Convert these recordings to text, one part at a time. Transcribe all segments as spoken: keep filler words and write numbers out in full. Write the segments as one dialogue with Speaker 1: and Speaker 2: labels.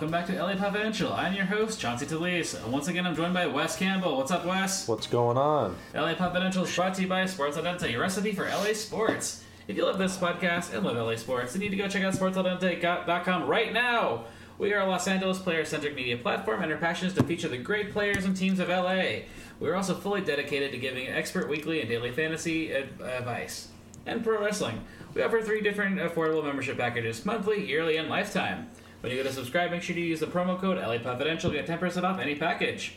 Speaker 1: welcome back to L A Confidential. I'm your host, Chauncey Talese. Once again, I'm joined by Wes Campbell. What's up, Wes?
Speaker 2: What's going on?
Speaker 1: L A Confidential is brought to you by Sports Al Dente, your recipe for L A sports. If you love this podcast and love L A sports, you need to go check out sports al dente dot com right now. We are a Los Angeles player-centric media platform, and our passion is to feature the great players and teams of L A. We are also fully dedicated to giving expert weekly and daily fantasy ad- advice. And pro wrestling. We offer three different affordable membership packages: monthly, yearly, and lifetime. When you go to subscribe, make sure to use the promo code L A Confidential to get ten percent off any package.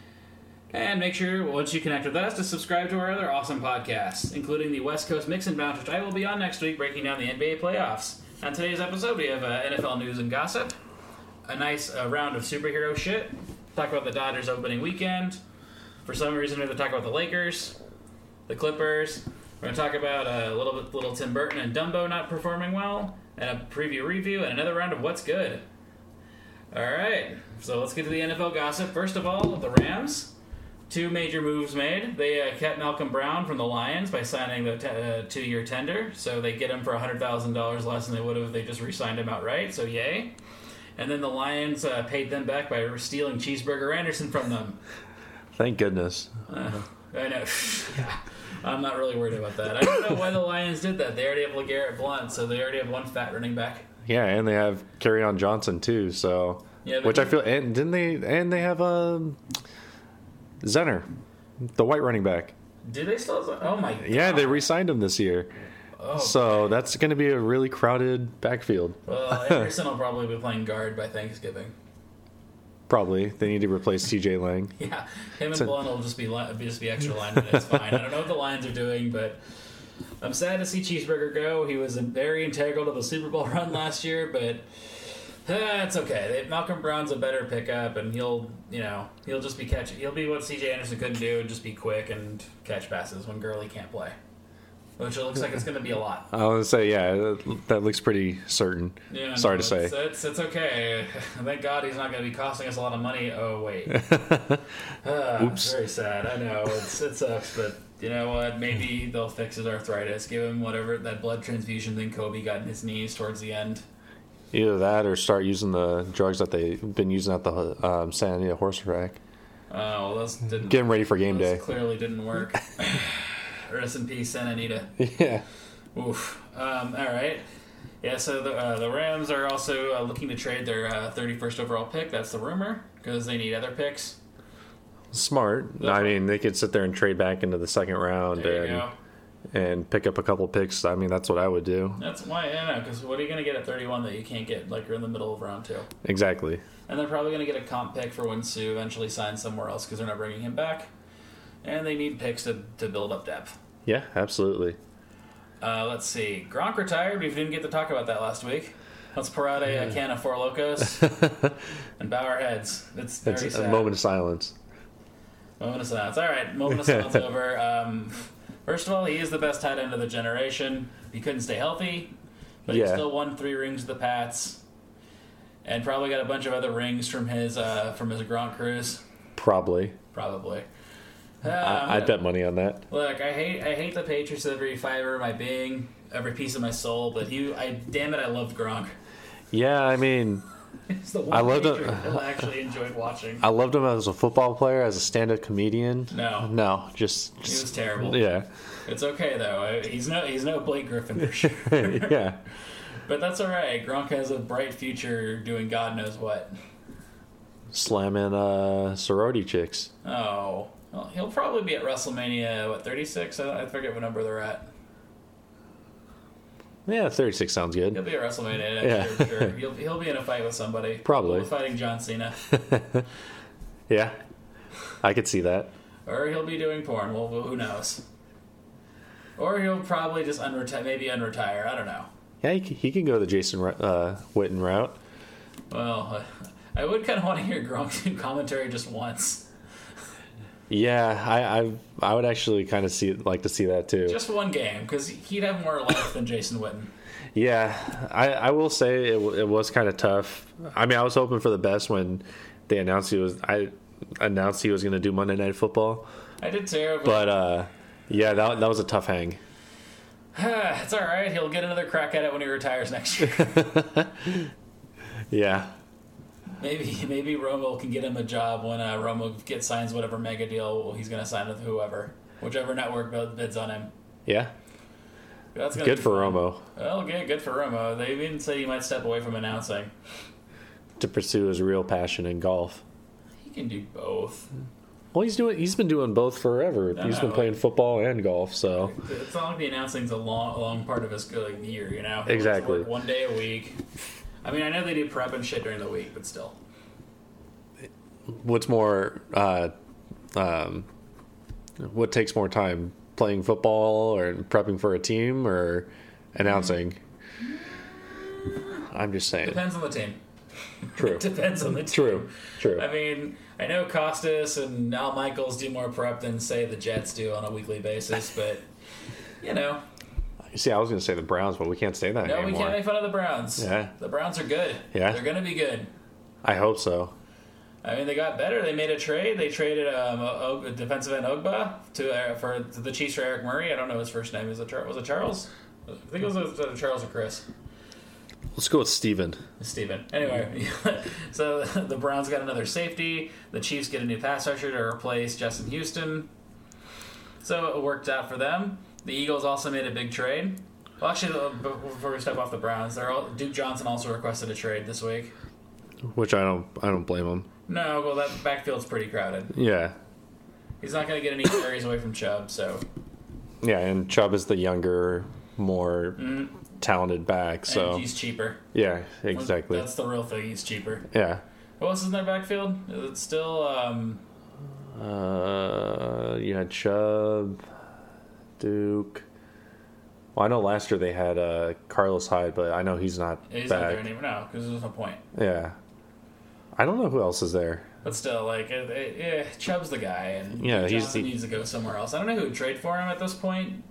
Speaker 1: And make sure, once you connect with us, to subscribe to our other awesome podcasts, including the West Coast Mix and Bounce, which I will be on next week, breaking down the N B A playoffs. On today's episode, we have uh, N F L news and gossip, a nice uh, round of superhero shit, talk about the Dodgers opening weekend. For some reason, we're going to talk about the Lakers, the Clippers. We're going to talk about uh, a little bit, little Tim Burton and Dumbo not performing well, and a preview review, and another round of What's Good. All right, so let's get to the N F L gossip. First of all, the Rams. Two major moves made. They uh, kept Malcolm Brown from the Lions by signing the t- uh, two-year tender, so they get him for one hundred thousand dollars less than they would have if they just re-signed him outright, so yay. And then the Lions uh, paid them back by stealing Cheeseburger Anderson from them.
Speaker 2: Thank goodness.
Speaker 1: Uh, I know. Yeah. I'm not really worried about that. I don't know why the Lions did that. They already have LeGarrette Blount, so they already have one fat running back.
Speaker 2: Yeah, and they have Kerryon Johnson too. So,
Speaker 1: yeah,
Speaker 2: which I feel, and didn't they? And they have um, Zenner, the white running back.
Speaker 1: Did they still? Have, oh my! God.
Speaker 2: Yeah, they re-signed him this year.
Speaker 1: Oh,
Speaker 2: so
Speaker 1: okay.
Speaker 2: That's going to be a really crowded backfield.
Speaker 1: Well, Anderson will probably be playing guard by Thanksgiving.
Speaker 2: Probably. They need to replace T J Lang.
Speaker 1: Yeah, him and
Speaker 2: a-
Speaker 1: Blount will just be li- just be extra linemen. It's fine. I don't know what the Lions are doing, but I'm sad to see Cheeseburger go. He was very integral to the Super Bowl run last year, but uh, it's okay. They, Malcolm Brown's a better pickup, and he'll you know he'll just be catching. He'll be what C J Anderson couldn't do, and just be quick and catch passes when Gurley can't play. Which it looks like it's going to be a lot.
Speaker 2: I was to say, yeah, that looks pretty certain.
Speaker 1: Yeah,
Speaker 2: Sorry
Speaker 1: no,
Speaker 2: to say.
Speaker 1: It's, it's, it's okay. Thank God he's not going to be costing us a lot of money. Oh, wait. uh,
Speaker 2: Oops.
Speaker 1: Very sad. I know. It's, it sucks, but you know what? Maybe they'll fix his arthritis. Give him whatever, that blood transfusion thing Kobe got in his knees towards the end.
Speaker 2: Either that or start using the drugs that they've been using at the um, Santa Anita horse track.
Speaker 1: Oh, well, those didn't...
Speaker 2: Get him ready for game
Speaker 1: those
Speaker 2: day.
Speaker 1: clearly didn't work. Rest in peace, Santa Anita.
Speaker 2: Yeah.
Speaker 1: Oof. Um, all right. Yeah, so the uh, the Rams are also uh, looking to trade their uh, thirty-first overall pick. That's the rumor, because they need other picks.
Speaker 2: Smart. I mean, they could sit there and trade back into the second round
Speaker 1: There you
Speaker 2: and
Speaker 1: go.
Speaker 2: and pick up a couple picks. I mean, that's what I would do.
Speaker 1: That's why, I know, because what are you going to get at thirty-one that you can't get, like, you're in the middle of round two?
Speaker 2: Exactly.
Speaker 1: And they're probably going to get a comp pick for when Sue eventually signs somewhere else, because they're not bringing him back. And they need picks to, to build up depth.
Speaker 2: Yeah, absolutely.
Speaker 1: Uh, let's see. Gronk retired. We didn't get to talk about that last week. Let's pour out a, a can of Four Locos and bow our heads. It's very
Speaker 2: It's
Speaker 1: sad.
Speaker 2: a moment of silence.
Speaker 1: Moment of silence. All right, moment of silence over. Um, first of all, he is the best tight end of the generation. He couldn't stay healthy, but he
Speaker 2: Yeah.
Speaker 1: still won three rings with the Pats, and probably got a bunch of other rings from his uh, from his Gronk cruise.
Speaker 2: Probably.
Speaker 1: Probably. Uh,
Speaker 2: I, I'd bet money on that.
Speaker 1: Look, I hate I hate the Patriots with every fiber of my being, every piece of my soul. But he, I damn it, I loved Gronk.
Speaker 2: Yeah, I mean,
Speaker 1: It's the one
Speaker 2: I loved
Speaker 1: Patriot
Speaker 2: him.
Speaker 1: I actually enjoyed watching.
Speaker 2: I loved him as a football player, as a stand-up comedian.
Speaker 1: No.
Speaker 2: No, just,
Speaker 1: He
Speaker 2: just
Speaker 1: was terrible.
Speaker 2: Yeah.
Speaker 1: It's okay though. I- He's no he's no Blake Griffin for sure.
Speaker 2: Yeah.
Speaker 1: But that's all right. Gronk has a bright future doing God knows what.
Speaker 2: Slamming uh, sorority chicks.
Speaker 1: Oh, well, he'll probably be at WrestleMania. What, thirty-six? I I forget what number they're at.
Speaker 2: Yeah, thirty-six sounds
Speaker 1: He'll
Speaker 2: good.
Speaker 1: be at WrestleMania next
Speaker 2: Yeah.
Speaker 1: year for sure. He'll he'll be in a fight with somebody.
Speaker 2: Probably.
Speaker 1: He'll be fighting John Cena,
Speaker 2: Yeah, I could see that.
Speaker 1: or he'll be doing porn. Well, who knows? Or he'll probably just unretire, maybe unretire. I don't know.
Speaker 2: Yeah, he, c- he can go the Jason uh, Witten route.
Speaker 1: Well, I would kind of want to hear Gronk do commentary just once.
Speaker 2: Yeah, I I, I would actually kind of see like to see that too.
Speaker 1: Just one game, because he'd have more life than Jason Witten.
Speaker 2: Yeah, I, I will say it, w- it was kind of tough. I mean, I was hoping for the best when they announced he was I announced he was going to do Monday Night Football.
Speaker 1: I did too,
Speaker 2: But uh, yeah, that that was a tough hang.
Speaker 1: it's all right. He'll get another crack at it when he retires next year.
Speaker 2: Yeah.
Speaker 1: Maybe maybe Romo can get him a job when uh, Romo gets signs whatever mega deal he's going to sign with whoever, whichever network bids on him.
Speaker 2: Yeah.
Speaker 1: That's gonna
Speaker 2: good
Speaker 1: be
Speaker 2: for
Speaker 1: fun.
Speaker 2: Romo.
Speaker 1: Well, good, good for Romo. They even said he might step away from announcing.
Speaker 2: To pursue his real passion in golf.
Speaker 1: He can do both.
Speaker 2: Well, he's doing. He's been doing both forever.
Speaker 1: I
Speaker 2: He's
Speaker 1: know.
Speaker 2: been playing football and golf. So
Speaker 1: It's not like the announcing's a long, a long part of his like, year, you know? He
Speaker 2: Exactly.
Speaker 1: works one day a week. I mean, I know they do prep and shit during the week, but still.
Speaker 2: what's more? Uh, um, what takes more time? Playing football or prepping for a team or announcing? I'm just saying.
Speaker 1: Depends on the team.
Speaker 2: True.
Speaker 1: It depends on the team.
Speaker 2: True. True.
Speaker 1: I mean, I know Costas and Al Michaels do more prep than, say, the Jets do on a weekly basis, but, you know.
Speaker 2: See, I was going to say the Browns, but we can't say that
Speaker 1: No,
Speaker 2: anymore.
Speaker 1: we can't make fun of the Browns.
Speaker 2: Yeah.
Speaker 1: The Browns are good.
Speaker 2: Yeah.
Speaker 1: They're going to be good.
Speaker 2: I hope so.
Speaker 1: I mean, they got better. They made a trade. They traded um, a, a defensive end Ogba to uh, for to the Chiefs for Eric Murray. I don't know his first name. Is it Char- was it Charles? I think it was uh, Charles or Chris.
Speaker 2: Let's go with Steven.
Speaker 1: Steven. Anyway, so the Browns got another safety. The Chiefs get a new pass rusher to replace Justin Houston. So it worked out for them. The Eagles also made a big trade. Well, actually, uh, before we step off the Browns, they're all, Duke Johnson also requested a trade this week.
Speaker 2: Which I don't. I don't blame him.
Speaker 1: No, well, that backfield's pretty crowded.
Speaker 2: Yeah.
Speaker 1: He's not going to get any carries away from Chubb, so.
Speaker 2: Yeah, and Chubb is the younger, more
Speaker 1: Mm.
Speaker 2: talented back. So
Speaker 1: And he's cheaper.
Speaker 2: yeah, exactly.
Speaker 1: That's the real thing. He's cheaper.
Speaker 2: Yeah.
Speaker 1: Who else is in their backfield? Is it still um,
Speaker 2: Uh, you had Chubb, Duke. Well, I know last year they had uh, Carlos Hyde, but I know he's not
Speaker 1: he's
Speaker 2: back.
Speaker 1: not there anymore? No, because there's no point.
Speaker 2: Yeah. I don't know who else is there.
Speaker 1: But still, like, it, it, yeah, Chubb's the guy, and
Speaker 2: Yeah, he's
Speaker 1: Johnson
Speaker 2: the-
Speaker 1: needs to go somewhere else. I don't know who would trade for him at this point.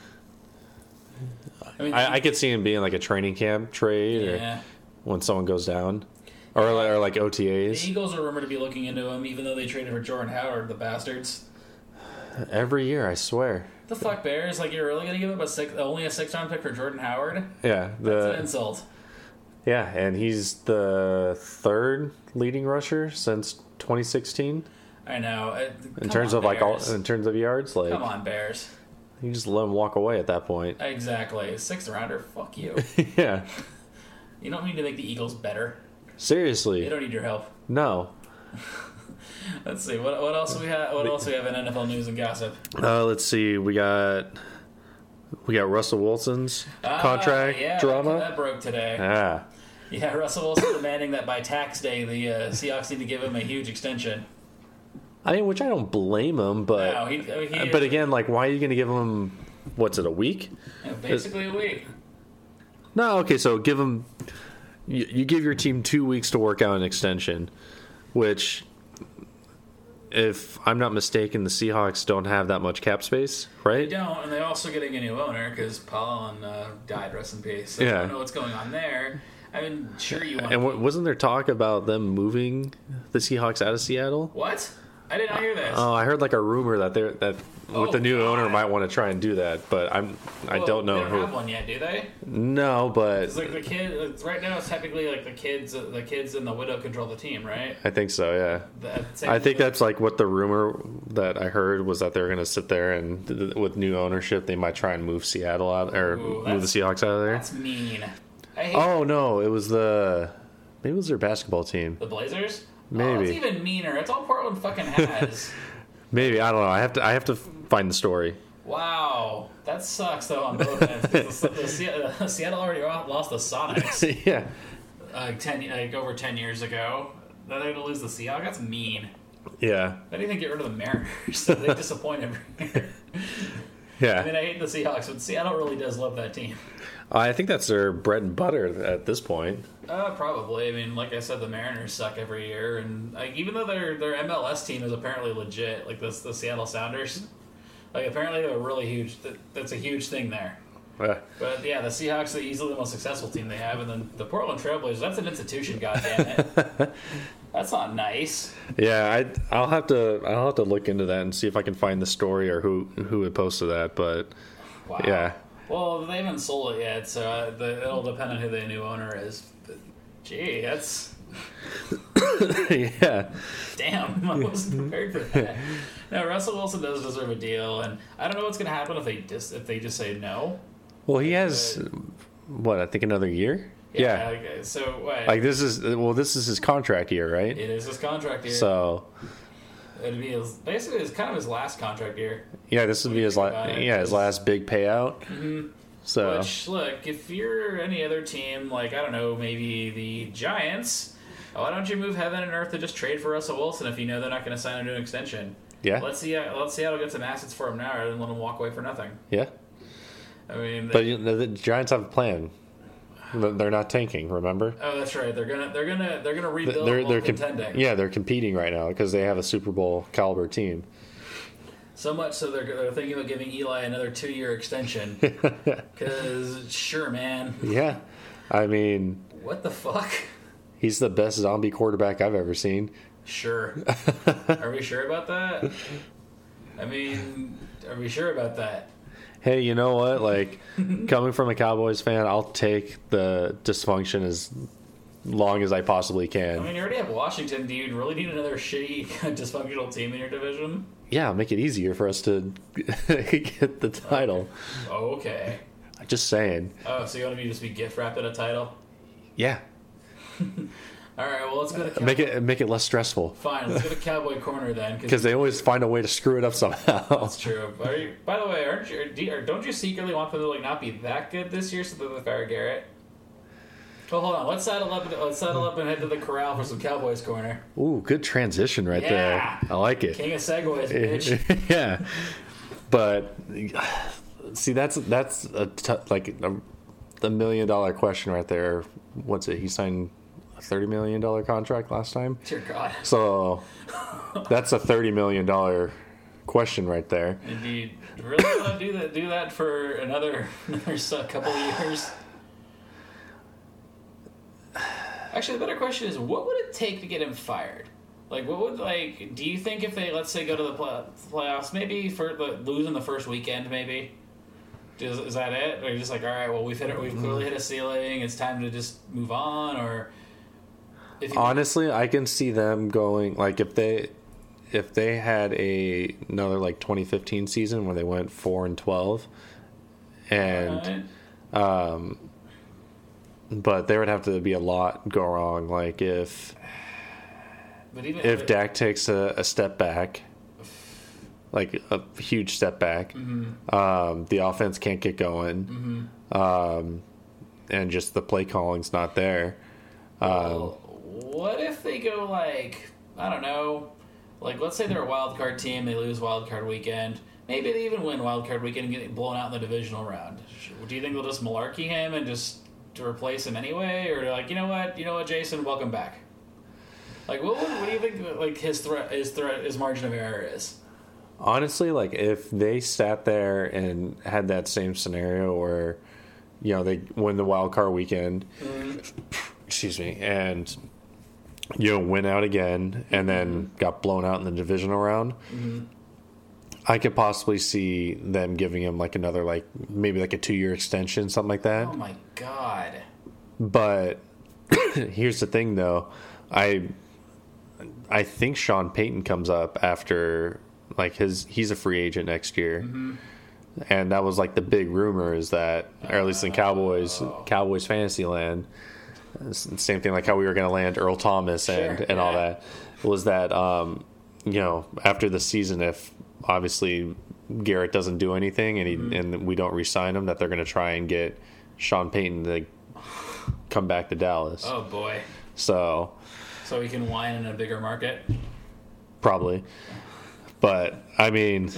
Speaker 1: I mean,
Speaker 2: I, I could see him being like a training camp trade
Speaker 1: yeah.
Speaker 2: or when someone goes down. Or, or like O T
Speaker 1: The
Speaker 2: As.
Speaker 1: Eagles are rumored to be looking into him, even though they traded for Jordan Howard, the bastards.
Speaker 2: Every year, I swear.
Speaker 1: The fuck, Bears? Like, you're really going to give up a six, only a six-round pick for Jordan Howard?
Speaker 2: Yeah.
Speaker 1: That's an
Speaker 2: The
Speaker 1: insult.
Speaker 2: yeah, and he's the third leading rusher since twenty sixteen.
Speaker 1: I know. It,
Speaker 2: In
Speaker 1: come
Speaker 2: terms
Speaker 1: on,
Speaker 2: of like all,
Speaker 1: Bears.
Speaker 2: in terms of yards, like
Speaker 1: Come on, Bears.
Speaker 2: you just let him walk away at that point.
Speaker 1: Exactly. Sixth rounder, fuck you.
Speaker 2: Yeah,
Speaker 1: You don't need to make the Eagles better.
Speaker 2: seriously,
Speaker 1: They don't need your help.
Speaker 2: no.
Speaker 1: Let's see. What, what else we have? What else we have in N F L news and gossip?
Speaker 2: Uh, let's see. We got we got Russell Wilson's
Speaker 1: Ah,
Speaker 2: contract
Speaker 1: yeah,
Speaker 2: drama.
Speaker 1: That, that broke today.
Speaker 2: Ah,
Speaker 1: Yeah, Russell Wilson demanding that by tax day the uh, Seahawks need to give him a huge extension.
Speaker 2: I mean, which I don't blame him, but
Speaker 1: No, he, he,
Speaker 2: but again, like, why are you going to give him? What's it? A week?
Speaker 1: yeah, basically a week.
Speaker 2: No, okay. So give him. You, you give your team two weeks to work out an extension, which, if I'm not mistaken, the Seahawks don't have that much cap space,
Speaker 1: They
Speaker 2: right?
Speaker 1: don't, and they're also getting a new owner because Paul Allen uh, died. Rest in peace. So I
Speaker 2: Yeah.
Speaker 1: don't know what's going on there. I mean, sure you want.
Speaker 2: And w- wasn't there talk about them moving the Seahawks out of Seattle?
Speaker 1: What? I did not hear this.
Speaker 2: Oh, I heard like a rumor that they're that
Speaker 1: Oh,
Speaker 2: with the new
Speaker 1: God.
Speaker 2: owner might want to try and do that, but I'm I
Speaker 1: Well,
Speaker 2: don't know
Speaker 1: They don't have
Speaker 2: who.
Speaker 1: one yet, do they?
Speaker 2: No, but
Speaker 1: It's like the kid. It's, right now, it's technically like the kids. The kids and the widow control the team, right?
Speaker 2: I think so. Yeah,
Speaker 1: The, same
Speaker 2: I think
Speaker 1: with-
Speaker 2: that's like what the rumor that I heard was that they're going to sit there and th- with new ownership they might try and move Seattle out or
Speaker 1: Ooh,
Speaker 2: move the
Speaker 1: that's-
Speaker 2: Seahawks out of there.
Speaker 1: That's mean. I hate
Speaker 2: Oh no, it was the maybe it was their basketball team.
Speaker 1: the Blazers.
Speaker 2: Maybe.
Speaker 1: Oh, that's even meaner. That's all Portland fucking has.
Speaker 2: Maybe I don't know. I have to I have to find the story.
Speaker 1: Wow, that sucks though on both ends. 'Cause the, the, Se- uh, Seattle already lost the Sonics
Speaker 2: Yeah,
Speaker 1: uh, ten like over ten years ago. Now they're gonna lose the Seahawks. That's mean.
Speaker 2: yeah,
Speaker 1: They didn't even get rid of the Mariners. They disappoint every year.
Speaker 2: yeah.
Speaker 1: I mean, I hate the Seahawks, but Seattle really does love that team.
Speaker 2: I think that's their bread and butter at this point.
Speaker 1: Uh, probably. I mean, like I said, the Mariners suck every year, and like, even though their their M L S team is apparently legit, like the the Seattle Sounders, like apparently they're really huge. That, that's a huge thing there.
Speaker 2: Uh,
Speaker 1: But yeah, the Seahawks are easily the most successful team they have, and then the Portland Trailblazers. That's an institution, goddammit. That's not nice.
Speaker 2: yeah, I I'll have to I'll have to look into that and see if I can find the story or who who had posted that. But
Speaker 1: Wow.
Speaker 2: yeah,
Speaker 1: Well, they haven't sold it yet, so uh, the, it'll depend on who the new owner is. But, gee, that's
Speaker 2: Yeah.
Speaker 1: Damn, I wasn't prepared for that. No, Russell Wilson does deserve a deal, and I don't know what's going to happen if they just if they just say no.
Speaker 2: Well, he has what I think another year. Yeah.
Speaker 1: Okay, so what?
Speaker 2: Like this is well, this is his contract year, right?
Speaker 1: It is his contract year.
Speaker 2: So
Speaker 1: it'd be his, basically it's kind of his last contract year.
Speaker 2: yeah, this would be his last. Yeah, his last big payout.
Speaker 1: Mm-hmm.
Speaker 2: So
Speaker 1: which look, if you're any other team, like I don't know, maybe the Giants. Why don't you move heaven and earth to just trade for Russell Wilson if you know they're not going to sign him to an extension?
Speaker 2: Yeah.
Speaker 1: Let's see. How, let's see how to get some assets for him now, rather than let him walk away for nothing.
Speaker 2: Yeah.
Speaker 1: I mean,
Speaker 2: but you know, the Giants have a plan. They're not tanking. Remember?
Speaker 1: Oh, that's right. They're gonna. They're gonna. They're gonna rebuild.
Speaker 2: They're they're
Speaker 1: contending.
Speaker 2: Com- yeah, they're competing right now because they have a Super Bowl caliber team.
Speaker 1: So much so they're, they're thinking about giving Eli another two-year extension. Because sure, man.
Speaker 2: Yeah, I mean,
Speaker 1: what the fuck?
Speaker 2: He's the best zombie quarterback I've ever seen.
Speaker 1: Sure. Are we sure about that? I mean, are we sure about that?
Speaker 2: Hey, you know what? Like, coming from a Cowboys fan, I'll take the dysfunction as long as I possibly can.
Speaker 1: I mean, you already have Washington. Do you really need another shitty, dysfunctional team in your division?
Speaker 2: Yeah, make it easier for us to get the title.
Speaker 1: Oh, okay.
Speaker 2: Just saying.
Speaker 1: Oh, so you want me to just be gift wrapped in a title?
Speaker 2: Yeah.
Speaker 1: All right, well, let's go to Cowboy.
Speaker 2: Make it make it less stressful.
Speaker 1: Fine, let's go to Cowboy Corner then.
Speaker 2: Because they always find a way to screw it up somehow.
Speaker 1: That's true. Are you, by the way, aren't you? Do you, don't you secretly want them to like not be that good this year, so that they fire Garrett? Well, hold on. Let's saddle up. Let's saddle up and head to the corral for some Cowboys Corner.
Speaker 2: Ooh, good transition right
Speaker 1: Yeah.
Speaker 2: there. I like it.
Speaker 1: King of segues, bitch.
Speaker 2: Yeah, but see, that's that's a t- like a, the million dollar question right there. What's it? He signed a thirty million dollar contract last time.
Speaker 1: Dear God.
Speaker 2: So that's a thirty million dollar question right there.
Speaker 1: Indeed. Really want to do that? Do that for another another couple of years? Actually, the better question is, what would it take to get him fired? Like, what would, like, do you think if they, let's say, go to the play- playoffs, maybe for the, losing the first weekend, maybe? Is, is that it? Or you're just like, all right, well, we've hit it, we've clearly hit a ceiling, it's time to just move on, or... If you
Speaker 2: Honestly, think- I can see them going, like, if they... If they had a another like twenty fifteen season where they went four and twelve, and right. um, but there would have to be a lot go wrong. Like if
Speaker 1: but even
Speaker 2: if
Speaker 1: if
Speaker 2: Dak takes a, a step back, like a huge step back,
Speaker 1: mm-hmm.
Speaker 2: um, the offense can't get going,
Speaker 1: mm-hmm.
Speaker 2: um, and just the play calling's not there.
Speaker 1: Well, um, what if they go like I don't know. Like, let's say they're a wild card team, they lose wild card weekend. Maybe they even win wild card weekend and get blown out in the divisional round. Do you think they'll just malarkey him and just to replace him anyway, or they're like, you know what, you know what, Jason, welcome back? Like, what, what do you think? Like his threat, his threat, his margin of error is?
Speaker 2: Honestly, like if they sat there and had that same scenario where, you know, they win the wild card weekend, mm. excuse me, and. You know, went out again and then mm-hmm. got blown out in the divisional round.
Speaker 1: Mm-hmm.
Speaker 2: I could possibly see them giving him like another, like maybe like a two year extension, something like that.
Speaker 1: Oh my God!
Speaker 2: But here's the thing, though, I I think Sean Payton comes up after like his he's a free agent next year,
Speaker 1: mm-hmm.
Speaker 2: and that was like the big rumor is that, or at least in Cowboys
Speaker 1: oh.
Speaker 2: Cowboys fantasy land. Same thing like how we were going to land Earl Thomas and,
Speaker 1: sure,
Speaker 2: and
Speaker 1: yeah.
Speaker 2: all that was that, um, you know, after the season, if obviously Garrett doesn't do anything and he, mm-hmm. and we don't re-sign him, that they're going to try and get Sean Payton to come back to Dallas.
Speaker 1: Oh, boy.
Speaker 2: So,
Speaker 1: so he can whine in a bigger market?
Speaker 2: Probably. But, I mean...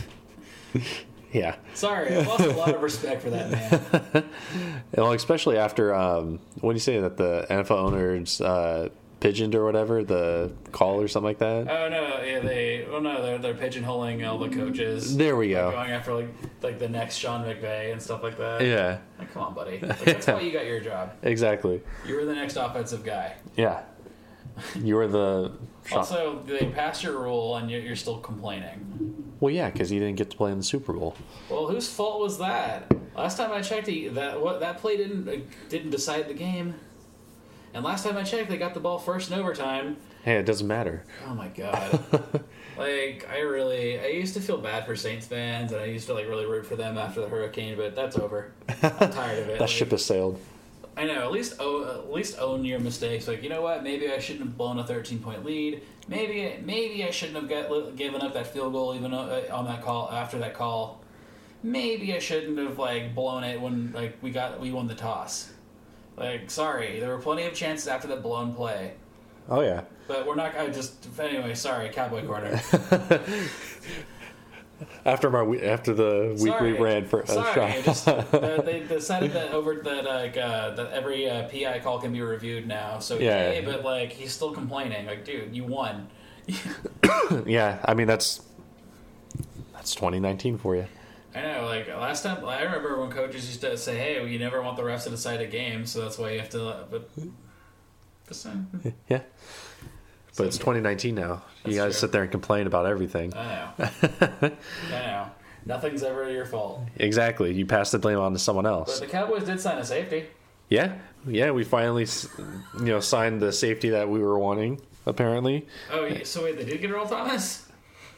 Speaker 2: Yeah.
Speaker 1: Sorry, I lost a lot of respect for that man.
Speaker 2: Well, especially after, um, what do you say, that the N F L owners uh, pigeoned or whatever, the call or something like that?
Speaker 1: Oh, no, yeah, they, oh no, they're, they're pigeonholing all the coaches.
Speaker 2: There we go.
Speaker 1: Like going after, like, like the next Sean McVay and stuff like that.
Speaker 2: Yeah.
Speaker 1: Like, come on, buddy. Like, that's why you got your job.
Speaker 2: Exactly.
Speaker 1: You were the next offensive guy.
Speaker 2: Yeah. You were the...
Speaker 1: Also, they passed your rule and you're still complaining.
Speaker 2: Well, yeah, because he didn't get to play in the Super Bowl.
Speaker 1: Well, whose fault was that? Last time I checked, he, that what that play didn't uh, didn't decide the game. And last time I checked, they got the ball first in overtime.
Speaker 2: Hey, it doesn't matter.
Speaker 1: Oh my god. Like, I really... I used to feel bad for Saints fans, and I used to, like, really root for them after the hurricane, but that's over. I'm tired of it.
Speaker 2: That
Speaker 1: like,
Speaker 2: ship has sailed.
Speaker 1: I know. At least, own, at least own your mistakes. Like, you know what? Maybe I shouldn't have blown a thirteen-point lead. Maybe maybe I shouldn't have got, given up that field goal even on that call after that call. Maybe I shouldn't have like blown it when like we got we won the toss. Like, sorry, there were plenty of chances after that blown play.
Speaker 2: Oh yeah.
Speaker 1: But we're not. I just anyway. Sorry, Cowboy Corner.
Speaker 2: After my after the week
Speaker 1: sorry,
Speaker 2: we ran for a
Speaker 1: sorry,
Speaker 2: shot.
Speaker 1: just, uh, they decided that over that like uh, that every uh, P I call can be reviewed now. So
Speaker 2: yeah,
Speaker 1: yeah, but like he's still complaining. Like, dude, you won.
Speaker 2: Yeah, I mean that's that's twenty nineteen for you.
Speaker 1: I know. Like last time, I remember when coaches used to say, "Hey, well, you never want the refs to decide a game, so that's why you have to." But this time,
Speaker 2: yeah. But
Speaker 1: so,
Speaker 2: it's twenty nineteen now.
Speaker 1: That's
Speaker 2: you guys
Speaker 1: true.
Speaker 2: sit there and complain about everything.
Speaker 1: I know. I know. Nothing's ever your fault.
Speaker 2: Exactly. You pass the blame on to someone
Speaker 1: But
Speaker 2: else.
Speaker 1: the Cowboys did sign a safety.
Speaker 2: Yeah. Yeah, we finally you know signed the safety that we were wanting apparently.
Speaker 1: Oh, yeah, so wait, they did get Earl Thomas?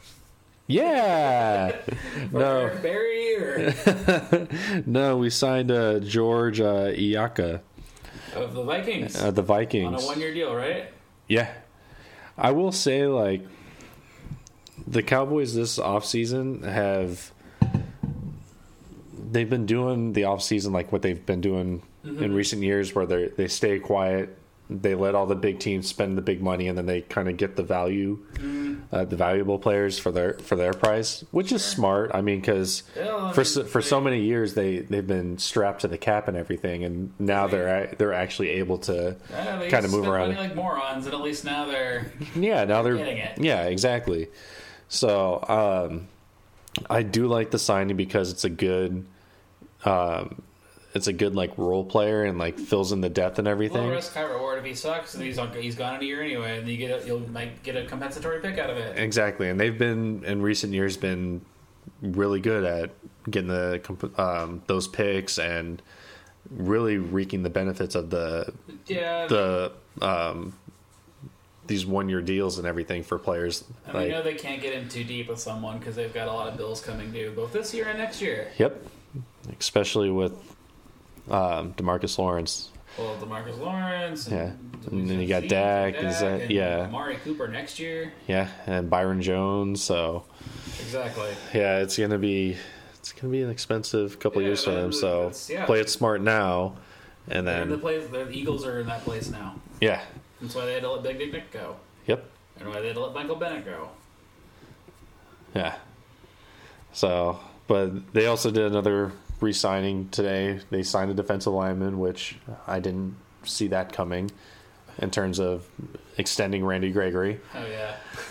Speaker 2: Yeah.
Speaker 1: Or
Speaker 2: No.
Speaker 1: Eric Berry or
Speaker 2: No, we signed uh, George uh, Iaka,
Speaker 1: of the Vikings
Speaker 2: uh, the Vikings.
Speaker 1: on a one-year deal, right?
Speaker 2: Yeah. I will say, like, the Cowboys this offseason have... They've been doing the offseason like what they've been doing
Speaker 1: Mm-hmm.
Speaker 2: in recent years, where they they stay quiet, they let all the big teams spend the big money, and then they kind of get the value,
Speaker 1: Mm-hmm.
Speaker 2: uh, the valuable players for their for their price, which is smart. I mean, because
Speaker 1: Yeah, I
Speaker 2: for
Speaker 1: mean,
Speaker 2: so, for so many years they they've been strapped to the cap and everything, and now they're a- they're actually able to
Speaker 1: Yeah, they
Speaker 2: kind of move
Speaker 1: spend
Speaker 2: around.
Speaker 1: money like morons, and at least now they're
Speaker 2: Yeah, now they're
Speaker 1: getting it.
Speaker 2: yeah, exactly. So um, I do like the signing because it's a good, um, it's a good like role player and like fills in the depth and
Speaker 1: low
Speaker 2: everything.
Speaker 1: risk, high reward. If he sucks, he's on, he's gone in a year anyway, and you get a, you'll might get a compensatory pick out of it.
Speaker 2: Exactly, and they've been in recent years been really good at getting the comp- um, those picks and really reaping the benefits of the
Speaker 1: Yeah,
Speaker 2: the um, these one year deals and everything for players.
Speaker 1: and
Speaker 2: Like,
Speaker 1: we know they can't get in too deep with someone because they've got a lot of bills coming due, both this year and next year.
Speaker 2: yep, especially with um, DeMarcus Lawrence.
Speaker 1: Well, DeMarcus Lawrence, and,
Speaker 2: Yeah. And then you got
Speaker 1: Zeke,
Speaker 2: Dak,
Speaker 1: and
Speaker 2: and Zach-
Speaker 1: and
Speaker 2: yeah.
Speaker 1: Amari Cooper next year.
Speaker 2: Yeah, and Byron Jones. So
Speaker 1: Exactly.
Speaker 2: yeah, it's gonna be it's gonna be an expensive couple
Speaker 1: Yeah,
Speaker 2: years for
Speaker 1: that-
Speaker 2: them. So
Speaker 1: that's- yeah.
Speaker 2: play it smart now, and
Speaker 1: They're in the
Speaker 2: then
Speaker 1: place. The Eagles are in that place now.
Speaker 2: yeah,
Speaker 1: That's why they had to let Big Dick Nick go,
Speaker 2: yep,
Speaker 1: and why they had to let Michael Bennett go.
Speaker 2: yeah. So, but they also did another re-signing today. They signed a defensive lineman, which I didn't see that coming in terms of extending Randy Gregory.
Speaker 1: Oh yeah.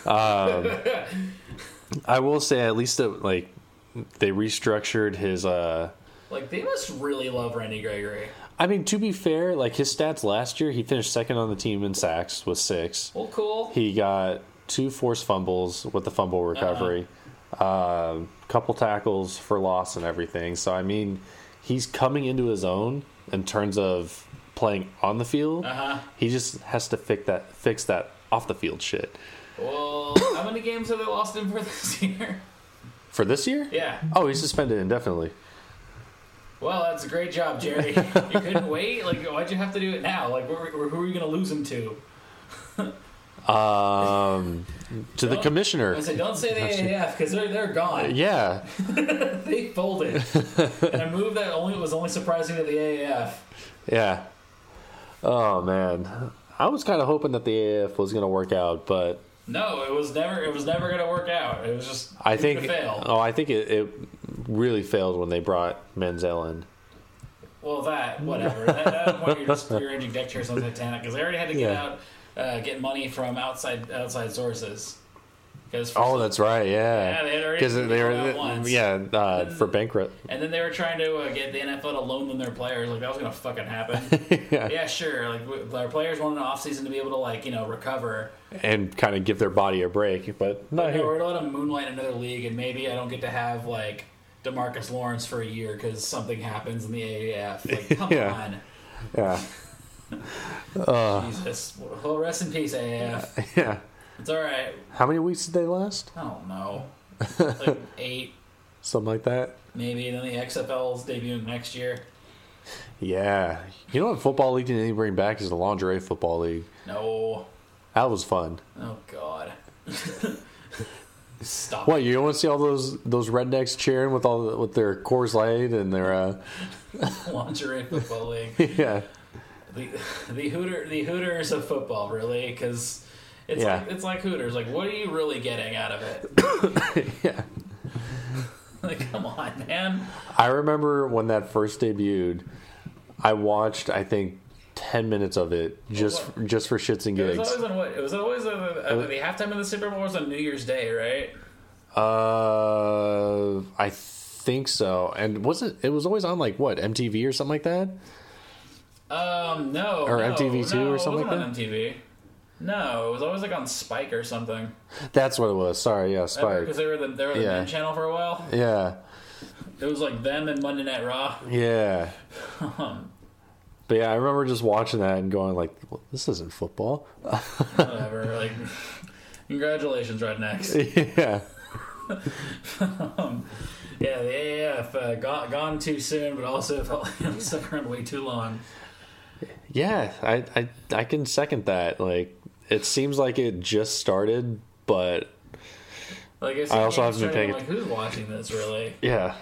Speaker 2: I will say at least it, like they restructured his. Uh,
Speaker 1: Like they must really love Randy Gregory.
Speaker 2: I mean, to be fair, like his stats last year, he finished second on the team in sacks with six.
Speaker 1: Well, cool.
Speaker 2: He got two forced fumbles with the fumble recovery, uh couple tackles for loss and everything. So I mean, he's coming into his own in terms of playing on the field.
Speaker 1: Uh-huh.
Speaker 2: He just has to fix that fix that off the field shit.
Speaker 1: Well, how many games have they lost him for this year?
Speaker 2: For this year?
Speaker 1: Yeah.
Speaker 2: Oh, he's suspended indefinitely.
Speaker 1: Well, that's a great job, Jerry. You couldn't wait. Like, why'd you have to do it now? Like, where, where, who are you going to lose him to?
Speaker 2: Um, to the
Speaker 1: Don't-
Speaker 2: commissioner.
Speaker 1: I said, don't say the A A F because they're they're gone.
Speaker 2: Yeah,
Speaker 1: They folded. And a move that only was only surprising to the A A F.
Speaker 2: yeah. Oh man, I was kind of hoping that the A A F was going to work out, but
Speaker 1: No, it was never. It was never going to work out. It was just.
Speaker 2: I
Speaker 1: doomed
Speaker 2: think
Speaker 1: to fail.
Speaker 2: oh, I think it, it really failed when they brought Menzel in.
Speaker 1: Well, that whatever. At that point, you're just rearranging deck chairs on Titanic because they already had to get
Speaker 2: Yeah.
Speaker 1: out, uh, get money from outside outside sources. Because
Speaker 2: Oh, that's right.
Speaker 1: Yeah,
Speaker 2: Yeah,
Speaker 1: they had already
Speaker 2: because they
Speaker 1: figured it
Speaker 2: were
Speaker 1: out once.
Speaker 2: yeah uh, for bankrupt.
Speaker 1: and then they were trying to uh, get the N F L to loan them their players. Like that was gonna fucking happen.
Speaker 2: yeah.
Speaker 1: Yeah, sure. Like w- our players wanted an off season to be able to like you know recover.
Speaker 2: And kind of give their body a break, but not
Speaker 1: But no,
Speaker 2: here.
Speaker 1: we're gonna let them moonlight in another league, and maybe I don't get to have like DeMarcus Lawrence for a year because something happens in the A A F. Like, come
Speaker 2: Yeah.
Speaker 1: on.
Speaker 2: Yeah, Uh,
Speaker 1: Jesus. Well, rest in peace, A A F.
Speaker 2: yeah.
Speaker 1: It's all right.
Speaker 2: How many weeks did they last?
Speaker 1: I don't know. Like eight,
Speaker 2: Something like that.
Speaker 1: maybe. And then the X F L's debuting next year.
Speaker 2: Yeah. You know what football league didn't even bring back is the lingerie football league.
Speaker 1: No.
Speaker 2: That was fun.
Speaker 1: Oh, God. Stop.
Speaker 2: What, you don't want to see all those those rednecks cheering with all the, with their Coors Light and their uh
Speaker 1: Lingerie football league.
Speaker 2: yeah.
Speaker 1: The the Hooter the Hooters of football, really, because it's
Speaker 2: Yeah.
Speaker 1: like it's like Hooters. Like, what are you really getting out of it?
Speaker 2: Yeah.
Speaker 1: Like, come on, man.
Speaker 2: I remember when that first debuted, I watched I think ten minutes of it just
Speaker 1: What?
Speaker 2: just for shits and
Speaker 1: It was
Speaker 2: gigs.
Speaker 1: always on what? It was always on the, uh, the halftime of the Super Bowl was on New Year's Day, right?
Speaker 2: Uh, I think so. And was it? It was always on like what M T V or something like that.
Speaker 1: Um, no,
Speaker 2: Or
Speaker 1: no,
Speaker 2: M T V two
Speaker 1: no,
Speaker 2: or something
Speaker 1: it wasn't
Speaker 2: like
Speaker 1: on
Speaker 2: that?
Speaker 1: M T V. No, it was always like on Spike or something.
Speaker 2: That's what it was. Sorry, yeah, Spike.
Speaker 1: Because they were the they were the
Speaker 2: Yeah.
Speaker 1: main channel for a while.
Speaker 2: Yeah,
Speaker 1: It was like them and Monday Night Raw.
Speaker 2: yeah. But yeah, I remember just watching that and going like, well, "This isn't football."
Speaker 1: Whatever. Like, congratulations, Rednecks.
Speaker 2: yeah,
Speaker 1: um, yeah, the A A F uh, gone, gone too soon, but also felt like it was stuck around way too long.
Speaker 2: yeah. I, I I can second that. Like, it seems like it just started, but
Speaker 1: Like,
Speaker 2: I also haven't been paying
Speaker 1: Like, who's watching this, really?
Speaker 2: yeah.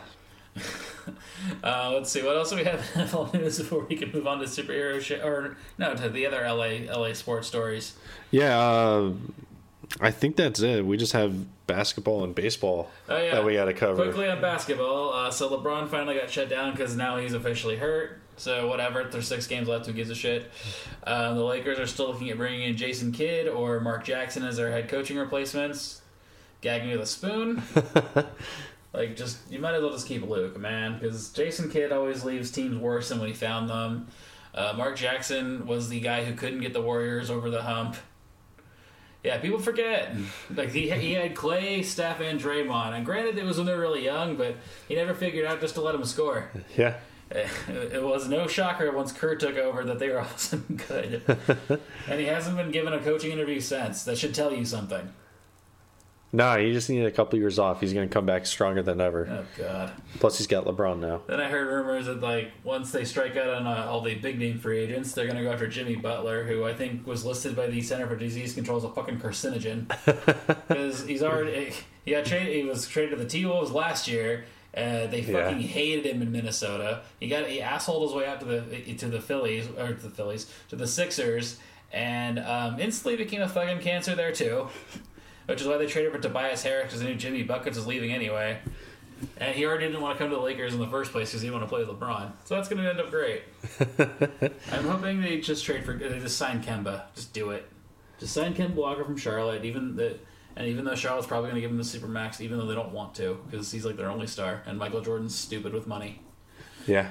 Speaker 1: Uh, let's see, what else do we have in N F L news before we can move on to superhero shit? Or, no, to the other L A L A sports stories.
Speaker 2: Yeah, uh, I think that's it. We just have basketball and baseball
Speaker 1: Oh, yeah.
Speaker 2: that we got to cover.
Speaker 1: Quickly on basketball. Uh, so LeBron finally got shut down because now he's officially hurt. So whatever. There's six games left. Who gives a shit? Uh, the Lakers are still looking at bringing in Jason Kidd or Mark Jackson as their head coaching replacements. Gagging with a spoon. Like, just, you might as well just keep Luke, man. Because Jason Kidd always leaves teams worse than when he found them. Uh, Mark Jackson was the guy who couldn't get the Warriors over the hump. Yeah, people forget. Like, he, he had Clay, Steph, and Draymond. And granted, it was when they were really young, but he never figured out just to let them score.
Speaker 2: Yeah.
Speaker 1: It was no shocker once Kerr took over that they were all of a sudden good. And he hasn't been given a coaching interview since. That should tell you something.
Speaker 2: No, he just needed a couple years off. He's going to come back stronger than ever.
Speaker 1: Oh, God.
Speaker 2: Plus, he's got LeBron now.
Speaker 1: Then I heard rumors that, like, once they strike out on uh, all the big-name free agents, they're going to go after Jimmy Butler, who I think was listed by the Center for Disease Control as a fucking carcinogen. Because he's already... He, got traded, he was traded to the T-Wolves last year. Uh, they fucking
Speaker 2: Yeah.
Speaker 1: hated him in Minnesota. He got he assholed his way out to the to the Phillies, or to the Phillies, to the Sixers, and um, instantly became a fucking cancer there, too. Which is why they traded for Tobias Harris, because they knew Jimmy Buckets was leaving anyway. And he already didn't want to come to the Lakers in the first place because he didn't want to play with LeBron. So that's going to end up great. I'm hoping they just trade for... They just sign Kemba. Just do it. Just sign Kemba Walker from Charlotte, even the, and even though Charlotte's probably going to give him the Supermax, even though they don't want to, because he's like their only star, and Michael Jordan's stupid with money.
Speaker 2: Yeah.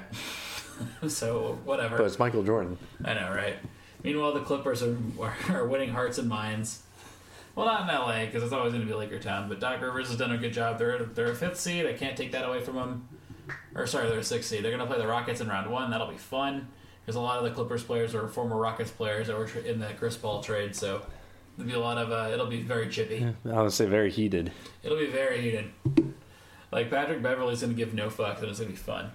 Speaker 1: So, whatever.
Speaker 2: But it's Michael Jordan.
Speaker 1: I know, right? Meanwhile, the Clippers are, are winning hearts and minds. Well, not in L A, because it's always going to be Laker town, but Doc Rivers has done a good job. They're, they're a fifth seed. I can't take that away from them. Or, sorry, they're a sixth seed. They're going to play the Rockets in round one. That'll be fun, because a lot of the Clippers players are former Rockets players that were in the Chris Paul trade, so it'll be a lot of, uh, it'll be very chippy.
Speaker 2: I would say very heated.
Speaker 1: It'll be very heated. Like, Patrick Beverley's going to give no fucks, and it's going to be fun.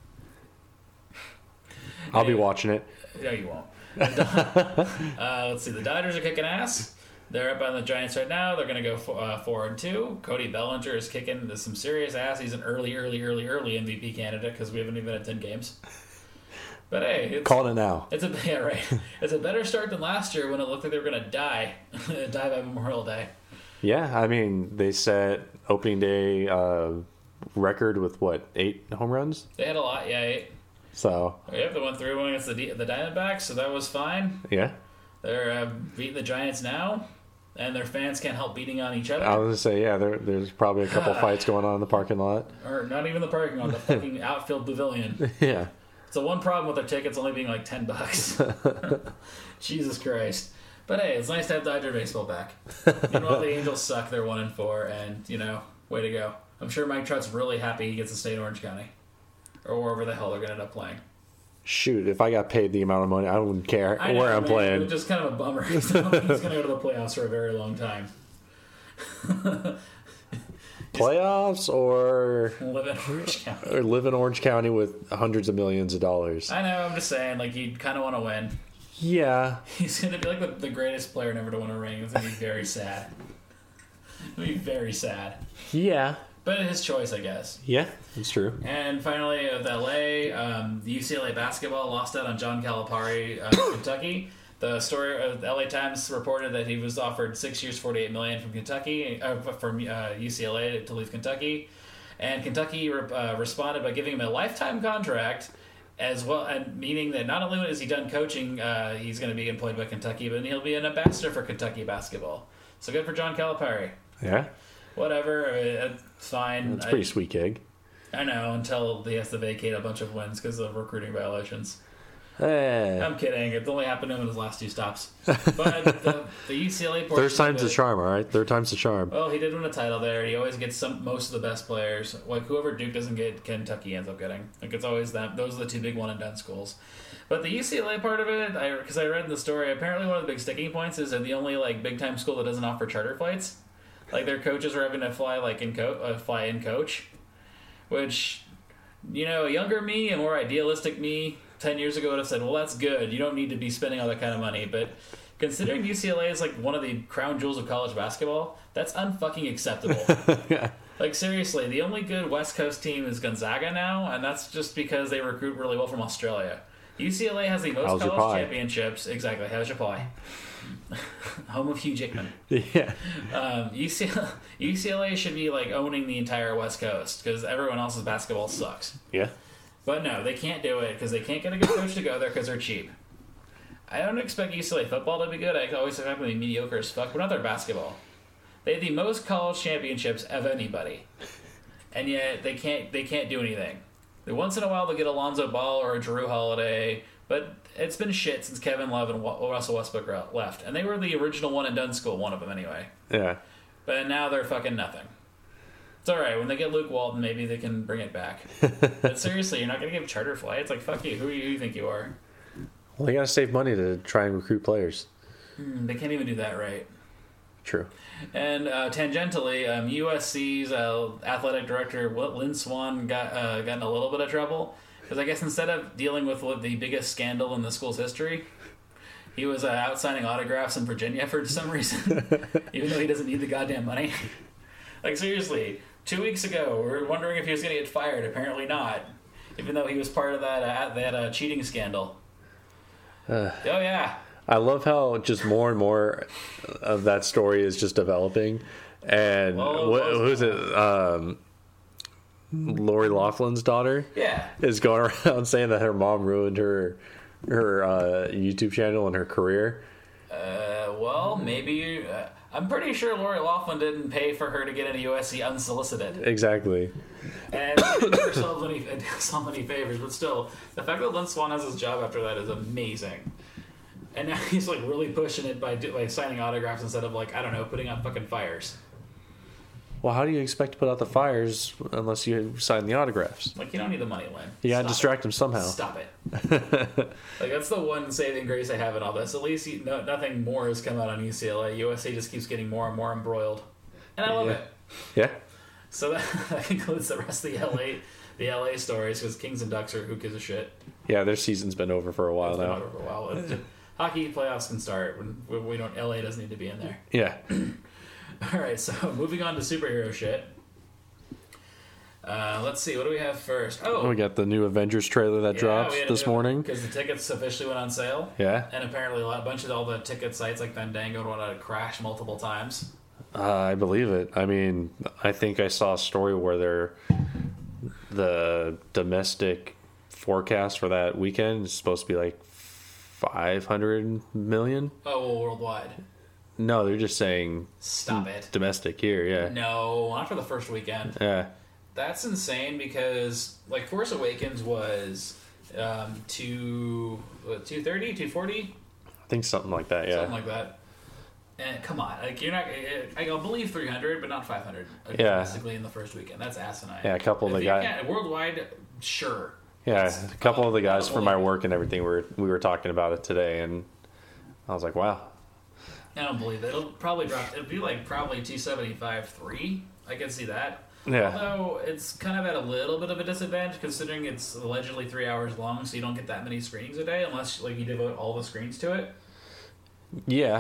Speaker 2: I'll be
Speaker 1: Anyway.
Speaker 2: watching it.
Speaker 1: No, you won't. uh, let's see. The Dodgers are kicking ass. They're up on the Giants right now. They're going to go four, uh, four and two. Cody Bellinger is kicking some serious ass. He's an early, early, early, early M V P candidate because we haven't even had ten games. But hey, it's,
Speaker 2: Call it now.
Speaker 1: it's a yeah, right. It's a better start than last year when it looked like they were going to die, die by Memorial Day.
Speaker 2: Yeah, I mean, they set opening day uh, record with, what, eight home runs?
Speaker 1: They had a lot, yeah. Eight.
Speaker 2: So,
Speaker 1: Yep, they went through one against the D- the Diamondbacks, so that was fine.
Speaker 2: yeah.
Speaker 1: They're uh, beating the Giants now, and their fans can't help beating on each other.
Speaker 2: I was going to say, yeah, there, there's probably a couple fights going on in the parking lot.
Speaker 1: Or not even the parking lot, the fucking outfield pavilion.
Speaker 2: Yeah.
Speaker 1: It's the one problem with their tickets only being like ten bucks. Jesus Christ. But hey, it's nice to have Dodger baseball back. Meanwhile, the Angels suck. They're one and four, and, you know, way to go. I'm sure Mike Trout's really happy he gets to stay in Orange County. Or wherever the hell they're going to end up playing.
Speaker 2: shoot, if I got paid the amount of money, I wouldn't care
Speaker 1: I know,
Speaker 2: where I'm
Speaker 1: man,
Speaker 2: playing.
Speaker 1: It's just kind of a bummer. I don't think he's going to go to the playoffs for a very long time.
Speaker 2: Playoffs or
Speaker 1: live in Orange County.
Speaker 2: Or live in Orange County with hundreds of millions of dollars.
Speaker 1: I know, I'm just saying, like, you kind of want to win.
Speaker 2: Yeah.
Speaker 1: He's going to be like the, the greatest player never to win a ring. It's going to be very sad. It's going to be very sad.
Speaker 2: Yeah.
Speaker 1: But his choice, I guess.
Speaker 2: Yeah, that's true.
Speaker 1: And finally, with L A, um, the U C L A basketball lost out on John Calipari uh, from Kentucky. The story of the L A Times reported that he was offered six years, forty-eight million dollars from Kentucky, uh, from uh, U C L A to leave Kentucky, and Kentucky re- uh, responded by giving him a lifetime contract, as well, and meaning that not only is he done coaching, uh, he's going to be employed by Kentucky, but he'll be an ambassador for Kentucky basketball. So good for John Calipari.
Speaker 2: Yeah,
Speaker 1: whatever, it's fine.
Speaker 2: That's a pretty
Speaker 1: I,
Speaker 2: sweet gig.
Speaker 1: I know, until he has to vacate a bunch of wins because of recruiting violations.
Speaker 2: Hey.
Speaker 1: I'm kidding. It only happened to him in his last two stops. But the, the U C L A portion.
Speaker 2: Third time's
Speaker 1: of
Speaker 2: the
Speaker 1: it,
Speaker 2: charm, all right? Third time's the charm.
Speaker 1: Well, he did win a title there. He always gets some most of the best players. Like whoever Duke doesn't get, Kentucky ends up getting. Like it's always that. Those are the two big one and done schools. But the U C L A part of it, I because I read the story. Apparently, one of the big sticking points is they're the only like big time school that doesn't offer charter flights. Like their coaches are having to fly like in co- uh, fly in coach, which you know, a younger me, a more idealistic me. Ten years ago would have said, well, that's good. You don't need to be spending all that kind of money. But considering U C L A is like one of the crown jewels of college basketball, that's unfucking acceptable.
Speaker 2: Yeah.
Speaker 1: Like, seriously, the only good West Coast team is Gonzaga now, and that's just because they recruit really well from Australia. U C L A has the most
Speaker 2: How's your
Speaker 1: college
Speaker 2: pie?
Speaker 1: championships. Exactly. How's your pie? Home of Hugh Jackman.
Speaker 2: Yeah.
Speaker 1: Um, U C L A, U C L A should be like owning the entire West Coast because everyone else's basketball sucks.
Speaker 2: Yeah.
Speaker 1: But no, they can't do it because they can't get a good coach to go there because they're cheap. I don't expect U C L A football to be good. I always expect them to be mediocre as fuck, but not their basketball. They have the most college championships of anybody, and yet they can't they can't do anything. Once in a while they'll get Alonzo Ball or a Drew Holiday, but it's been shit since Kevin Love and Russell Westbrook left. And they were the original one and done school, one of them anyway.
Speaker 2: Yeah.
Speaker 1: But now they're fucking nothing. It's alright, when they get Luke Walton, maybe they can bring it back. But seriously, you're not going to give charter flights? Like, fuck you. Who do you, who you think you are?
Speaker 2: Well, they gotta save money to try and recruit players.
Speaker 1: Hmm, they can't even do that right.
Speaker 2: True.
Speaker 1: And uh, tangentially, um, U S C's uh, athletic director, Lynn Swan, got, uh, got in a little bit of trouble. Because I guess instead of dealing with the biggest scandal in the school's history, he was uh, out signing autographs in Virginia for some reason, even though he doesn't need the goddamn money. Like, seriously, two weeks ago, we were wondering if he was going to get fired. Apparently not, even though he was part of that uh, that uh, cheating scandal. Uh, oh, yeah.
Speaker 2: I love how just more and more of that story is just developing. And
Speaker 1: well,
Speaker 2: what, who's it? Um, Lori Loughlin's daughter,
Speaker 1: yeah,
Speaker 2: is going around saying that her mom ruined her her uh, YouTube channel and her career.
Speaker 1: Uh, well, maybe uh, I'm pretty sure Lori Loughlin didn't pay for her to get into U S C unsolicited.
Speaker 2: Exactly.
Speaker 1: And she didn't do herself any, so many favors, but still, the fact that Lynn Swan has his job after that is amazing. And now he's like really pushing it by do, like signing autographs instead of like I don't know putting out fucking fires.
Speaker 2: Well, how do you expect to put out the fires unless you sign the autographs?
Speaker 1: Like, you don't need the money, Lynn.
Speaker 2: You gotta
Speaker 1: Stop
Speaker 2: distract
Speaker 1: it.
Speaker 2: them somehow.
Speaker 1: Stop it. Like, that's the one saving grace I have in all this. At least you, no, nothing more has come out on U C L A. U S A just keeps getting more and more embroiled. And I love
Speaker 2: Yeah.
Speaker 1: it.
Speaker 2: Yeah.
Speaker 1: So that, that concludes the rest of the L A the L A stories, because Kings and Ducks are who gives a shit.
Speaker 2: Yeah, their season's been over for a while
Speaker 1: It's been
Speaker 2: now.
Speaker 1: over for a while. It- Hockey playoffs can start when we don't. L A doesn't need to be in there.
Speaker 2: Yeah.
Speaker 1: All right, so moving on to superhero shit. Uh, let's see, what do we have first? Oh,
Speaker 2: We got the new Avengers trailer that dropped this morning.
Speaker 1: because the tickets officially went on sale.
Speaker 2: Yeah.
Speaker 1: And apparently a lot, bunch of all the ticket sites like Fandango and whatnot crashed multiple times.
Speaker 2: Uh, I believe it. I mean, I think I saw a story where they're the domestic forecast for that weekend is supposed to be like five hundred million.
Speaker 1: Oh, well, worldwide.
Speaker 2: No, they're just saying
Speaker 1: Stop it.
Speaker 2: domestic here. Yeah.
Speaker 1: No, not for the first weekend.
Speaker 2: Yeah.
Speaker 1: That's insane because, like, Force Awakens was um, two, what, two thirty, two forty?
Speaker 2: I think something like that. Yeah.
Speaker 1: Something like that. And come on, like you're not. I'll believe three hundred, but not five hundred.
Speaker 2: Yeah.
Speaker 1: Basically, in the first weekend, that's asinine.
Speaker 2: Yeah, a couple
Speaker 1: If
Speaker 2: of the
Speaker 1: you
Speaker 2: guys.
Speaker 1: can't- worldwide, sure.
Speaker 2: Yeah,
Speaker 1: It's,
Speaker 2: a couple
Speaker 1: uh,
Speaker 2: of the guys from my
Speaker 1: unbelievable.
Speaker 2: work and everything were we were talking about it today, and I was like, wow.
Speaker 1: I don't believe it. It'll probably drop. It'll be like probably two seventy-five three. I can see that.
Speaker 2: Yeah.
Speaker 1: Although it's kind of at a little bit of a disadvantage considering it's allegedly three hours long, so you don't get that many screenings a day unless like you devote all the screens to it.
Speaker 2: Yeah.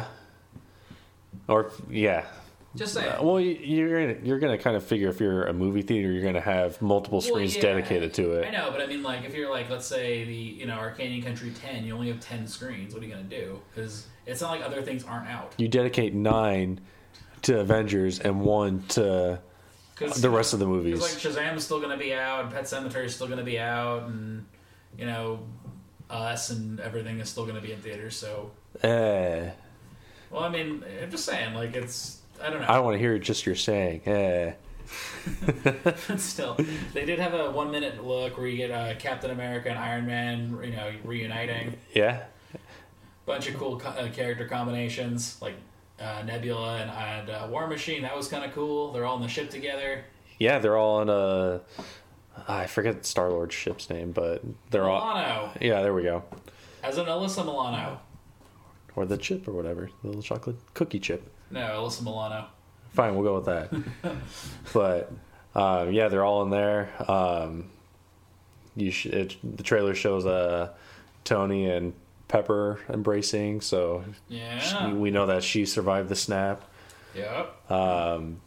Speaker 2: Or yeah.
Speaker 1: Just saying.
Speaker 2: Uh, well, you- you're gonna, you're gonna kind of figure if you're a movie theater, you're gonna have multiple
Speaker 1: Well,
Speaker 2: screens
Speaker 1: yeah,
Speaker 2: dedicated to it.
Speaker 1: I know, but I mean, like, if you're like, let's say the you know Arcadian Country ten, you only have ten screens. What are you gonna do? Because it's not like other things aren't out.
Speaker 2: You dedicate nine to Avengers and one to
Speaker 1: Cause,
Speaker 2: the rest of the movies.
Speaker 1: Because like Shazam's still gonna be out, Pet Sematary still gonna be out, and you know, Us and everything is still gonna be in theaters. So,
Speaker 2: Eh.
Speaker 1: well, I mean, I'm just saying, like, it's I don't know.
Speaker 2: I don't want to hear just you're saying. Eh.
Speaker 1: But still, they did have a one minute look where you get uh, Captain America and Iron Man, you know, reuniting.
Speaker 2: Yeah.
Speaker 1: Bunch of cool co- uh, character combinations like uh, Nebula and, and uh, War Machine. That was kind of cool. They're all on the ship together.
Speaker 2: Yeah, they're all on a. I forget Star Lord's ship's name, but they're all.
Speaker 1: Milano,
Speaker 2: Yeah, there we go.
Speaker 1: as in Alyssa Milano.
Speaker 2: Or the chip or whatever, the little chocolate cookie chip.
Speaker 1: No, Alyssa Milano.
Speaker 2: Fine, we'll go with that. But um, yeah, they're all in there. Um, you sh- it, the trailer shows uh, Tony and Pepper embracing, so
Speaker 1: Yeah.
Speaker 2: she, we know that she survived the snap.
Speaker 1: Yep.
Speaker 2: Um,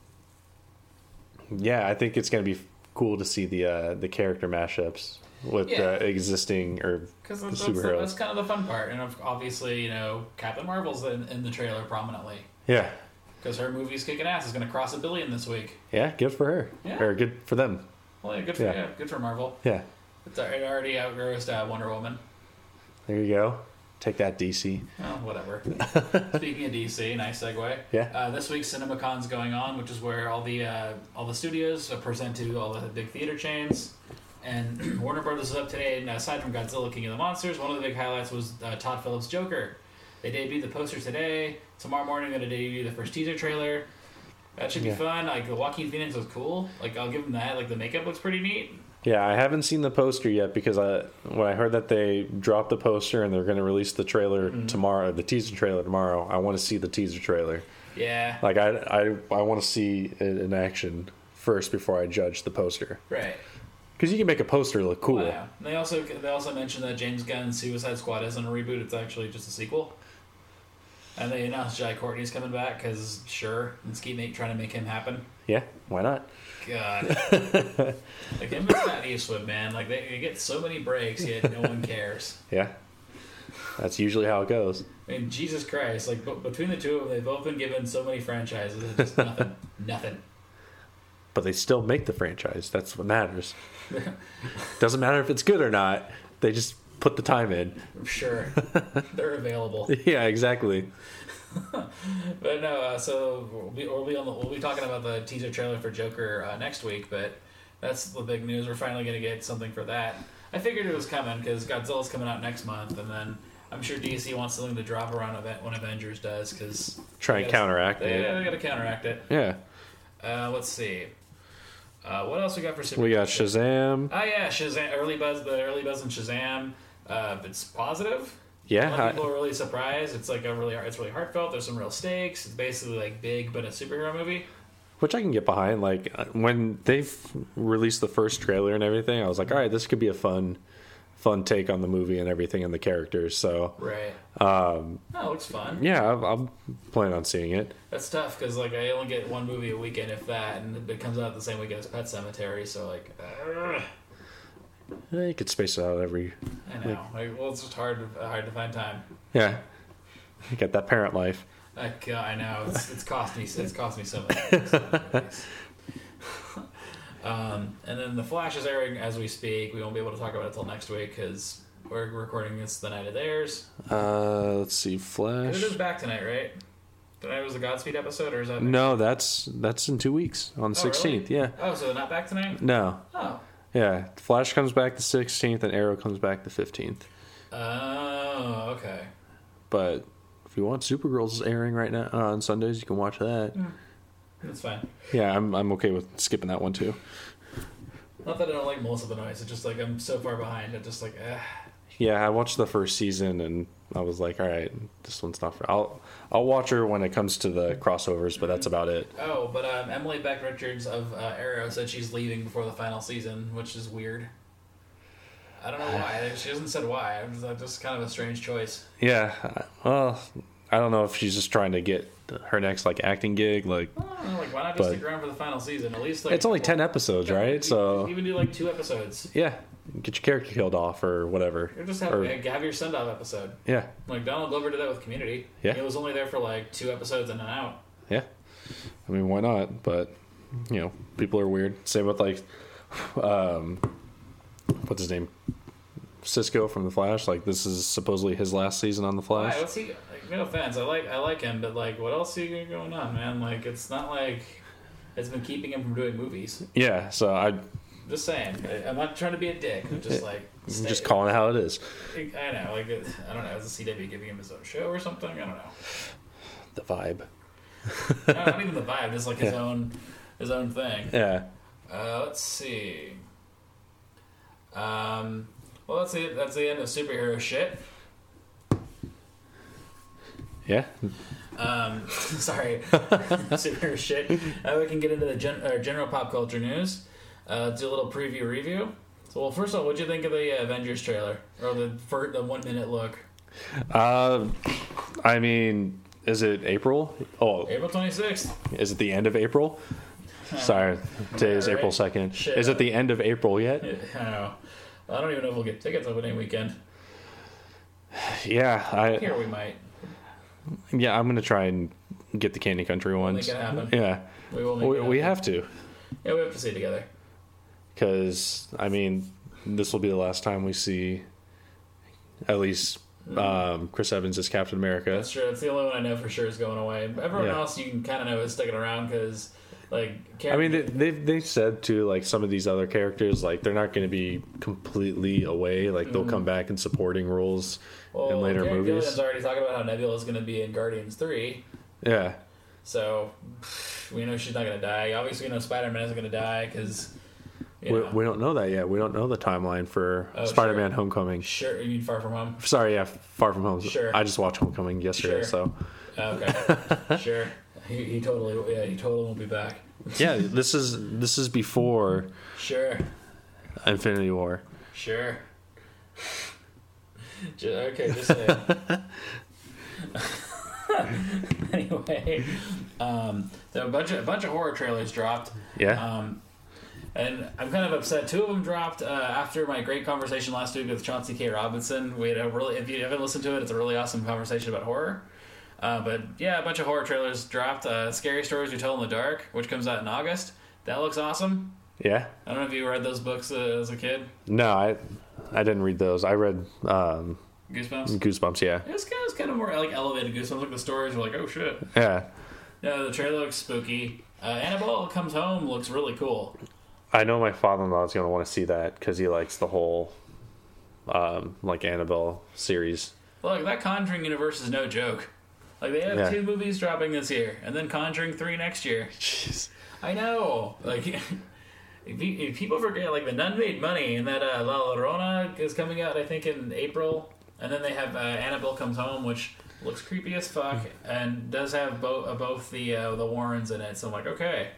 Speaker 2: yeah, I think it's going to be cool to see the uh, the character mashups with
Speaker 1: Yeah.
Speaker 2: the existing or
Speaker 1: Because
Speaker 2: the
Speaker 1: that's, that's,
Speaker 2: superheroes.
Speaker 1: that's kind of the fun part. And of- obviously, you know, Captain Marvel's in, in the trailer prominently.
Speaker 2: Yeah,
Speaker 1: Because her movie's kicking ass. Is going to cross a billion this week.
Speaker 2: yeah, good for her,
Speaker 1: Yeah.
Speaker 2: or good for them.
Speaker 1: Well, yeah, good for
Speaker 2: Yeah.
Speaker 1: yeah, good for Marvel.
Speaker 2: Yeah,
Speaker 1: It's, it already outgrossed uh, Wonder Woman.
Speaker 2: there you go. Take that, D C.
Speaker 1: Well, whatever. Speaking of D C, nice segue.
Speaker 2: Yeah.
Speaker 1: Uh, this week, CinemaCon's going on, which is where all the uh, all the studios uh, present to all the big theater chains. And Warner Brothers is up today. And aside from Godzilla, King of the Monsters, one of the big highlights was uh, Todd Phillips' Joker. They debuted the poster today. Tomorrow morning, they're going to debut the first teaser trailer. That should be
Speaker 2: Yeah.
Speaker 1: fun. Like the Joaquin Phoenix was cool. Like I'll give him that. Like the makeup looks pretty neat.
Speaker 2: Yeah, I haven't seen the poster yet because I when I heard that they dropped the poster and they're going to release the trailer
Speaker 1: Mm-hmm.
Speaker 2: tomorrow, the teaser trailer tomorrow. I want to see the teaser trailer.
Speaker 1: Yeah.
Speaker 2: Like I I I want to see it in action first before I judge the poster.
Speaker 1: Right.
Speaker 2: Because you can make a poster look cool.
Speaker 1: Wow. They also they also mentioned that James Gunn's Suicide Squad isn't a reboot; it's actually just a sequel. And they announced Jai Courtney's coming back because sure, let's keep make, trying to make him happen.
Speaker 2: Yeah, why not?
Speaker 1: God, like him and Scott Eastwood, man, like they, they get so many breaks yet no one cares.
Speaker 2: Yeah, that's usually how it goes.
Speaker 1: I mean, Jesus Christ, like b- between the two of them, they've both been given so many franchises, it's just nothing, nothing.
Speaker 2: But they still make the franchise. That's what matters. Doesn't matter if it's good or not. They just put the time in.
Speaker 1: Sure, they're available.
Speaker 2: Yeah, exactly.
Speaker 1: But no, uh, so we'll be, we'll be on the, we'll be talking about the teaser trailer for Joker uh, next week. But that's the big news. We're finally going to get something for that. I figured it was coming because Godzilla's coming out next month, and then I'm sure D C wants something to drop around event when Avengers does because
Speaker 2: Try and counteract
Speaker 1: they,
Speaker 2: it.
Speaker 1: they got to counteract it.
Speaker 2: Yeah.
Speaker 1: Uh, let's see. Uh, what else we got for Super?
Speaker 2: We got Shazam.
Speaker 1: Oh yeah, Shazam. Early buzz. The early buzz in Shazam. Uh, it's positive. A lot
Speaker 2: Yeah.
Speaker 1: of people are really surprised. It's like a really, it's really heartfelt. There's some real stakes. It's basically like Big, but a superhero movie.
Speaker 2: Which I can get behind. Like uh, when they've released the first trailer and everything, I was like, all right, this could be a fun, fun take on the movie and everything and the characters. So
Speaker 1: Right.
Speaker 2: um,
Speaker 1: Oh, it looks fun.
Speaker 2: yeah, I'm, I'm planning on seeing it.
Speaker 1: That's tough because like I only get one movie a weekend, if that, and it comes out the same weekend as Pet Sematary. So like, uh,
Speaker 2: Eh, you could space it out every.
Speaker 1: I know. Like, well, it's just hard, hard to find time.
Speaker 2: Yeah, you got that parent life.
Speaker 1: Like, uh, I know it's it's cost me it's cost me so much. um, and then the Flash is airing as we speak. We won't be able to talk about it until next week because we're recording this the night of theirs.
Speaker 2: Uh, let's see, Flash.
Speaker 1: It is back tonight, right? Tonight was the Godspeed episode, or is that?
Speaker 2: No, that's that's in two weeks on the
Speaker 1: Oh, really?
Speaker 2: sixteenth. Yeah.
Speaker 1: Oh, so they're not back tonight?
Speaker 2: No.
Speaker 1: Oh.
Speaker 2: Yeah, Flash comes back the sixteenth and Arrow comes back the fifteenth.
Speaker 1: Oh, okay.
Speaker 2: But if you want Supergirl's airing right now uh, on Sundays, you can watch that.
Speaker 1: That's fine.
Speaker 2: Yeah, I'm I'm okay with skipping that one too.
Speaker 1: Not that I don't like Melissa Benoist. It's just like I'm so far behind. I'm just like, eh.
Speaker 2: Yeah, I watched the first season and I was like, all right, this one's not for. I'll I'll watch her when it comes to the crossovers, but that's about it.
Speaker 1: Oh, but um, Emily Beck Richards of uh, Arrow said she's leaving before the final season, which is weird. I don't know why. She hasn't said why. It's just, just kind of a strange choice.
Speaker 2: Yeah, well, I don't know if she's just trying to get her next like acting gig. Like,
Speaker 1: I don't know, like why not just
Speaker 2: but,
Speaker 1: stick around for the final season? At least like
Speaker 2: it's only ten episodes, right?
Speaker 1: You,
Speaker 2: so
Speaker 1: even do like two episodes.
Speaker 2: Yeah, get your character killed off or whatever.
Speaker 1: Or just have,
Speaker 2: or,
Speaker 1: have your send off episode.
Speaker 2: Yeah,
Speaker 1: like Donald Glover did that with Community.
Speaker 2: Yeah,
Speaker 1: he was only there for like two episodes and then out.
Speaker 2: Yeah, I mean, why not? But you know, people are weird. Same with like, um, what's his name? Cisco from The Flash. Like, this is supposedly his last season on The Flash.
Speaker 1: Why? What's he? Like, no offense, I like I like him, but like, what else are you got going on, man? Like, it's not like it's been keeping him from doing movies.
Speaker 2: Yeah, so I.
Speaker 1: Just saying, I'm not trying to be a dick. I'm just like
Speaker 2: I'm just calling it how it is.
Speaker 1: I know, like I don't know. Is the C W giving him his own show or something? I don't know.
Speaker 2: The vibe.
Speaker 1: No, not even the vibe. Just like his yeah. own his own thing.
Speaker 2: Yeah.
Speaker 1: Uh, let's see. Um. Well, that's the that's the end of superhero shit.
Speaker 2: Yeah.
Speaker 1: Um, sorry, superhero shit. Uh, we can get into the gen- uh, general pop culture news. Uh, do a little preview review. So, well, first of all, what'd you think of the uh, Avengers trailer or the for the one minute look?
Speaker 2: Uh, I mean, is it April? Oh,
Speaker 1: April twenty-sixth.
Speaker 2: Is it the end of April? Sorry, today is
Speaker 1: right.
Speaker 2: April second.
Speaker 1: Shit.
Speaker 2: Is it the end of April yet?
Speaker 1: I don't know. I don't even know if we'll get tickets opening weekend.
Speaker 2: Yeah, I.
Speaker 1: Here we might.
Speaker 2: Yeah, I'm gonna try and get the Candy Country
Speaker 1: We'll
Speaker 2: ones.
Speaker 1: make it happen.
Speaker 2: Yeah,
Speaker 1: we will. Make
Speaker 2: we,
Speaker 1: it happen.
Speaker 2: we have to.
Speaker 1: Yeah, we have to see it together.
Speaker 2: Because I mean, this will be the last time we see, at least, um, Chris Evans as Captain America.
Speaker 1: That's true. It's the only one I know for sure is going away. Everyone
Speaker 2: Yeah.
Speaker 1: else, you can kind of know is sticking around because, like,
Speaker 2: I mean, they, they've they said too, like some of these other characters, like they're not going to be completely away. Like they'll mm-hmm. come back in supporting roles
Speaker 1: well,
Speaker 2: in later
Speaker 1: Karen
Speaker 2: movies.
Speaker 1: Gillian's already talking about how Nebula is going to be in Guardians three.
Speaker 2: Yeah.
Speaker 1: So we know she's not going to die. Obviously, we know Spider-Man isn't going to die because.
Speaker 2: We, we don't know that yet. We don't know the timeline for
Speaker 1: oh,
Speaker 2: Spider-Man:
Speaker 1: sure.
Speaker 2: Homecoming.
Speaker 1: Sure, you mean Far From Home?
Speaker 2: Sorry, yeah, Far From Home.
Speaker 1: Sure.
Speaker 2: I just watched Homecoming yesterday,
Speaker 1: sure.
Speaker 2: so.
Speaker 1: Okay. Sure. He, he totally, yeah, he totally won't be back.
Speaker 2: Yeah, this is this is before.
Speaker 1: Sure.
Speaker 2: Infinity War.
Speaker 1: Sure. Just, okay, just saying. Anyway, um, there a bunch of a bunch of horror trailers dropped.
Speaker 2: Yeah.
Speaker 1: Um, and I'm kind of upset. Two of them dropped uh, after my great conversation last week with Chauncey K. Robinson. We had a really, if you haven't listened to it, it's a really awesome conversation about horror. Uh, but yeah, a bunch of horror trailers dropped. Uh, Scary Stories We Tell in the Dark, which comes out in August. That looks awesome.
Speaker 2: Yeah.
Speaker 1: I don't know if you read those books uh, as a kid.
Speaker 2: No, I I didn't read those. I read um,
Speaker 1: Goosebumps.
Speaker 2: Goosebumps, yeah.
Speaker 1: It was kind of, it was kind of more like elevated Goosebumps. Like the stories were like, oh shit.
Speaker 2: Yeah.
Speaker 1: No, the trailer looks spooky. Uh, Annabelle Comes Home looks really cool.
Speaker 2: I know my father-in-law is going to want to see that because he likes the whole um, like Annabelle series.
Speaker 1: Look, that Conjuring universe is no joke. Like they have
Speaker 2: yeah.
Speaker 1: two movies dropping this year, and then Conjuring three next year.
Speaker 2: Jeez.
Speaker 1: I know. Like, if, you, if people forget, like the Nun made money, and that uh, La Llorona is coming out, I think, in April, and then they have uh, Annabelle Comes Home, which looks creepy as fuck, and does have bo- uh, both the uh, the Warrens in it. So I'm like, okay,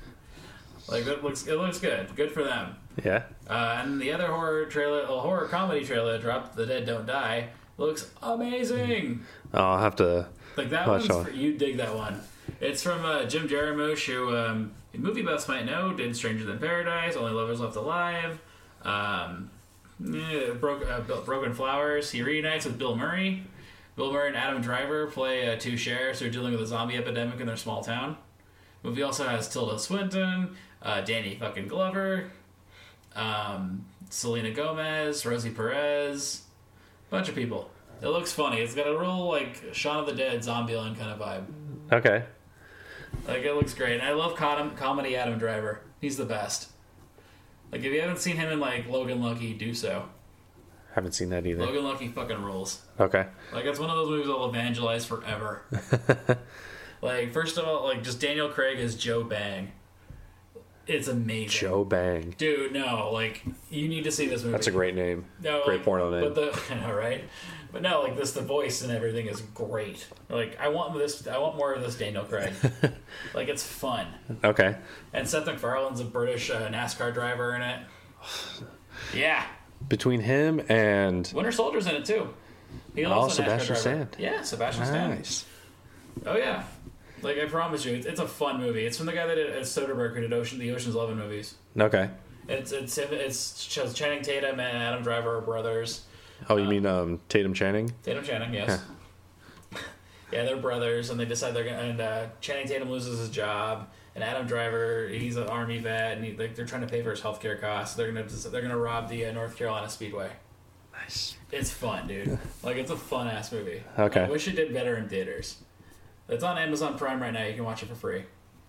Speaker 1: like it looks it looks good, good for them.
Speaker 2: Yeah.
Speaker 1: Uh, and the other horror trailer, a horror comedy trailer dropped, The Dead Don't Die, looks amazing.
Speaker 2: Oh, I'll have to.
Speaker 1: Like that one's for, you dig that one. It's from uh, Jim Jarmusch, who um, movie buffs might know, did Stranger Than Paradise, Only Lovers Left Alive, um, yeah, Broke, uh, Broken Flowers. He reunites with Bill Murray. Bill Murray and Adam Driver play uh, two sheriffs who are dealing with a zombie epidemic in their small town. The movie also has Tilda Swinton, uh, Danny fucking Glover, um, Selena Gomez, Rosie Perez, bunch of people. It looks funny. It's got a real, like, Shaun of the Dead, Zombieland kind of vibe.
Speaker 2: Okay.
Speaker 1: Like, it looks great. And I love com- comedy Adam Driver. He's the best. Like, if you haven't seen him in, like, Logan Lucky, do so.
Speaker 2: Haven't seen that either.
Speaker 1: Logan Lucky fucking rules.
Speaker 2: Okay.
Speaker 1: Like, it's one of those movies I'll evangelize forever. Like, first of all, like, just Daniel Craig as Joe Bang. It's amazing.
Speaker 2: Joe Bang.
Speaker 1: Dude, no, like, you need to see this movie.
Speaker 2: That's a great name.
Speaker 1: No,
Speaker 2: great
Speaker 1: like,
Speaker 2: porno name.
Speaker 1: But the, I know, right? But no, like, this, the voice and everything is great. Like, I want this, I want more of this Daniel Craig. Like, it's fun.
Speaker 2: Okay.
Speaker 1: And Seth MacFarlane's a British uh, NASCAR driver in it. Yeah.
Speaker 2: Between him and...
Speaker 1: Winter Soldier's in it, too. He
Speaker 2: Oh,
Speaker 1: also a NASCAR
Speaker 2: Sebastian
Speaker 1: driver.
Speaker 2: Stan.
Speaker 1: Yeah, Sebastian Stan.
Speaker 2: Nice.
Speaker 1: Oh, yeah. Like, I promise you, it's, it's a fun movie. It's from the guy that did uh, Soderbergh, who did Ocean, the Ocean's Eleven movies.
Speaker 2: Okay.
Speaker 1: It's it's him- it's shows Channing Tatum and Adam Driver are brothers.
Speaker 2: Oh, you
Speaker 1: Um,
Speaker 2: mean um, Tatum Channing?
Speaker 1: Tatum Channing, yes. Yeah, they're brothers, and they decide they're gonna. And uh, Channing Tatum loses his job, and Adam Driver, he's an army vet, and he, like, they're trying to pay for his healthcare costs. They're gonna they're gonna rob the uh, North Carolina Speedway.
Speaker 2: Nice.
Speaker 1: It's fun, dude. Like, it's a fun ass movie.
Speaker 2: Okay.
Speaker 1: I wish it did better in theaters. It's on Amazon Prime right now. You can watch it for free.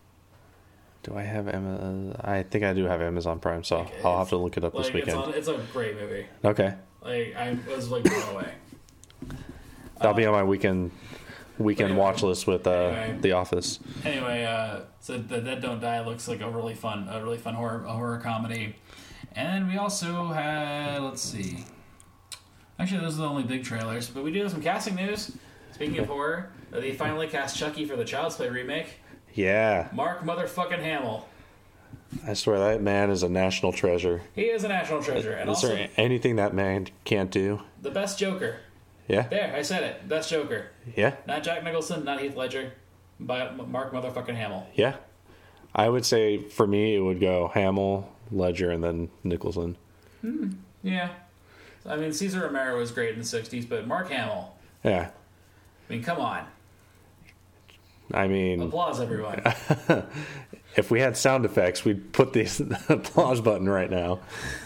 Speaker 2: Do I have Amazon? I think I do have Amazon Prime, so
Speaker 1: Like,
Speaker 2: I'll have
Speaker 1: it's-
Speaker 2: to look it up
Speaker 1: Like,
Speaker 2: this weekend.
Speaker 1: It's, on, it's a great movie.
Speaker 2: Okay.
Speaker 1: Like, I was like blown away.
Speaker 2: That'll be on my weekend weekend
Speaker 1: anyway-
Speaker 2: watch list with uh,
Speaker 1: anyway.
Speaker 2: The Office.
Speaker 1: Anyway, uh, so The Dead Don't Die looks like a really fun, a really fun horror, a horror comedy. And we also had, let's see. Actually, those are the only big trailers, but we do have some casting news. Speaking of horror, they finally cast Chucky for the Child's Play remake.
Speaker 2: Yeah.
Speaker 1: Mark motherfucking Hamill.
Speaker 2: I swear that man is a national treasure.
Speaker 1: He is a national treasure, and
Speaker 2: Is
Speaker 1: also
Speaker 2: there anything that man can't do?
Speaker 1: the best Joker.
Speaker 2: Yeah.
Speaker 1: There, I said it. Best Joker.
Speaker 2: Yeah.
Speaker 1: Not Jack Nicholson, not Heath Ledger, but Mark motherfucking Hamill.
Speaker 2: Yeah. I would say for me it would go Hamill, Ledger, and then Nicholson.
Speaker 1: Yeah. I mean, Cesar Romero was great in the sixties, but Mark Hamill,
Speaker 2: Yeah.
Speaker 1: I mean, come on.
Speaker 2: I mean,
Speaker 1: Applause, everyone.
Speaker 2: if we had sound effects, we'd put the applause button right now.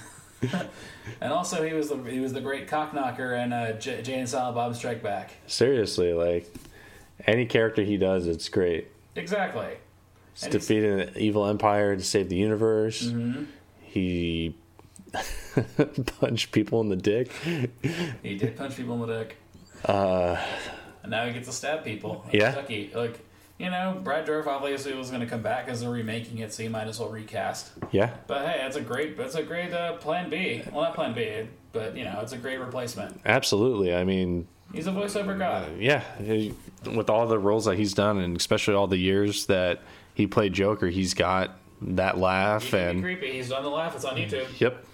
Speaker 1: And also, he was the he was the great cock knocker in uh, J- Jay and Silent Bob Strike Back.
Speaker 2: Seriously, like any character he does, it's great.
Speaker 1: Exactly.
Speaker 2: He's
Speaker 1: And he's-
Speaker 2: defeating an evil empire to save the universe.
Speaker 1: Mm-hmm.
Speaker 2: He punched people in the dick.
Speaker 1: He did punch people in the dick.
Speaker 2: Uh,
Speaker 1: And now he gets to stab people.
Speaker 2: Yeah.
Speaker 1: Chucky. Like, you know, Brad Dourif obviously was going to come back as they're remaking it, so you might as well recast.
Speaker 2: yeah,
Speaker 1: But hey, that's a great, that's a great uh, plan B. Well, not plan B, but you know, it's a great replacement.
Speaker 2: absolutely. I mean,
Speaker 1: He's a voiceover god.
Speaker 2: yeah, he, with all the roles that he's done, and especially all the years that he played Joker, he's got that
Speaker 1: He
Speaker 2: laugh
Speaker 1: can be
Speaker 2: and
Speaker 1: creepy. He's done the laugh. It's on YouTube.
Speaker 2: yep.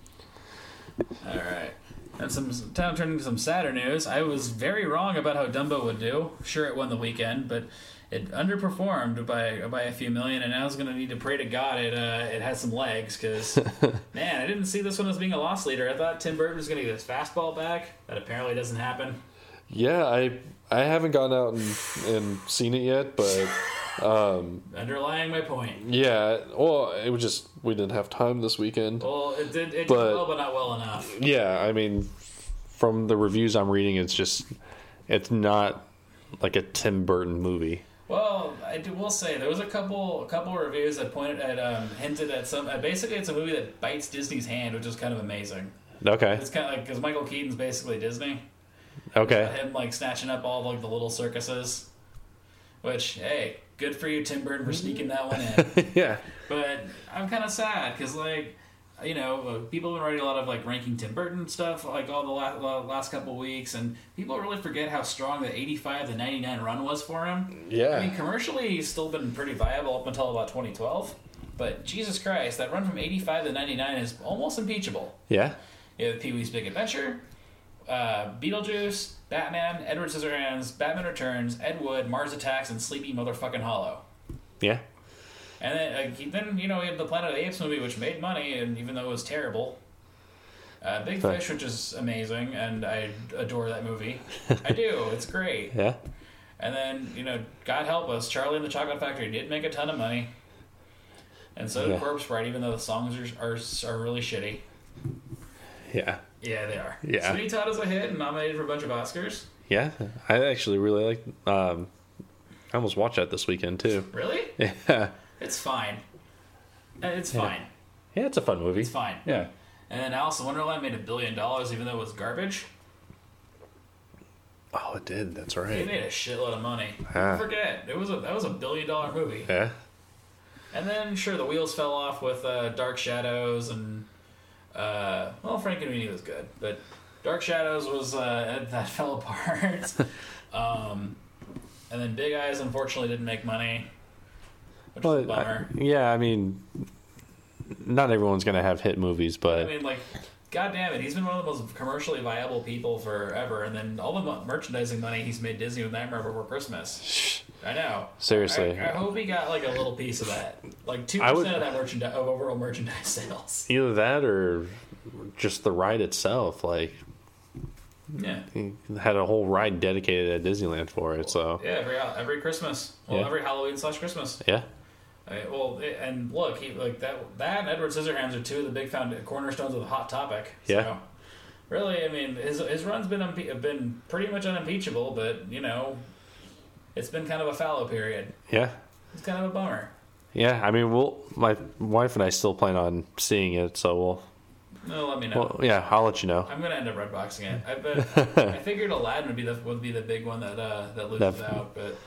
Speaker 1: All right. And some time turning to some sadder news. I was very wrong about how Dumbo would do. Sure, it won the weekend, but it underperformed by by a few million. And I was going to need to pray to God it uh, it has some legs, because man, I didn't see this one as being a loss leader. I thought Tim Burton was going to get his fastball back. That apparently doesn't happen.
Speaker 2: Yeah, I I haven't gone out and, and seen it yet, but um,
Speaker 1: Underlying my point.
Speaker 2: yeah. Well, it was just we didn't have time this weekend.
Speaker 1: Well, it did it did
Speaker 2: But-
Speaker 1: well, but not well enough.
Speaker 2: Yeah, I mean, from the reviews I'm reading, it's just it's not like a Tim Burton movie.
Speaker 1: Well, I do, will say there was a couple a couple reviews that pointed at um, hinted at some. Uh, basically, it's a movie that bites Disney's hand, which is kind of amazing.
Speaker 2: Okay,
Speaker 1: It's kind of like because Michael Keaton's basically Disney.
Speaker 2: okay,
Speaker 1: Him like snatching up all like the little circuses. Which, hey, good for you, Tim Burton, for sneaking that one in.
Speaker 2: yeah,
Speaker 1: But I'm kind of sad because, like, you know, uh, people have been writing a lot of like ranking Tim Burton stuff like all the la- last couple weeks, and people really forget how strong the eighty-five to ninety-nine run was for him.
Speaker 2: yeah.
Speaker 1: I mean, commercially, he's still been pretty viable up until about twenty twelve. But Jesus Christ, that run from eighty-five to ninety-nine is almost impeachable.
Speaker 2: Yeah,
Speaker 1: You have Pee Wee's Big Adventure, uh, Beetlejuice, Batman, Edward Scissorhands, Batman Returns, Ed Wood, Mars Attacks, and Sleepy Motherfucking Hollow.
Speaker 2: yeah,
Speaker 1: And then, uh, he- then you know, we had the Planet of the Apes movie, which made money, and even though it was terrible. Uh, Big
Speaker 2: But-
Speaker 1: Fish, which is amazing, and I adore that movie. I do. It's great.
Speaker 2: yeah.
Speaker 1: And then, you know, God help us, Charlie and the Chocolate Factory did make a ton of money. And so did
Speaker 2: Yeah.
Speaker 1: Corpse Bride, even though the songs are, are, are really shitty.
Speaker 2: Yeah,
Speaker 1: Yeah, they are.
Speaker 2: Yeah.
Speaker 1: Sweeney Todd is a hit and nominated for a bunch of Oscars.
Speaker 2: yeah. I actually really like. Um, I almost watched that this weekend too.
Speaker 1: Really?
Speaker 2: Yeah,
Speaker 1: It's fine. Uh, It's
Speaker 2: Yeah.
Speaker 1: fine.
Speaker 2: yeah. It's a fun movie.
Speaker 1: It's fine.
Speaker 2: Yeah,
Speaker 1: And then Alice in Wonderland made a billion dollars, even though it was garbage.
Speaker 2: oh, it did. That's
Speaker 1: They
Speaker 2: right.
Speaker 1: made a shitload of money.
Speaker 2: Ah.
Speaker 1: Don't forget, it was a that was a billion dollar movie.
Speaker 2: Yeah,
Speaker 1: And then, sure, the wheels fell off with uh, Dark Shadows, and uh, well, Frankenweenie was good, but Dark Shadows was uh, that fell apart. um, and then Big Eyes unfortunately didn't make money, which
Speaker 2: Well,
Speaker 1: was a bummer.
Speaker 2: I- yeah, I mean, not everyone's gonna have hit movies, but
Speaker 1: I mean, like, God damn it, he's been one of the most commercially viable people forever, and then all the mo- merchandising money he's made Disney with Nightmare Before Christmas. I know.
Speaker 2: seriously,
Speaker 1: I, I hope he got like a little piece of that, like two
Speaker 2: I would-
Speaker 1: percent of that merchandise of overall merchandise sales.
Speaker 2: either that or just the ride itself. Like,
Speaker 1: Yeah,
Speaker 2: he had a whole ride dedicated at Disneyland for it. So
Speaker 1: yeah. Every every Christmas, well,
Speaker 2: Yeah.
Speaker 1: every Halloween slash Christmas.
Speaker 2: yeah,
Speaker 1: I, well, it, and look, he like that. That and Edward Scissorhands are two of the big found cornerstones of the Hot Topic. So,
Speaker 2: Yeah.
Speaker 1: really, I mean, his his run's been unpe- have been pretty much unimpeachable, but you know, it's been kind of a fallow period.
Speaker 2: yeah,
Speaker 1: It's kind of a bummer.
Speaker 2: yeah. I mean, we'll my wife and I still plan on seeing it, so we'll.
Speaker 1: No, let me know.
Speaker 2: Well, yeah, I'll let you know.
Speaker 1: I'm gonna end up red boxing it. I bet. I figured Aladdin would be the would be the big one that uh, that loses
Speaker 2: That-
Speaker 1: out, but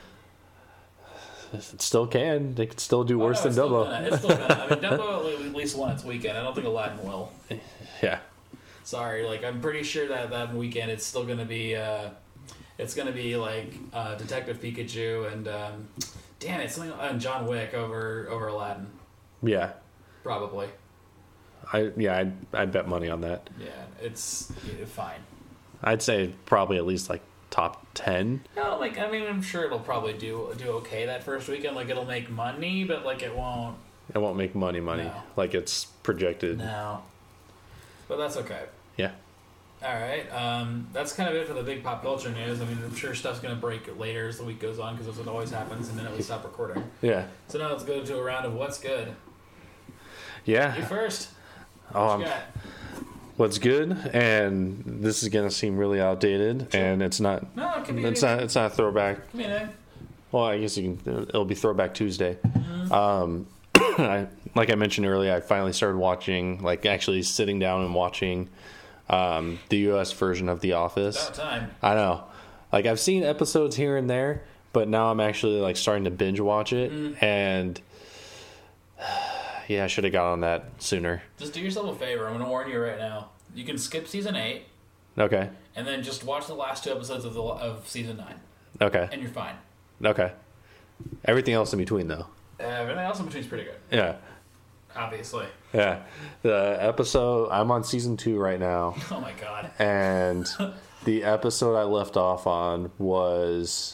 Speaker 2: It still can. They could still do
Speaker 1: Oh,
Speaker 2: worse
Speaker 1: no, it's
Speaker 2: than
Speaker 1: still
Speaker 2: Dumbo.
Speaker 1: gonna- It's still gonna. I mean, Dumbo at least won its weekend. I don't think Aladdin will.
Speaker 2: Yeah,
Speaker 1: Sorry, like I'm pretty sure that that weekend it's still gonna be. Uh, it's gonna be like uh, Detective Pikachu and um, damn it, something and John Wick over over Aladdin
Speaker 2: yeah.
Speaker 1: probably.
Speaker 2: I yeah, I'd, I'd bet money on that.
Speaker 1: Yeah, it's yeah, fine.
Speaker 2: I'd say probably at least like top ten.
Speaker 1: No, like I mean, I'm sure it'll probably do do okay that first weekend. Like it'll make money, but like it won't.
Speaker 2: It won't make money, money
Speaker 1: No.
Speaker 2: like it's projected.
Speaker 1: No, but that's okay.
Speaker 2: Yeah,
Speaker 1: All right, um, that's kind of it for the big pop culture news. I mean, I'm sure stuff's gonna break later as the week goes on because that's what always happens, and then we stop recording.
Speaker 2: yeah,
Speaker 1: So now let's go to a round of what's good. You
Speaker 2: yeah.
Speaker 1: first.
Speaker 2: Oh,
Speaker 1: What
Speaker 2: I'm,
Speaker 1: you got?
Speaker 2: what's good, and this is gonna seem really outdated, and it's not.
Speaker 1: No, it can be.
Speaker 2: It's
Speaker 1: anything.
Speaker 2: not. It's not a throwback.
Speaker 1: Come in.
Speaker 2: Well, I guess you can. It'll be Throwback Tuesday.
Speaker 1: Mm-hmm.
Speaker 2: Um, I, like I mentioned earlier, I finally started watching, like actually sitting down and watching um, the U S version of The Office.
Speaker 1: About time.
Speaker 2: I know. Like I've seen episodes here and there, but now I'm actually like starting to binge watch it,
Speaker 1: Mm.
Speaker 2: and yeah, I should have got on that sooner.
Speaker 1: Just do yourself a favor. I'm going to warn you right now. You can skip season eight
Speaker 2: Okay.
Speaker 1: and then just watch the last two episodes of the of season nine,
Speaker 2: Okay.
Speaker 1: and you're fine.
Speaker 2: Okay. Everything else in between, though.
Speaker 1: Uh, everything else in between is pretty good,
Speaker 2: Yeah.
Speaker 1: obviously.
Speaker 2: Yeah. The episode, I'm on season two right now,
Speaker 1: Oh my god.
Speaker 2: and the episode I left off on was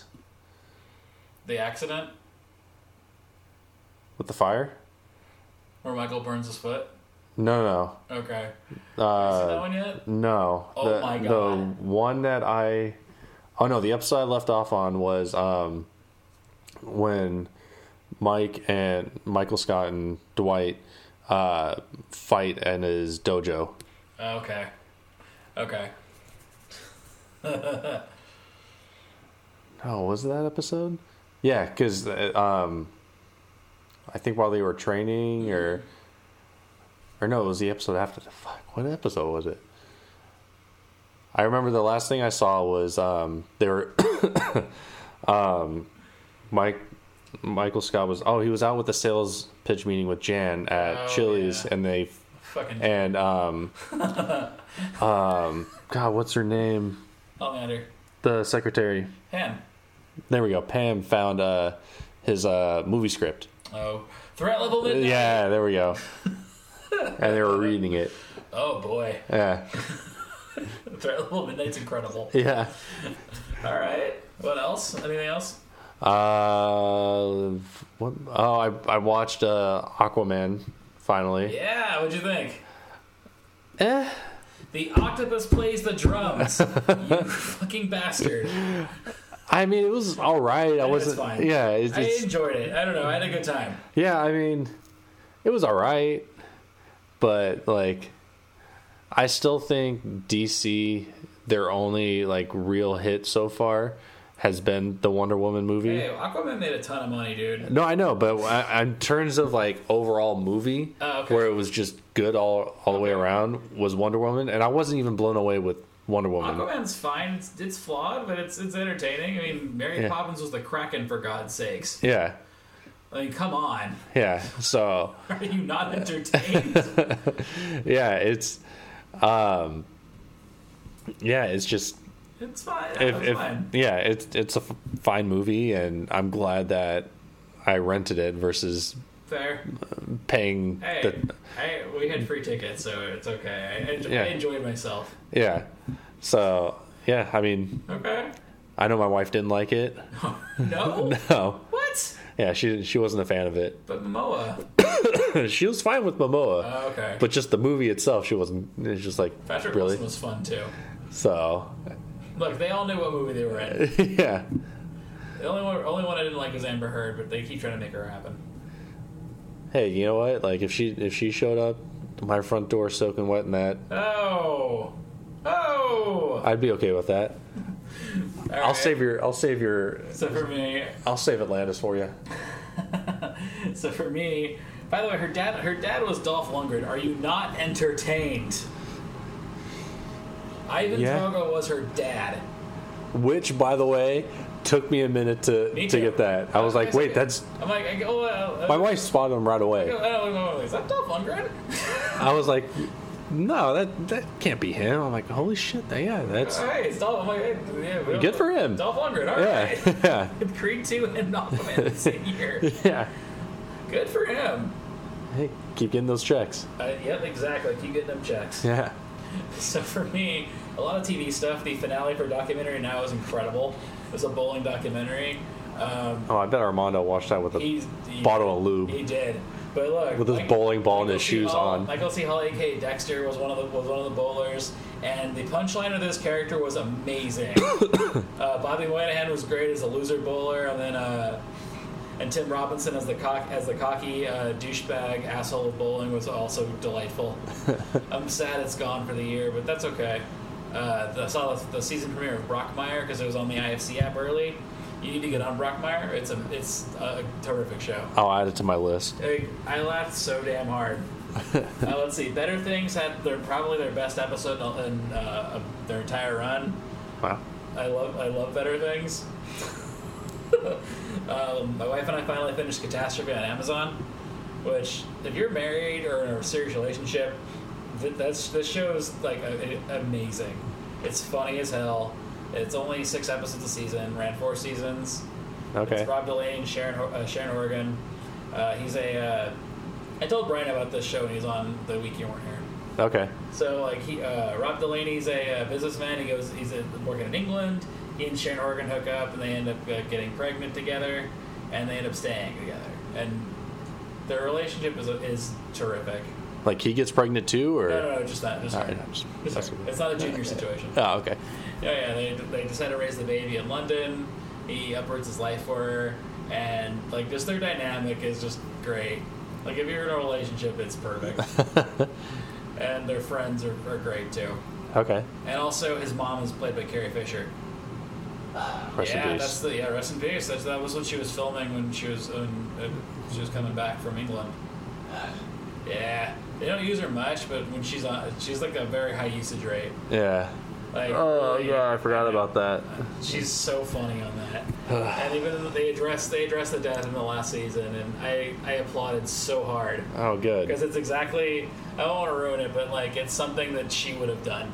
Speaker 1: The accident
Speaker 2: with the fire?
Speaker 1: where Michael burns his foot.
Speaker 2: No, no,
Speaker 1: Okay.
Speaker 2: no.
Speaker 1: Uh, Seen that
Speaker 2: Uh,
Speaker 1: one yet?
Speaker 2: no.
Speaker 1: Oh
Speaker 2: the,
Speaker 1: my
Speaker 2: The
Speaker 1: God.
Speaker 2: one that I. Oh, no. The episode I left off on was um, when Mike and Michael Scott and Dwight uh, fight in his dojo.
Speaker 1: Okay. Okay.
Speaker 2: Oh, was it that episode? Yeah, because um, I think while they were training, or or no, it was the episode after. The fuck, what episode was it? I remember the last thing I saw was um, they were um, Mike Michael Scott was oh he was out with the sales pitch meeting with Jan at
Speaker 1: Oh,
Speaker 2: Chili's,
Speaker 1: yeah.
Speaker 2: and they
Speaker 1: Fucking.
Speaker 2: and um, um, God, what's her name?
Speaker 1: Oh, matter.
Speaker 2: The secretary.
Speaker 1: Pam.
Speaker 2: There we go. Pam found uh, his uh, movie script.
Speaker 1: Oh. Threat level midnight.
Speaker 2: Yeah, there we go. And they were reading it.
Speaker 1: Oh boy.
Speaker 2: Yeah,
Speaker 1: Threat level midnight's incredible.
Speaker 2: yeah.
Speaker 1: All right. What else? Anything else?
Speaker 2: Uh, what? Oh, I I watched uh, Aquaman finally.
Speaker 1: Yeah. What'd you think?
Speaker 2: Eh.
Speaker 1: The octopus plays the drums. You fucking bastard.
Speaker 2: I mean, it was all right. I
Speaker 1: Yeah, it's
Speaker 2: wasn't.
Speaker 1: fine.
Speaker 2: Yeah, it's,
Speaker 1: I
Speaker 2: it's
Speaker 1: enjoyed it. I don't know. I had a good time.
Speaker 2: yeah. I mean, it was all right, but like, I still think D C, their only like real hit so far has been the Wonder Woman movie.
Speaker 1: Hey, Aquaman made a ton of money, dude.
Speaker 2: No, I know, but I- in terms of like overall movie,
Speaker 1: Oh, okay.
Speaker 2: where it was just good all all the way
Speaker 1: Okay.
Speaker 2: around, was Wonder Woman, and I wasn't even blown away with Wonder Woman.
Speaker 1: Aquaman's fine. It's, it's flawed, but it's it's entertaining. I mean, Mary
Speaker 2: Yeah.
Speaker 1: Poppins was the Kraken, for God's sakes.
Speaker 2: Yeah,
Speaker 1: I mean, come on.
Speaker 2: Yeah. So.
Speaker 1: Are you not entertained?
Speaker 2: Yeah, it's, um, yeah, it's just.
Speaker 1: It's fine.
Speaker 2: If,
Speaker 1: it's
Speaker 2: if,
Speaker 1: fine.
Speaker 2: Yeah, it's it's a f- fine movie, and I'm glad that I rented it versus
Speaker 1: Fair.
Speaker 2: paying.
Speaker 1: Hey,
Speaker 2: the,
Speaker 1: I, we had free tickets, so it's okay. I, I,
Speaker 2: Yeah.
Speaker 1: I enjoyed myself.
Speaker 2: yeah. So yeah, I mean,
Speaker 1: Okay.
Speaker 2: I know my wife didn't like it.
Speaker 1: No?
Speaker 2: No.
Speaker 1: What?
Speaker 2: Yeah, she she wasn't a fan of it.
Speaker 1: But Momoa.
Speaker 2: She was fine with Momoa,
Speaker 1: Oh, okay.
Speaker 2: but just the movie itself, she wasn't. It's just like
Speaker 1: Patrick
Speaker 2: really.
Speaker 1: Wilson was fun, too.
Speaker 2: So
Speaker 1: Look, they all knew what movie they were in.
Speaker 2: yeah,
Speaker 1: The only one, only one I didn't like was Amber Heard, but they keep trying to make her happen.
Speaker 2: hey, you know what? Like if she if she showed up, my front door soaking wet in that,
Speaker 1: Oh. Oh.
Speaker 2: I'd be okay with that.
Speaker 1: All
Speaker 2: I'll
Speaker 1: right.
Speaker 2: save your I'll save your
Speaker 1: So for me,
Speaker 2: I'll save Atlantis for you.
Speaker 1: so for me, by the way, her dad, her dad was Dolph Lundgren. Are you not entertained? Ivan
Speaker 2: Yeah.
Speaker 1: Drago was her dad.
Speaker 2: Which, by the way, took me a minute to
Speaker 1: Me
Speaker 2: to
Speaker 1: too.
Speaker 2: get that. I was like, wait, that's
Speaker 1: I'm like, I go, uh,
Speaker 2: my wife spotted him right
Speaker 1: I
Speaker 2: away.
Speaker 1: go, uh, is that Dolph Lundgren?
Speaker 2: I was like, no, that that can't be him. I'm like, holy shit, yeah, that's
Speaker 1: All right, it's Dolph. I'm like, hey, yeah, we don't-
Speaker 2: good for him.
Speaker 1: Dolph Lundgren. All
Speaker 2: Yeah,
Speaker 1: right.
Speaker 2: yeah,
Speaker 1: Creed two and Aquaman the same year.
Speaker 2: yeah.
Speaker 1: Good for him.
Speaker 2: Hey, keep getting those checks.
Speaker 1: Uh, yep, exactly. Keep getting them checks.
Speaker 2: Yeah.
Speaker 1: So for me, a lot of T V stuff. The finale for documentary now is incredible. It was a bowling documentary. Um,
Speaker 2: Oh, I bet Armando watched that with a
Speaker 1: he's, he,
Speaker 2: bottle of lube.
Speaker 1: He did. But look,
Speaker 2: With his bowling ball and his
Speaker 1: C.
Speaker 2: shoes
Speaker 1: Hall,
Speaker 2: on.
Speaker 1: Michael C. Hall, aka Dexter, was one of the was one of the bowlers, and the punchline of this character was amazing. uh, Bobby Moynihan was great as a loser bowler, and then uh, and Tim Robinson as the cock as the cocky uh, douchebag asshole of bowling was also delightful. I'm sad it's gone for the year, but that's okay. Uh, I saw the, the season premiere of Brockmire because it was on the I F C app early. You need to get on Brockmire. It's a it's a terrific show.
Speaker 2: I'll add it to my list.
Speaker 1: I, I laughed so damn hard. uh, let's see. Better Things had their probably their best episode in uh, of their entire run.
Speaker 2: Wow.
Speaker 1: I love I love Better Things. um, my wife and I finally finished Catastrophe on Amazon, which if you're married or in a serious relationship, th- that's this show is like a, a, amazing. It's funny as hell. It's only six episodes a season. Ran four seasons.
Speaker 2: Okay.
Speaker 1: It's Rob Delaney, Sharon Ho- uh, Sharon Horgan. Uh, he's a. Uh, I told Brian about this show when he was on the week you weren't here.
Speaker 2: Okay.
Speaker 1: So like he, uh, Rob Delaney's a, uh businessman. He goes, he's uh working in England. He and Sharon Horgan hook up, and they end up uh, getting pregnant together, and they end up staying together. And their relationship is is terrific.
Speaker 2: Like he gets pregnant too, or?
Speaker 1: No, no, no, just that. Just
Speaker 2: All
Speaker 1: her.
Speaker 2: right, I'm just-
Speaker 1: Just
Speaker 2: that's
Speaker 1: her.
Speaker 2: good.
Speaker 1: It's not a junior situation.
Speaker 2: Oh, okay.
Speaker 1: Yeah, yeah. They they decide to raise the baby in London. He uproots his life for her, and like just their dynamic is just great. Like if you're in a relationship, it's perfect. And their friends are, are great too.
Speaker 2: Okay.
Speaker 1: And also, his mom is played by Carrie Fisher.
Speaker 2: Rest in
Speaker 1: yeah,
Speaker 2: peace.
Speaker 1: that's the yeah. Rest in peace. That's, that was what she was filming when she was when, uh, she was coming back from England. Yeah, they don't use her much, but when she's on, she's like a very high usage rate.
Speaker 2: Yeah.
Speaker 1: Like,
Speaker 2: Oh
Speaker 1: really,
Speaker 2: yeah, I forgot about that.
Speaker 1: She's so funny on that. And even they address they address the death in the last season, and I I applauded so hard
Speaker 2: Oh, good.
Speaker 1: because it's exactly I don't want to ruin it, but like it's something that she would have done.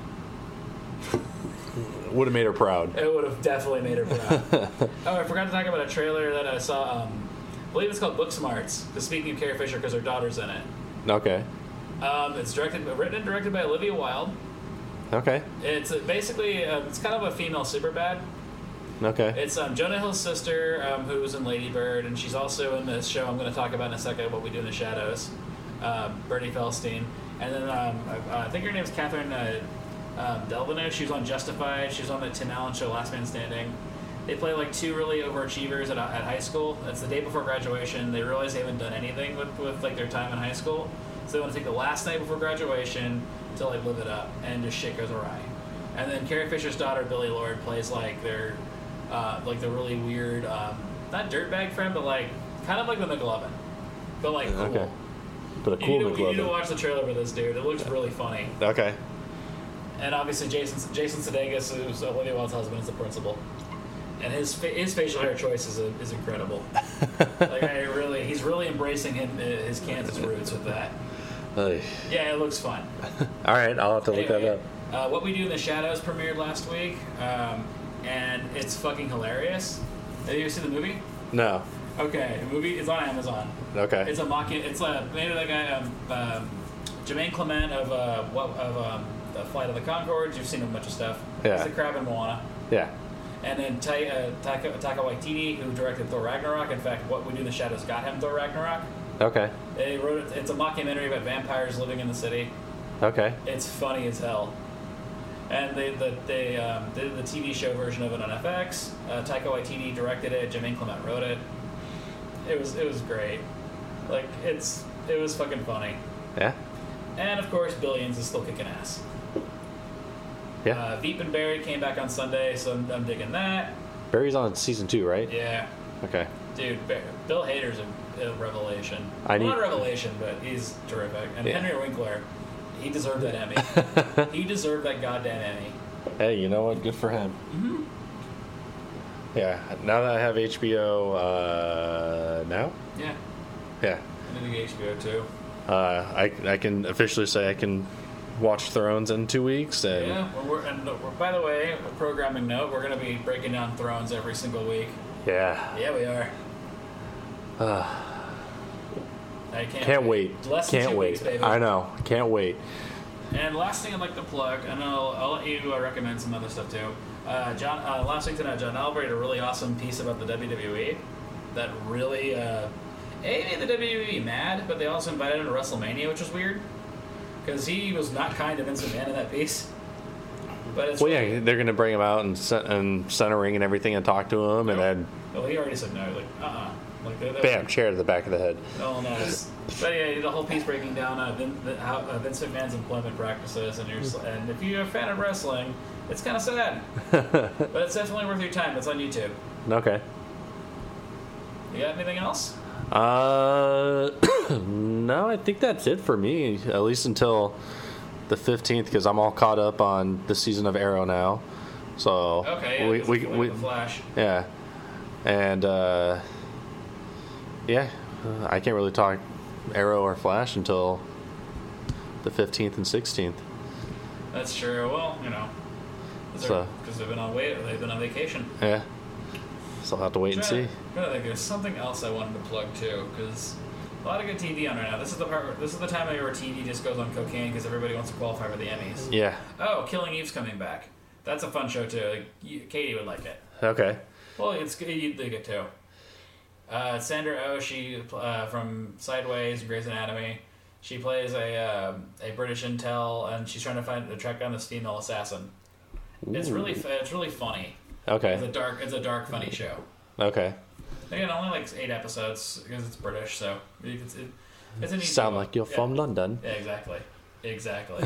Speaker 2: Would have made her proud.
Speaker 1: It would have definitely made her proud. Oh, I forgot to talk about a trailer that I saw. Um, I believe it's called Book Smarts. Because speaking of Carrie Fisher, because her daughter's in it.
Speaker 2: Okay.
Speaker 1: Um, it's directed, written and directed by Olivia Wilde.
Speaker 2: Okay.
Speaker 1: It's uh, basically uh, it's kind of a female Superbad.
Speaker 2: Okay.
Speaker 1: It's um, Jonah Hill's sister, um, who's in Lady Bird, and she's also in this show I'm going to talk about in a second. What We Do in the Shadows. Uh, Bernie Felstein, and then um, I, I think her name's Catherine uh, um, Delvino. She was on Justified. She was on the Tim Allen show, Last Man Standing. They play like two really overachievers at, at high school. It's the day before graduation. They realize they haven't done anything with, with like their time in high school, so they want to take the last night before graduation to like live it up, and just shit goes awry. And then Carrie Fisher's daughter, Billie Lourd, plays like their uh, like the really weird, um, not dirtbag friend, but like kind of like the McLovin, but like cool.
Speaker 2: Okay. But a
Speaker 1: You
Speaker 2: cool
Speaker 1: need, to, you need to
Speaker 2: McLovin.
Speaker 1: watch the trailer for this dude. It looks really funny.
Speaker 2: Okay.
Speaker 1: And obviously, Jason Jason Sudeikis, who's Olivia Wilde's husband, is the principal. And his fa- his facial hair choice is, a, is incredible. Like I really, he's really embracing him, his Kansas roots with that.
Speaker 2: Uh,
Speaker 1: Yeah, it looks fun.
Speaker 2: all right, I'll have to look
Speaker 1: Anyway,
Speaker 2: that up.
Speaker 1: Uh, What We Do in the Shadows premiered last week, um, and it's fucking hilarious. Have you ever seen the movie?
Speaker 2: No.
Speaker 1: Okay, the movie is on Amazon.
Speaker 2: Okay.
Speaker 1: It's a mocking. It's a made by the guy um, um, Jermaine Clement of uh, what of um, the Flight of the Conchords. You've seen a bunch of stuff.
Speaker 2: Yeah.
Speaker 1: He's the crab in Moana.
Speaker 2: Yeah.
Speaker 1: And then Ta- uh, Taika, Taika Waititi, who directed Thor Ragnarok. In fact, What We Do in the Shadows got him Thor Ragnarok.
Speaker 2: Okay.
Speaker 1: They wrote it. It's a mockumentary about vampires living in the city.
Speaker 2: Okay.
Speaker 1: It's funny as hell. And they the, they um, did the T V show version of it on F X. Uh, Taika Waititi directed it. Jermaine Clement wrote it. It was it was great. Like it's it was fucking funny.
Speaker 2: Yeah.
Speaker 1: And of course, Billions is still kicking ass.
Speaker 2: Yeah.
Speaker 1: Uh, Veep and Barry came back on Sunday, so I'm, I'm digging that.
Speaker 2: Barry's on season two, right?
Speaker 1: Yeah,
Speaker 2: Okay.
Speaker 1: dude, Bar- Bill Hader's a, a revelation.
Speaker 2: I
Speaker 1: well,
Speaker 2: need-
Speaker 1: not a revelation, but he's terrific. And
Speaker 2: Yeah.
Speaker 1: Henry Winkler, he deserved that Emmy. He deserved that goddamn Emmy.
Speaker 2: Hey, you know what? Good for him.
Speaker 1: Mm-hmm.
Speaker 2: Yeah. Now that I have H B O, uh, now?
Speaker 1: Yeah,
Speaker 2: Yeah.
Speaker 1: I think H B O too.
Speaker 2: Uh, I I can officially say I can watch Thrones in two weeks. And
Speaker 1: Yeah, we're, we're, and we're, by the way, a programming note, we're going to be breaking down Thrones every single week.
Speaker 2: yeah.
Speaker 1: Yeah, we are.
Speaker 2: Uh,
Speaker 1: I can't,
Speaker 2: can't wait.
Speaker 1: Less than
Speaker 2: Can't
Speaker 1: two
Speaker 2: wait.
Speaker 1: weeks, baby.
Speaker 2: I know. Can't wait.
Speaker 1: And last thing I'd like to plug, and I'll, I'll let you uh, recommend some other stuff too. Uh, John, uh, last week tonight, John Albert had a really awesome piece about the W W E that really uh, A, made the W W E mad, but they also invited him to WrestleMania, which was weird because he was not kind to Vince McMahon in that piece. But it's
Speaker 2: Well,
Speaker 1: really,
Speaker 2: yeah, they're going to bring him out and, set, and center ring and everything and talk to him, and then
Speaker 1: well, he already said no. Like, uh, uh like they, they,
Speaker 2: bam, chair to the back of the head.
Speaker 1: Oh no! It's, but yeah, the whole piece breaking down uh, Vin, the, how uh, Vince McMahon's employment practices, and you're s- and if you're a fan of wrestling, it's kind of sad, but it's definitely worth your time. It's on YouTube.
Speaker 2: Okay.
Speaker 1: You got anything else?
Speaker 2: Uh, no, I think that's it for me, at least until the fifteenth, because I'm all caught up on the season of Arrow now. So
Speaker 1: Okay, yeah,
Speaker 2: we
Speaker 1: this
Speaker 2: we,
Speaker 1: is
Speaker 2: we
Speaker 1: the Flash.
Speaker 2: yeah, and uh, yeah, uh, I can't really talk Arrow or Flash until the fifteenth and sixteenth.
Speaker 1: That's true. Well, you know, because
Speaker 2: So-
Speaker 1: they've been on wait, they've been on vacation.
Speaker 2: Yeah, so I'll have to wait and
Speaker 1: Trying
Speaker 2: see.
Speaker 1: to- trying to think, there's something else I wanted to plug too, because a lot of good T V on right now. This is the part. Where, this is the time of year where T V just goes on cocaine because everybody wants to qualify for the Emmys.
Speaker 2: Yeah.
Speaker 1: Oh, Killing Eve's coming back. That's a fun show too. Like, you, Katie would like it.
Speaker 2: Okay.
Speaker 1: Well, it's you'd dig it too. Uh, Sandra Oh, she uh, from Sideways, Grey's Anatomy. She plays a uh, a British intel, and she's trying to find to track down this female assassin. It's really fu- it's really funny.
Speaker 2: Okay.
Speaker 1: It's a dark it's a dark funny show.
Speaker 2: Okay.
Speaker 1: Again, only like eight episodes because it's British, so it's it, it's an easy
Speaker 2: Sound
Speaker 1: one.
Speaker 2: like you're
Speaker 1: Yeah.
Speaker 2: from London.
Speaker 1: Yeah, exactly, exactly.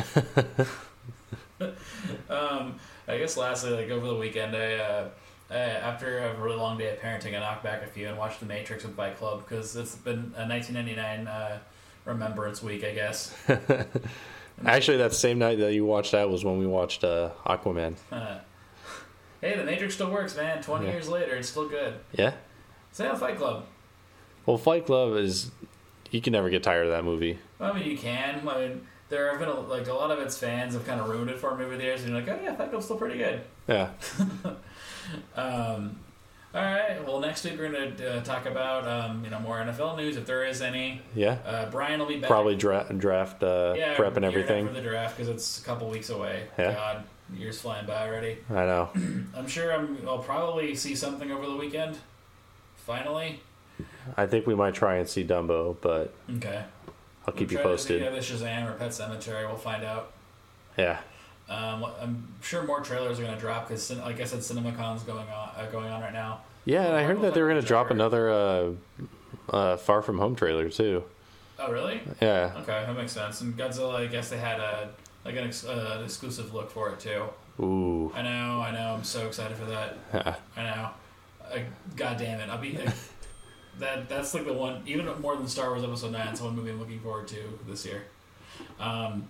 Speaker 1: um, I guess lastly, like over the weekend, I uh, uh, after a really long day of parenting, I knocked back a few and watched The Matrix with Fight Club because it's been a nineteen ninety-nine uh, Remembrance Week, I guess.
Speaker 2: Actually, that same night that you watched that was when we watched uh, Aquaman.
Speaker 1: Uh, hey, The Matrix still works, man. Twenty
Speaker 2: Yeah.
Speaker 1: years later, it's still good.
Speaker 2: Yeah.
Speaker 1: Same with Fight Club.
Speaker 2: Well, Fight Club is you can never get tired of that movie.
Speaker 1: I mean, you can. I mean, there have been a, like a lot of its fans have kind of ruined it for me over the years, and you're like, oh yeah, Fight Club's still pretty good.
Speaker 2: Yeah.
Speaker 1: Um, all right. Well, next week we're going to uh, talk about um, you know more N F L news if there is any.
Speaker 2: Yeah.
Speaker 1: Uh, Brian will be back.
Speaker 2: Probably dra- draft uh,
Speaker 1: yeah,
Speaker 2: prep and
Speaker 1: gearing up
Speaker 2: everything.
Speaker 1: for the draft because it's a couple weeks away.
Speaker 2: Yeah.
Speaker 1: God, years flying by already.
Speaker 2: I know.
Speaker 1: I'm sure I'm, I'll probably see something over the weekend. Finally.
Speaker 2: I think we might try and see Dumbo, but
Speaker 1: Okay.
Speaker 2: I'll keep
Speaker 1: We'll
Speaker 2: you
Speaker 1: try
Speaker 2: posted.
Speaker 1: To see either Shazam or Pet Cemetery. We'll find out.
Speaker 2: Yeah.
Speaker 1: Um, I'm sure more trailers are going to drop because, like I said, CinemaCon's going on uh, going on right now.
Speaker 2: Yeah, and I heard that they were going to drop
Speaker 1: Trailer.
Speaker 2: another uh, uh, Far From Home trailer too.
Speaker 1: Oh, really?
Speaker 2: Yeah.
Speaker 1: Okay, that makes sense. And Godzilla, I guess they had a like an, ex- uh, an exclusive look for it too.
Speaker 2: Ooh.
Speaker 1: I know, I know. I'm so excited for that. I know. Uh, God damn it! I'll be uh, that. That's like the one, even more than Star Wars Episode Nine. It's one movie I'm looking forward to this year. Um,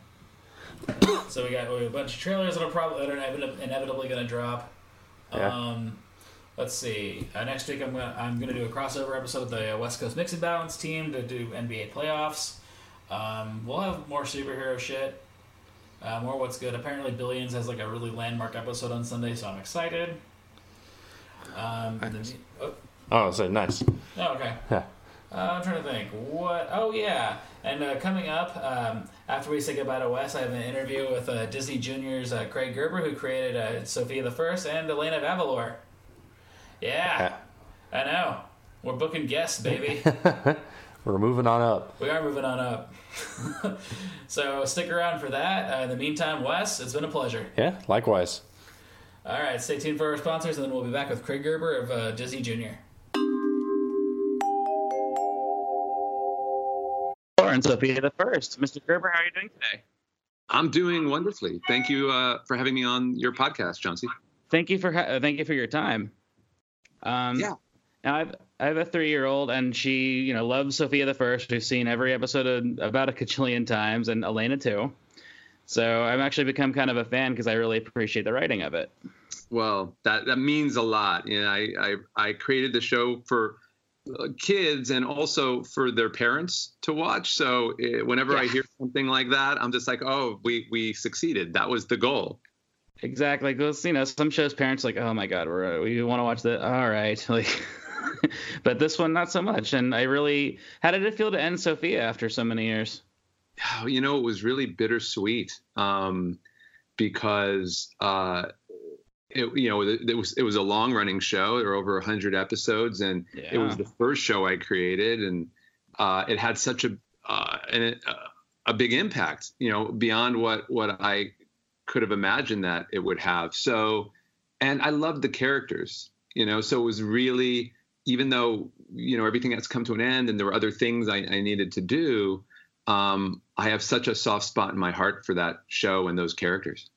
Speaker 1: so we got, we got a bunch of trailers that are probably that are inevit- inevitably going to drop.
Speaker 2: Yeah.
Speaker 1: Um, let's see. Uh, next week I'm gonna I'm gonna do a crossover episode of the uh, West Coast Mix and Balance team to do N B A playoffs. Um, we'll have more superhero shit. Uh, more what's good. Apparently, Billions has like a really landmark episode on Sunday, so I'm excited. Um, the, oh.
Speaker 2: Oh, so nice.
Speaker 1: Oh, okay.
Speaker 2: Yeah.
Speaker 1: Uh, I'm trying to think. What? Oh, yeah. And uh, coming up, um, after we say goodbye to Wes, I have an interview with uh, Disney Junior's uh, Craig Gerber, who created uh, Sophia the First and Elena Avalor. Yeah. I know. We're booking guests, baby.
Speaker 2: We're moving on up.
Speaker 1: We are moving on up. So stick around for that. Uh, in the meantime, Wes, it's been a pleasure.
Speaker 2: Yeah, likewise.
Speaker 1: All right, stay tuned for our sponsors, and then we'll be back with Craig Gerber of uh, Disney Junior And Sophia the First. Mister Gerber, how are you doing today?
Speaker 3: I'm doing wonderfully. Thank you uh, for having me on your podcast, Chauncey.
Speaker 1: Thank you for ha- uh, thank you for your time. Um, yeah. Now I've I have a three-year-old, and she you know loves Sophia the First. We've seen every episode of, about a cajillion times, and Elena too. So I've actually become kind of a fan because I really appreciate the writing of it.
Speaker 3: Well, that that means a lot. You know, I I, I created the show for kids and also for their parents to watch. So uh, whenever yeah. I hear something like that, I'm just like, oh, we we succeeded. That was the goal.
Speaker 1: Exactly. Because, you know, some shows parents are like, oh my God, we're, we want to watch that. All right. Like, but this one, not so much. And I really, how did it feel to end Sophia after so many years?
Speaker 3: You know, it was really bittersweet um, because, uh, It, you know, it, it was it was a long running show. There were over a hundred episodes, and yeah. it was the first show I created, and uh, it had such a uh, and it, uh, a big impact. You know, beyond what what I could have imagined that it would have. So, and I loved the characters. You know, so it was really, even though you know everything has come to an end, and there were other things I, I needed to do. Um, I have such a soft spot in my heart for that show and those characters.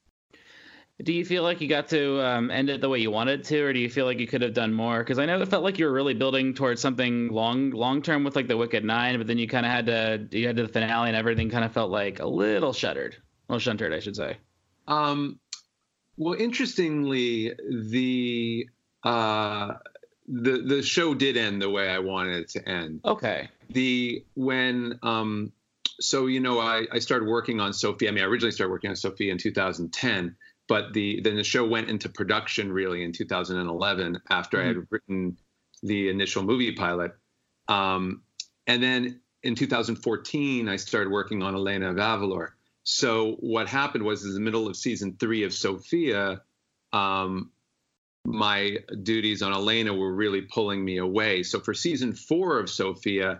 Speaker 1: Do you feel like you got to um, end it the way you wanted to, or do you feel like you could have done more? Because I know it felt like you were really building towards something long, long term with like the Wicked Nine, but then you kind of had to, you had to the finale, and everything kind of felt like a little shuttered, a little shuntered, I should say. Um,
Speaker 3: well, interestingly, the uh, the the show did end the way I wanted it to end.
Speaker 1: Okay.
Speaker 3: The when um, so you know I I started working on Sophia. I mean, I originally started working on Sophia in two thousand ten. But the then the show went into production really in two thousand eleven after mm-hmm. I had written the initial movie pilot. Um, and then in two thousand fourteen, I started working on Elena of Avalor. So what happened was in the middle of season three of Sophia, um, my duties on Elena were really pulling me away. So for season four of Sophia,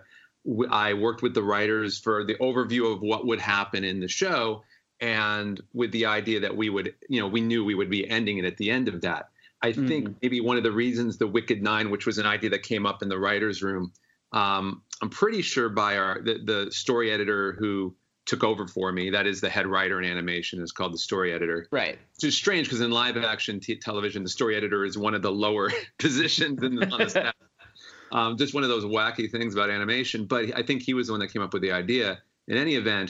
Speaker 3: I worked with the writers for the overview of what would happen in the show. And with the idea that we would, you know, we knew we would be ending it at the end of that. I mm-hmm. think maybe one of the reasons the Wicked Nine, which was an idea that came up in the writer's room, um, I'm pretty sure by our the, the story editor who took over for me, that is the head writer in animation, is called the story editor.
Speaker 1: Right.
Speaker 3: Which is strange because in live action t- television, the story editor is one of the lower positions in the, on the staff. Um, just one of those wacky things about animation. But I think he was the one that came up with the idea. In any event,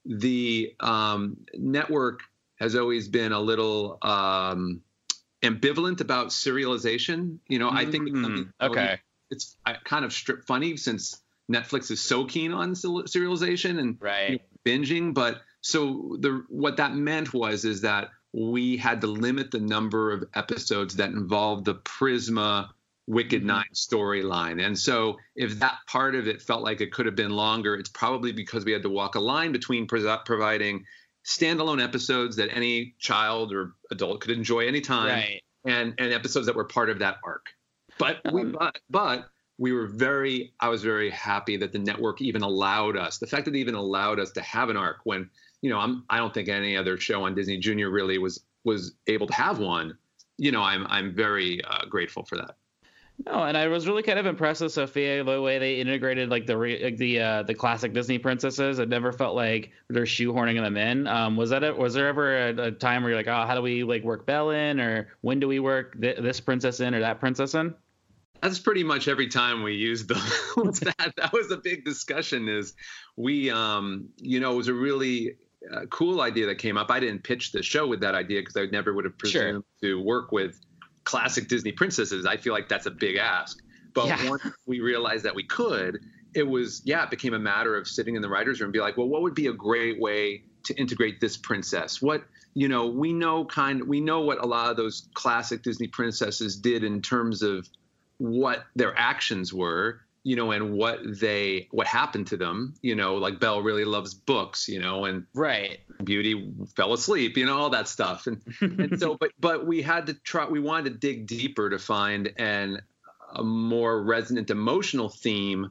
Speaker 3: the um, network has always been a little um, ambivalent about serialization. You know, mm-hmm. I think it's,
Speaker 1: okay.
Speaker 3: it's kind of strip funny since Netflix is so keen on serialization and
Speaker 1: right.
Speaker 3: you know, binging. But so the what that meant was is that we had to limit the number of episodes that involved the Prisma Wicked mm-hmm. Nine storyline. And so if that part of it felt like it could have been longer, it's probably because we had to walk a line between pro- providing standalone episodes that any child or adult could enjoy anytime
Speaker 1: right.
Speaker 3: and, and episodes that were part of that arc. But um, we but, but we were very I was very happy that the network even allowed us, the fact that they even allowed us to have an arc when, you know, I'm I don't think any other show on Disney Junior really was was able to have one. You know, I'm I'm very uh, grateful for that.
Speaker 1: No, and I was really kind of impressed with Sophia, the way they integrated like the re, like the uh, the classic Disney princesses. It never felt like they're shoehorning them in. Um, was that a, was there ever a, a time where you're like, oh, how do we like work Belle in, or when do we work th- this princess in or that princess in?
Speaker 3: That's pretty much every time we used them. that that was a big discussion. Is we, um, you know, it was a really uh, cool idea that came up. I didn't pitch the show with that idea because I never would have presumed
Speaker 1: sure.
Speaker 3: to work with classic Disney princesses. I feel like that's a big ask. But
Speaker 1: Yeah.
Speaker 3: once we realized that we could, it was, yeah, it became a matter of sitting in the writer's room and be like, well, what would be a great way to integrate this princess? What, you know, we know kind we know what a lot of those classic Disney princesses did in terms of what their actions were, you know, and what they, what happened to them, you know, like Belle really loves books, you know, and
Speaker 1: Right.
Speaker 3: Beauty fell asleep, you know, all that stuff. And, and so, but, but we had to try, we wanted to dig deeper to find an, a more resonant emotional theme,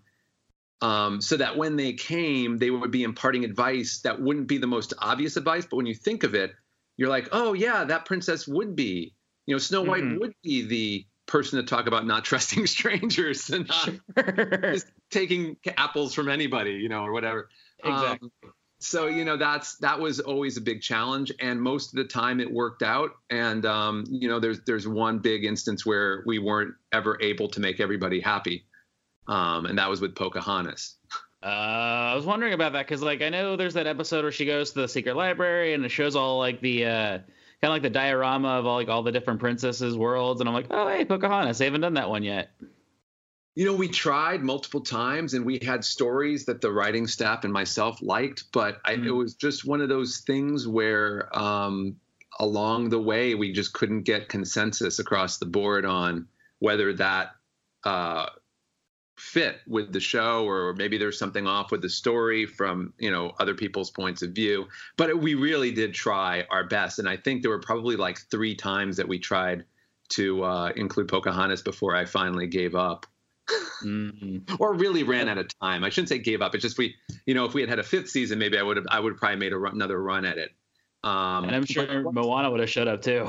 Speaker 3: um, so that when they came, they would be imparting advice that wouldn't be the most obvious advice. But when you think of it, you're like, oh yeah, that princess would be, you know, Snow White
Speaker 1: Mhm.
Speaker 3: would be the person to talk about not trusting strangers and not
Speaker 1: Sure.
Speaker 3: just taking apples from anybody, you know, or whatever.
Speaker 1: Exactly.
Speaker 3: Um, so, you know, that's, that was always a big challenge. And most of the time it worked out. And, um, you know, there's, there's one big instance where we weren't ever able to make everybody happy. Um, and that was with Pocahontas.
Speaker 1: Uh, I was wondering about that because, like, I know there's that episode where she goes to the secret library and it shows all like the uh, kind of like the diorama of all like all the different princesses' worlds, and I'm like, oh hey, Pocahontas, they haven't done that one yet.
Speaker 3: You know, we tried multiple times and we had stories that the writing staff and myself liked, but I,
Speaker 1: Mm.
Speaker 3: it was just one of those things where um, along the way, we just couldn't get consensus across the board on whether that uh, fit with the show, or maybe there's something off with the story from, you know, other people's points of view. But it, we really did try our best. And I think there were probably like three times that we tried to uh, include Pocahontas before I finally gave up.
Speaker 1: Mm.
Speaker 3: Or really ran out of time. I shouldn't say gave up. It's just we, you know, if we had had a fifth season, maybe I would have, I would have probably made a run, another run at it. Um,
Speaker 1: And I'm sure
Speaker 3: but-
Speaker 1: Moana would have showed up too.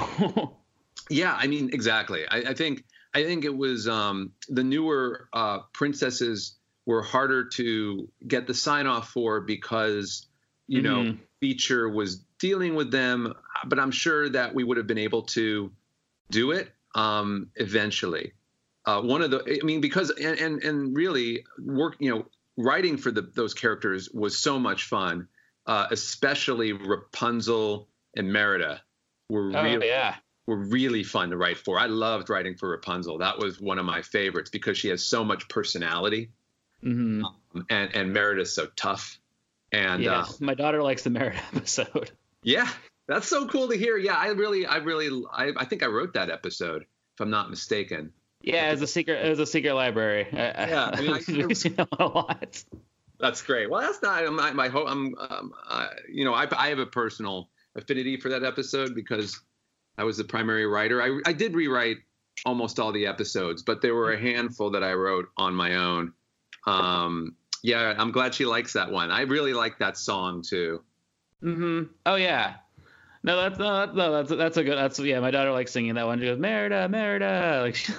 Speaker 3: yeah, I mean, exactly. I, I think, I think it was um, the newer uh, princesses were harder to get the sign off for because, you know,
Speaker 1: Mhm.
Speaker 3: feature was dealing with them. But I'm sure that we would have been able to do it um, eventually. Uh, one of the, I mean, because and and, and really work, you know, writing for the, those characters was so much fun, uh, especially Rapunzel and Merida were
Speaker 1: Oh
Speaker 3: really
Speaker 1: yeah.
Speaker 3: were really fun to write for. I loved writing for Rapunzel. That was one of my favorites because she has so much personality,
Speaker 1: hmm
Speaker 3: um, and and Merida's so tough. And
Speaker 1: Yeah.
Speaker 3: uh,
Speaker 1: My daughter likes the Merida episode.
Speaker 3: yeah, that's so cool to hear. Yeah, I really, I really, I, I think I wrote that episode, if I'm not mistaken.
Speaker 1: Yeah, as a secret, as a secret library. I,
Speaker 3: Yeah, I mean, I-
Speaker 1: we've seen that one a lot.
Speaker 3: That's great. Well, that's not my my hope. I'm, um, uh, you know, I I have a personal affinity for that episode because I was the primary writer. I I did rewrite almost all the episodes, but there were a handful that I wrote on my own. Um, yeah, I'm glad she likes that one. I really like that song too.
Speaker 1: hmm Oh yeah. No, that's no, that's no, that's that's a good. That's yeah. My daughter likes singing that one. She goes Merida, Merida. Like, she,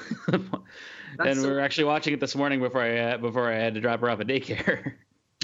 Speaker 1: and
Speaker 3: so-
Speaker 1: we were actually watching it this morning before I uh, before I had to drop her off at daycare.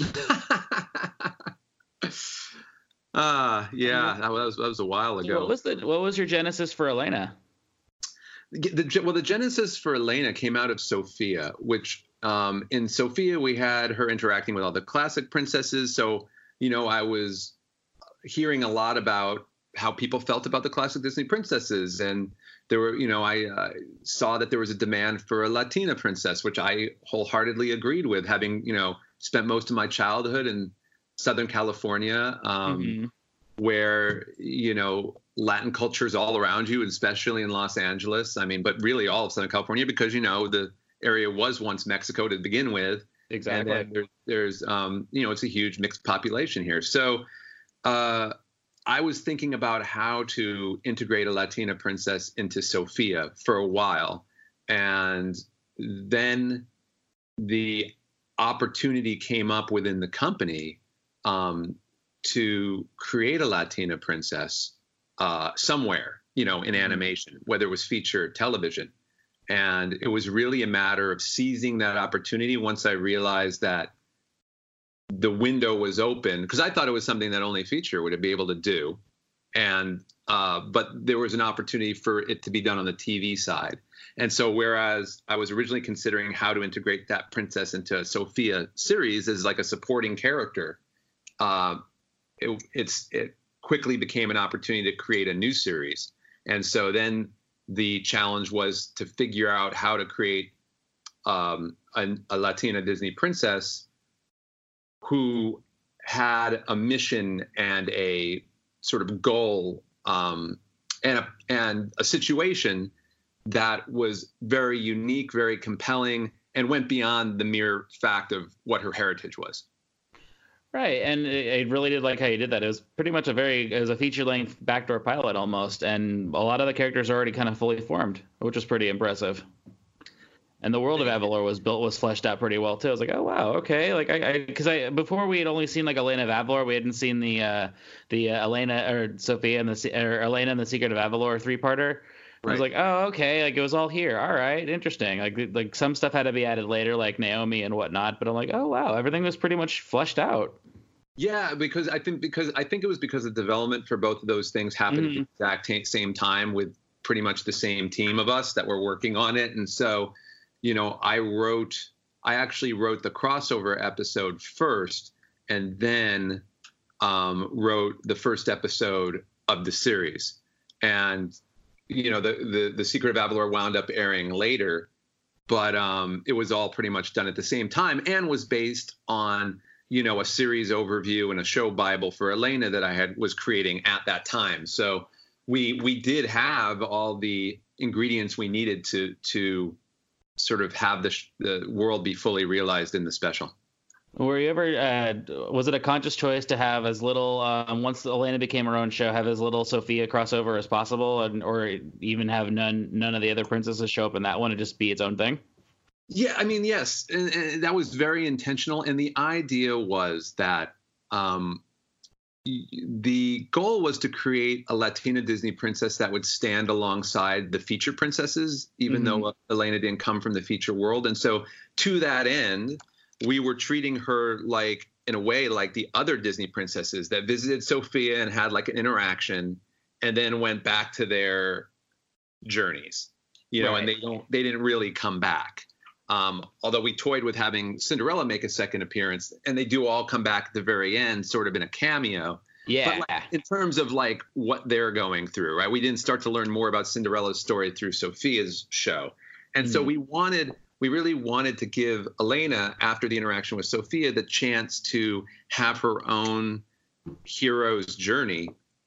Speaker 3: Ah, yeah, that was that was a while ago.
Speaker 1: What was the what was your genesis for Elena?
Speaker 3: The, the, well, the genesis for Elena came out of Sophia, which um, in Sophia we had her interacting with all the classic princesses. So, you know, I was hearing a lot about how people felt about the classic Disney princesses. And there were, you know, I uh, saw that there was a demand for a Latina princess, which I wholeheartedly agreed with, having, you know, spent most of my childhood in Southern California. Um,
Speaker 1: Mhm.
Speaker 3: where, you know, Latin culture is all around you, especially in Los Angeles. I mean, but really all of Southern California, because, you know, the area was once Mexico to begin with.
Speaker 1: Exactly.
Speaker 3: And then there, there's, um, you know, it's a huge mixed population here. So uh, I was thinking about how to integrate a Latina princess into Sophia for a while. And then the opportunity came up within the company um, to create a Latina princess uh, somewhere, you know, in animation, whether it was feature or television. And it was really a matter of seizing that opportunity once I realized that the window was open, because I thought it was something that only feature would be able to do. And uh, but there was an opportunity for it to be done on the T V side. And so whereas I was originally considering how to integrate that princess into a Sophia series as like a supporting character, uh, it, it's it quickly became an opportunity to create a new series. And so then the challenge was to figure out how to create um, a, a Latina Disney princess who had a mission and a sort of goal um, and a, and a situation that was very unique, very compelling, and went beyond the mere fact of what her heritage was.
Speaker 4: Right, and I really did like how you did that. It was pretty much a very, it was a feature-length backdoor pilot almost, and a lot of the characters are already kind of fully formed, which was pretty impressive. And the world of Avalor was built, was fleshed out pretty well too. I was like, oh wow, okay. Like I, because I, I before we had only seen like Elena of Avalor, we hadn't seen the uh, the uh, Elena or Sophia and the or Elena and the Secret of Avalor three-parter. Right. I was like, oh okay, like it was all here. All right, interesting. Like like some stuff had to be added later, like Naomi and whatnot. But I'm like, oh wow, everything was pretty much fleshed out.
Speaker 3: Yeah, because I think because I think it was because the development for both of those things happened mm-hmm. at the exact t- same time with pretty much the same team of us that were working on it, and so. You know, I wrote, I actually wrote the crossover episode first and then um, wrote the first episode of the series. And, you know, the, the, the Secret of Avalor wound up airing later, but um, it was all pretty much done at the same time and was based on, you know, a series overview and a show Bible for Elena that I had was creating at that time. So we we did have all the ingredients we needed to to sort of have the, the world be fully realized in the special.
Speaker 4: Were you ever, uh, was it a conscious choice to have as little, um, once Elena became her own show, have as little Sophia crossover as possible, and or even have none none of the other princesses show up in that one and just be its own thing?
Speaker 3: Yeah, I mean, yes, and, and that was very intentional. And the idea was that um, the goal was to create a Latina Disney princess that would stand alongside the feature princesses, even mm-hmm. though Elena didn't come from the feature world. And so to that end, we were treating her like, in a way, like the other Disney princesses that visited Sophia and had like an interaction and then went back to their journeys, you know, right. and they don't, they didn't really come back. Um, although we toyed with having Cinderella make a second appearance, and they do all come back at the very end, sort of in a cameo.
Speaker 4: Yeah.
Speaker 3: But like, in terms of like what they're going through, right? We didn't start to learn more about Cinderella's story through Sophia's show. And mm-hmm. so we wanted, we really wanted to give Elena, after the interaction with Sophia, the chance to have her own hero's journey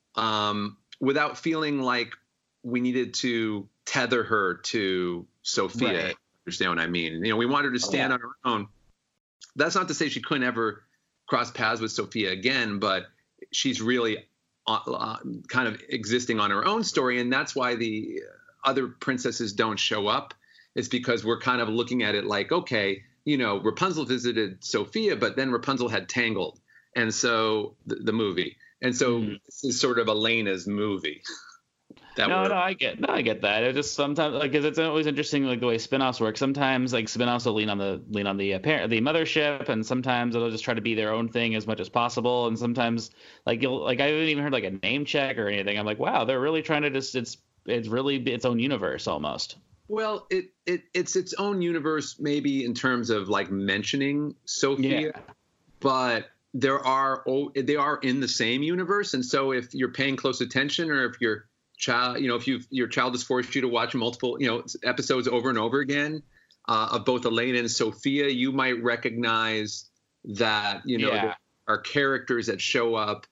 Speaker 3: um, without feeling like we needed to tether her to Sophia. Right. Understand what I mean? You know, we want her to stand oh, yeah. on her own. That's not to say she couldn't ever cross paths with Sophia again, but she's really uh, uh, kind of existing on her own story. And that's why the other princesses don't show up. It's because we're kind of looking at it like, okay, you know, Rapunzel visited Sophia, but then Rapunzel had Tangled. And so the, the movie. And so mm. this is sort of Elena's movie. That
Speaker 4: no,
Speaker 3: were...
Speaker 4: no, I get, no, I get that. It just sometimes, like, cause it's always interesting, like the way spinoffs work. Sometimes, like, spinoffs will lean on the lean on the uh, parent, the mothership, and sometimes it'll just try to be their own thing as much as possible. And sometimes, like, you'll, like, I haven't even heard like a name check or anything. I'm like, wow, they're really trying to just, it's, it's really its own universe almost.
Speaker 3: Well, it, it, it's its own universe, maybe in terms of like mentioning Sophia, yeah. but there are, oh, they are in the same universe, and so if you're paying close attention, or if you're child, you know, if you your child has forced you to watch multiple, you know, episodes over and over again uh, of both Elena and Sophia, you might recognize that, you know,
Speaker 4: yeah.
Speaker 3: there are characters that show up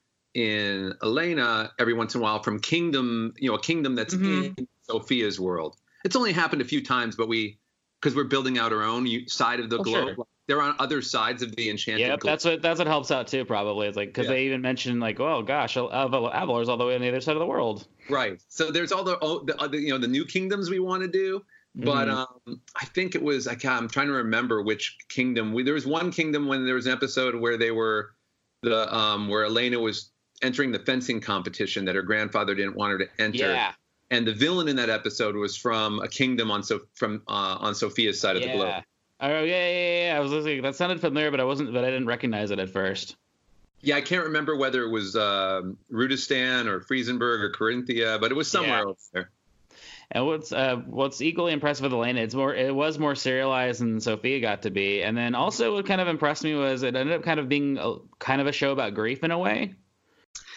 Speaker 3: in Elena every once in a while from Kingdom, you know, a kingdom that's mm-hmm. in Sophia's world. It's only happened a few times, but we, because we're building out our own side of the
Speaker 4: oh,
Speaker 3: globe.
Speaker 4: Sure.
Speaker 3: They're on other sides of the enchanted
Speaker 4: yeah,
Speaker 3: globe.
Speaker 4: that's what that's what helps out too, probably. It's like because yeah. they even mentioned like, oh gosh, Avalor's all the way on the other side of the world.
Speaker 3: Right. So there's all the, all the other, you know, the new kingdoms we want to do, but
Speaker 4: mm-hmm.
Speaker 3: um, I think it was I can't, I'm trying to remember which kingdom. We, there was one kingdom when there was an episode where they were the um, where Elena was entering the fencing competition that her grandfather didn't want her to enter.
Speaker 4: Yeah.
Speaker 3: And the villain in that episode was from a kingdom on so from uh, on Sophia's side
Speaker 4: yeah.
Speaker 3: of the globe.
Speaker 4: Oh yeah, yeah, yeah. I was listening. That sounded familiar, but I wasn't. But I didn't recognize it at first.
Speaker 3: Yeah, I can't remember whether it was uh, Rudistan or Friesenberg or Corinthia, but it was somewhere
Speaker 4: yeah.
Speaker 3: over there.
Speaker 4: And what's uh, what's equally impressive with Elena, it's more it was more serialized than Sophia got to be. And then also what kind of impressed me was it ended up kind of being a, kind of a show about grief in a way.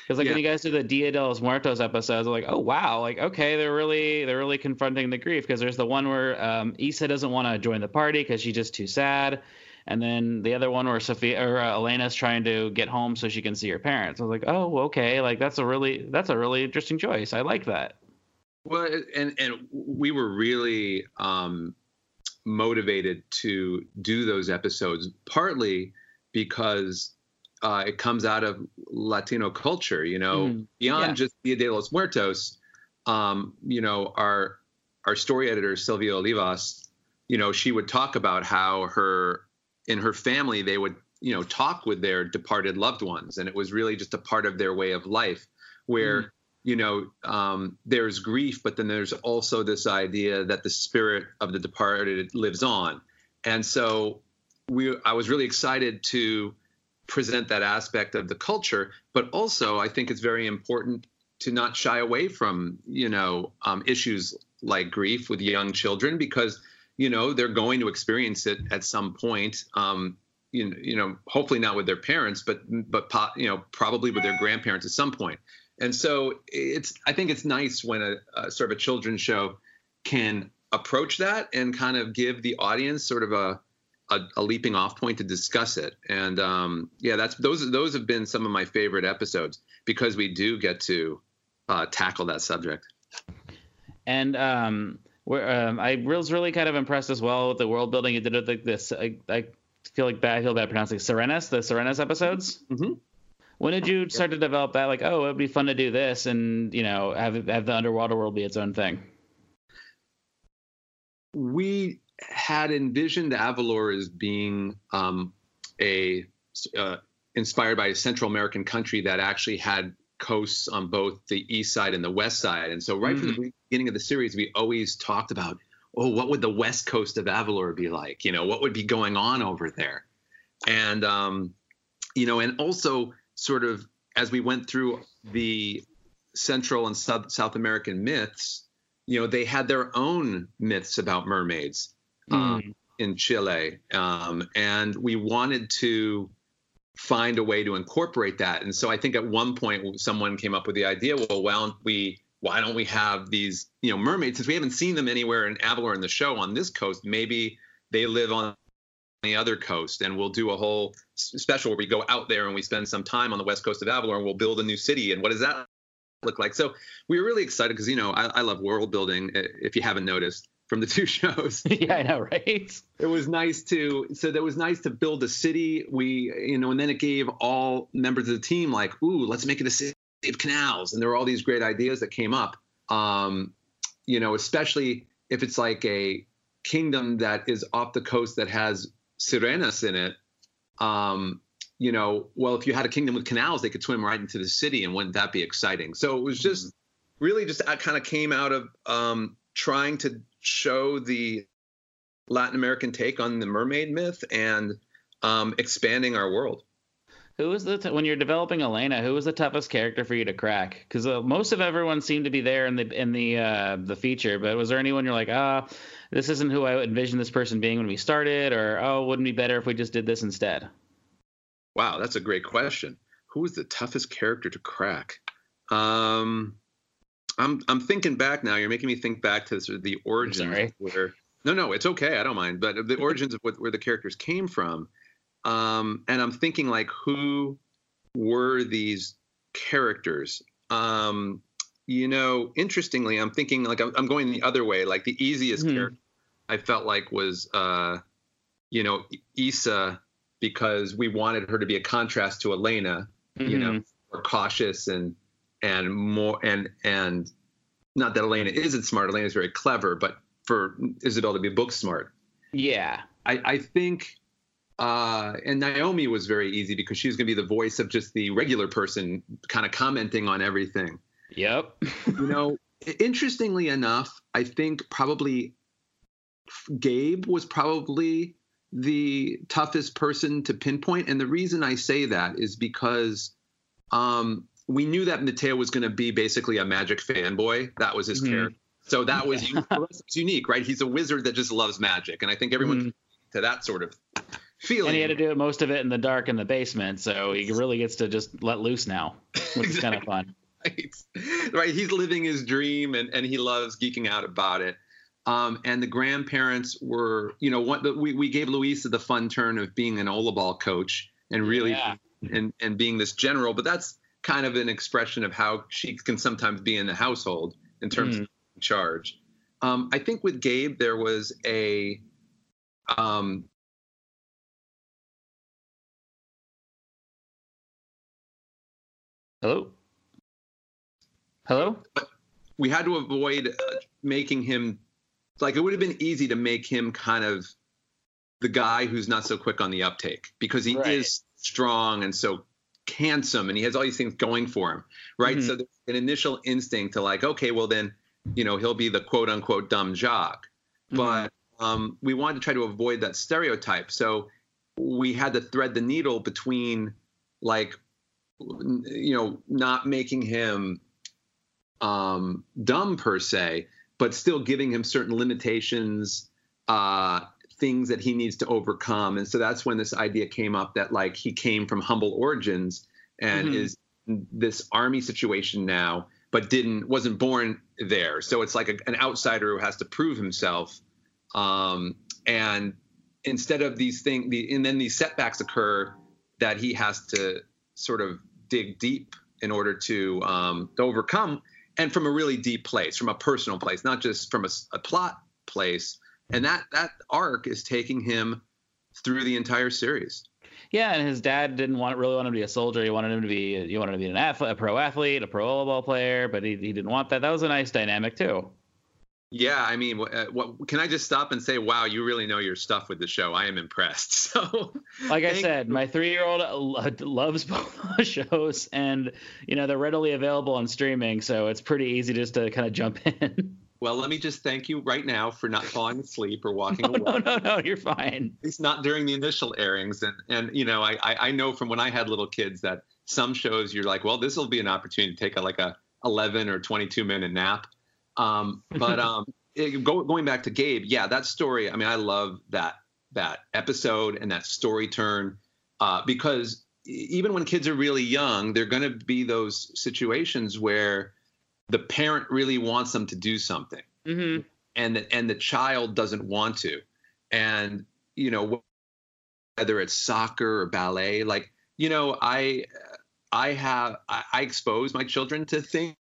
Speaker 4: Because like
Speaker 3: Yeah.
Speaker 4: when you guys do the Dia de los Muertos episodes, I'm like, oh wow, like okay, they're really they're really confronting the grief. Because there's the one where um, Issa doesn't want to join the party because she's just too sad, and then the other one where Sophia or uh, Elena's trying to get home so she can see her parents. I was like, oh okay, like that's a really that's a really interesting choice. I like that.
Speaker 3: Well, and and we were really um, motivated to do those episodes, partly because uh, it comes out of Latino culture, you know,
Speaker 4: Mm,
Speaker 3: beyond
Speaker 4: yeah.
Speaker 3: just Dia de los Muertos. Um, you know, our our story editor Sylvia Olivas, you know, she would talk about how her in her family they would you know talk with their departed loved ones, and it was really just a part of their way of life, where
Speaker 4: Mm.
Speaker 3: you know, um, there's grief, but then there's also this idea that the spirit of the departed lives on. And so we, I was really excited to present that aspect of the culture, but also I think it's very important to not shy away from, you know, um, issues like grief with young children, because, you know, they're going to experience it at some point. Um, you know, you know, hopefully not with their parents, but, but, po- you know, probably with their grandparents at some point. And so it's, I think it's nice when a, a sort of a children's show can approach that and kind of give the audience sort of a, a, a leaping off point to discuss it. And um, yeah, that's, those, those have been some of my favorite episodes because we do get to uh, tackle that subject.
Speaker 4: And um, where um, I was really kind of impressed as well with the world building. You did it like this. I, I feel like bad. I feel bad pronouncing Serenas, the Serenas episodes.
Speaker 3: Mm-hmm.
Speaker 4: When did you start to develop that? Like, oh, it'd be fun to do this, and you know, have have the underwater world be its own thing.
Speaker 3: We had envisioned Avalor as being um, a uh, inspired by a Central American country that actually had coasts on both the east side and the west side. And so right
Speaker 4: Mm.
Speaker 3: from the beginning of the series, we always talked about, oh, what would the west coast of Avalor be like? You know, what would be going on over there? And, um, you know, and also sort of as we went through the Central and South, South American myths, you know, they had their own myths about mermaids um,
Speaker 4: Mm.
Speaker 3: in Chile. Um, and we wanted to find a way to incorporate that. And so I think at one point someone came up with the idea, well, why don't we, why don't we have these, you know, mermaids, since we haven't seen them anywhere in Avalor in the show on this coast, maybe they live on the other coast, and we'll do a whole special where we go out there and we spend some time on the west coast of Avalor and we'll build a new city. And what does that look like? So we were really excited because, you know, I, I love world building, if you haven't noticed from the two shows.
Speaker 4: Yeah, I know, right?
Speaker 3: It was nice to, so that was nice to build a city. We, you know, and then it gave all members of the team like, ooh, let's make it a city of canals. And there were all these great ideas that came up, um, you know, especially if it's like a kingdom that is off the coast that has sirenas in it. Um, you know, well, if you had a kingdom with canals, they could swim right into the city, and wouldn't that be exciting? So it was just really just uh, kind of came out of um, trying to show the Latin American take on the mermaid myth and um, expanding our world.
Speaker 4: Who was the t- when you're developing Elena? Who was the toughest character for you to crack? Because uh, most of everyone seemed to be there in the in the uh, the feature, but was there anyone you're like, ah, this isn't who I envisioned this person being when we started, or oh, wouldn't it be better if we just did this instead?
Speaker 3: Wow, that's a great question. Who was the toughest character to crack? Um, I'm I'm thinking back now. You're making me think back to sort of the origins.
Speaker 4: Sorry.
Speaker 3: Where no, no, it's okay. I don't mind. But the origins of what, where the characters came from. Um, and I'm thinking like, who were these characters? Um, you know, interestingly, I'm thinking like I'm, I'm going the other way. Like the easiest
Speaker 4: Mhm.
Speaker 3: character I felt like was, uh, you know, Issa, because we wanted her to be a contrast to Elena. You know,
Speaker 4: Mhm.
Speaker 3: more cautious and and more and and not that Elena isn't smart. Elena's very clever, but for Isabel to be book smart,
Speaker 4: Yeah.
Speaker 3: I, I think. Uh, and Naomi was very easy because she was going to be the voice of just the regular person kind of commenting on everything.
Speaker 4: Yep.
Speaker 3: You know, interestingly enough, I think probably Gabe was probably the toughest person to pinpoint. And the reason I say that is because um, we knew that Mateo was going to be basically a magic fanboy. That was his
Speaker 4: Mhm.
Speaker 3: character. So that was, was unique, right? He's a wizard that just loves magic. And I think everyone
Speaker 4: Mhm.
Speaker 3: to that sort of feeling.
Speaker 4: And he had to do most of it in the dark in the basement, so he really gets to just let loose now, which is kind of fun.
Speaker 3: Right. Right. He's living his dream, and, and he loves geeking out about it. Um, and the grandparents were, you know, what we, we gave Louisa the fun turn of being an Ola ball coach and really
Speaker 4: Yeah.
Speaker 3: and, and being this general. But that's kind of an expression of how she can sometimes be in the household in terms mm. of charge. Um, I think with Gabe, there was a um,
Speaker 4: Hello? Hello?
Speaker 3: We had to avoid uh, making him, like, it would have been easy to make him kind of the guy who's not so quick on the uptake, because he right. is strong and so handsome and he has all these things going for him, right? Mm-hmm. So there's an initial instinct to like, okay, well then, you know, he'll be the quote unquote dumb jock. Mm-hmm. But um, we wanted to try to avoid that stereotype. So we had to thread the needle between like, you know, not making him um, dumb per se, but still giving him certain limitations, uh, things that he needs to overcome. And so that's when this idea came up that like he came from humble origins and mm-hmm. is in this army situation now, but didn't, wasn't born there. So it's like a, an outsider who has to prove himself. Um, and instead of these things, the, and then these setbacks occur that he has to sort of dig deep in order to, um, to overcome, and from a really deep place, from a personal place, not just from a, a plot place. And that that arc is taking him through the entire series.
Speaker 4: Yeah, and his dad didn't want really want him to be a soldier. He wanted him to be he wanted him to be an athlete, a pro athlete, a pro volleyball player, but he he didn't want that. That was a nice dynamic too.
Speaker 3: Yeah, I mean, uh, what can I just stop and say, wow, you really know your stuff with the show. I am impressed. So,
Speaker 4: like I said, my three-year-old loves both shows, and you know they're readily available on streaming, so it's pretty easy just to kind of jump in.
Speaker 3: Well, let me just thank you right now for not falling asleep or walking
Speaker 4: no,
Speaker 3: away.
Speaker 4: No, no, no, you're fine.
Speaker 3: At least not during the initial airings. And, and you know, I, I know from when I had little kids that some shows you're like, well, this will be an opportunity to take a, like a eleven or twenty-two minute nap. Um, but um, it, go, going back to Gabe, yeah, that story, I mean, I love that that episode and that story turn uh, because even when kids are really young, they're going to be those situations where the parent really wants them to do something, mm-hmm. and the, and the child doesn't want to. And, you know, whether it's soccer or ballet, like, you know, I, I have, I, I expose my children to things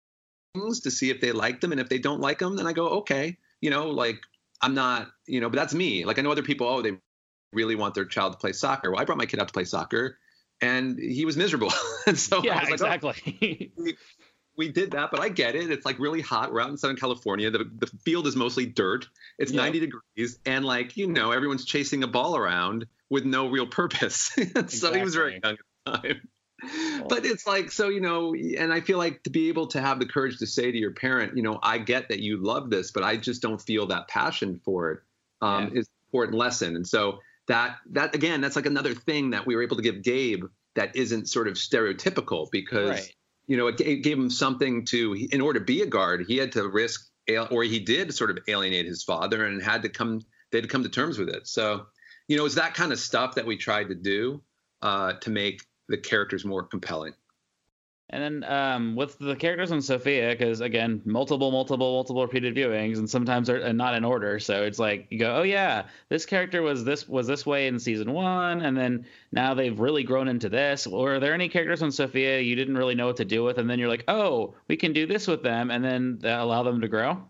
Speaker 3: to see if they like them. And if they don't like them, then I go, okay, you know, like I'm not, you know, but that's me. Like I know other people, oh, they really want their child to play soccer. Well, I brought my kid out to play soccer and he was miserable. And so
Speaker 4: yeah,
Speaker 3: I was like,
Speaker 4: exactly.
Speaker 3: oh, we, we did that, but I get it. It's like really hot. We're out in Southern California. The, the field is mostly dirt. It's yep. ninety degrees. And like, you know, everyone's chasing a ball around with no real purpose. So exactly. He was very young at the time. But it's like, so, you know, and I feel like to be able to have the courage to say to your parent, you know, I get that you love this, but I just don't feel that passion for it um, yeah. is an important lesson. And so that, that again, that's like another thing that we were able to give Gabe that isn't sort of stereotypical because, right. you know, it, it gave him something to, in order to be a guard, he had to risk, or he did sort of alienate his father and had to come, they had to come to terms with it. So, you know, it's that kind of stuff that we tried to do uh, to make the characters more compelling.
Speaker 4: And then um, with the characters on Sophia, because again, multiple, multiple, multiple repeated viewings, and sometimes they're not in order. So it's like you go, oh yeah, this character was this was this way in season one, and then now they've really grown into this. Or are there any characters on Sophia you didn't really know what to do with, and then you're like, oh, we can do this with them, and then allow them to grow?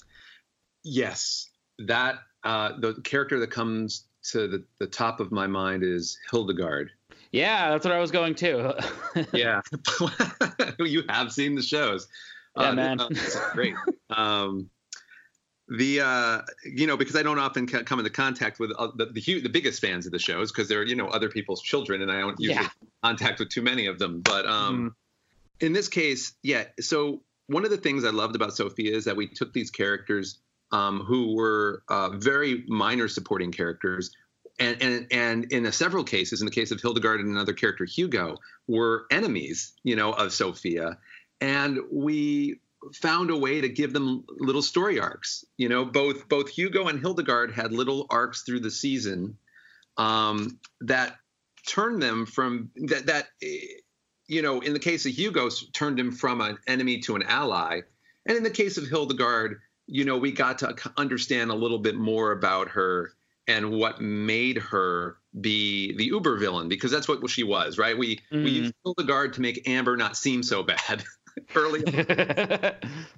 Speaker 3: Yes, that uh, the character that comes to the, the top of my mind is Hildegard.
Speaker 4: Yeah, that's what I was going to.
Speaker 3: Yeah. You have seen the shows.
Speaker 4: Yeah,
Speaker 3: uh,
Speaker 4: man.
Speaker 3: Uh, great. Um, the, uh, you know, because I don't often come into contact with uh, the, the, huge, the biggest fans of the shows because they're, you know, other people's children and I don't usually yeah. contact with too many of them. But um, mm. in this case, yeah. So one of the things I loved about Sophia is that we took these characters um, who were uh, very minor supporting characters. And, and and in a several cases, in the case of Hildegard and another character, Hugo, were enemies, you know, of Sophia. And we found a way to give them little story arcs. You know, both both Hugo and Hildegard had little arcs through the season um, that turned them from that that you know, in the case of Hugo, turned him from an enemy to an ally, and in the case of Hildegard, you know, we got to understand a little bit more about her and what made her be the uber villain, because that's what she was, right? We mm. we used Hildegard to make Amber not seem so bad early on.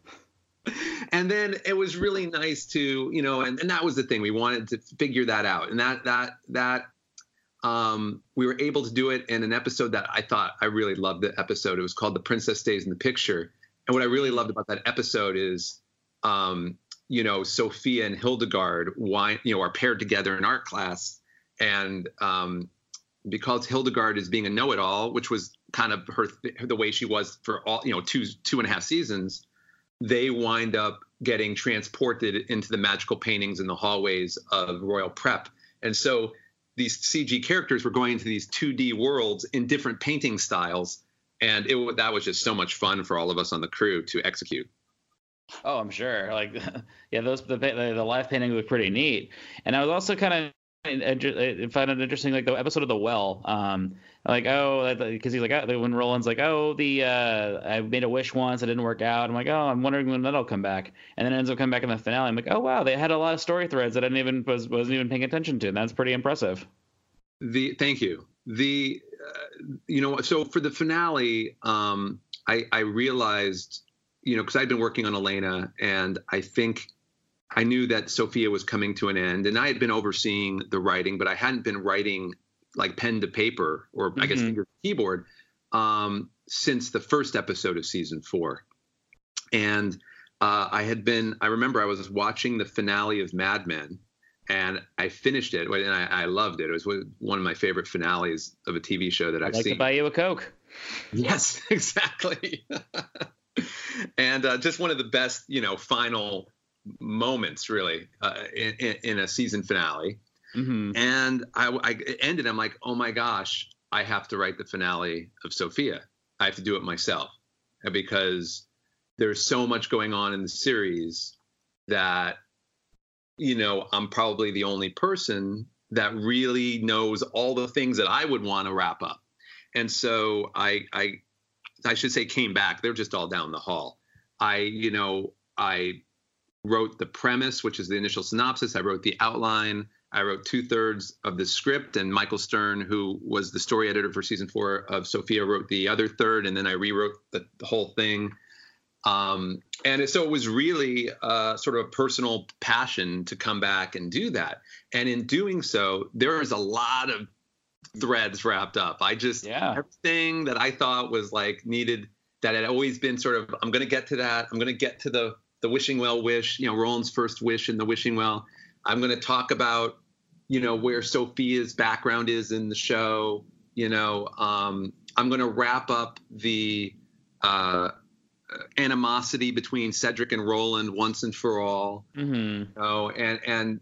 Speaker 3: And then it was really nice to, you know, and, and that was the thing. We wanted to figure that out. And that that that um, we were able to do it in an episode that I thought I really loved the episode. It was called The Princess Stays in the Picture. And what I really loved about that episode is, um, you know, Sophia and Hildegard, why, you know, are paired together in art class. And um, because Hildegard is being a know-it-all, which was kind of her, the way she was for all, you know, two, two and a half seasons, they wind up getting transported into the magical paintings in the hallways of Royal Prep. And so these C G characters were going into these two D worlds in different painting styles. And it that was just so much fun for all of us on the crew to execute.
Speaker 4: Oh, I'm sure. Like, yeah, those the the live painting looked pretty neat. And I was also kind of I find it interesting, like the episode of The Well, um, like, oh, because he's like, oh, when Roland's like, oh, the uh, I made a wish once, it didn't work out. I'm like, oh, I'm wondering when that'll come back, and then it ends up coming back in the finale. I'm like, oh wow, they had a lot of story threads that I didn't even was wasn't even paying attention to, and that's pretty impressive.
Speaker 3: The thank you. The uh, you know, so for the finale, um, I I realized, you know, because I'd been working on Elena, and I think I knew that Sophia was coming to an end, and I had been overseeing the writing, but I hadn't been writing like pen to paper or mm-hmm. I guess finger to keyboard um, since the first episode of season four. And uh, I had been, I remember I was watching the finale of Mad Men, and I finished it, and I, I loved it. It was one of my favorite finales of a T V show that I've
Speaker 4: I'd like
Speaker 3: seen.
Speaker 4: To buy you a Coke.
Speaker 3: Yes, exactly. And uh, just one of the best, you know, final moments really uh, in, in a season finale. Mm-hmm. And I, I it ended, I'm like, oh my gosh, I have to write the finale of Sophia. I have to do it myself, because there's so much going on in the series that, you know, I'm probably the only person that really knows all the things that I would want to wrap up. And so I, I, I should say came back. They're just all down the hall. I, you know, I wrote the premise, which is the initial synopsis. I wrote the outline. I wrote two thirds of the script, and Michael Stern, who was the story editor for season four of Sophia, wrote the other third, and then I rewrote the, the whole thing. Um, and so it was really uh, sort of a personal passion to come back and do that. And in doing so, there is a lot of threads wrapped up. I just, yeah. everything that I thought was like needed, that had always been sort of, I'm going to get to that. I'm going to get to the the Wishing Well wish, you know, Roland's first wish in the Wishing Well. I'm going to talk about, you know, where Sophia's background is in the show. You know, um, I'm going to wrap up the uh, animosity between Cedric and Roland once and for all. Mm-hmm. You know, and and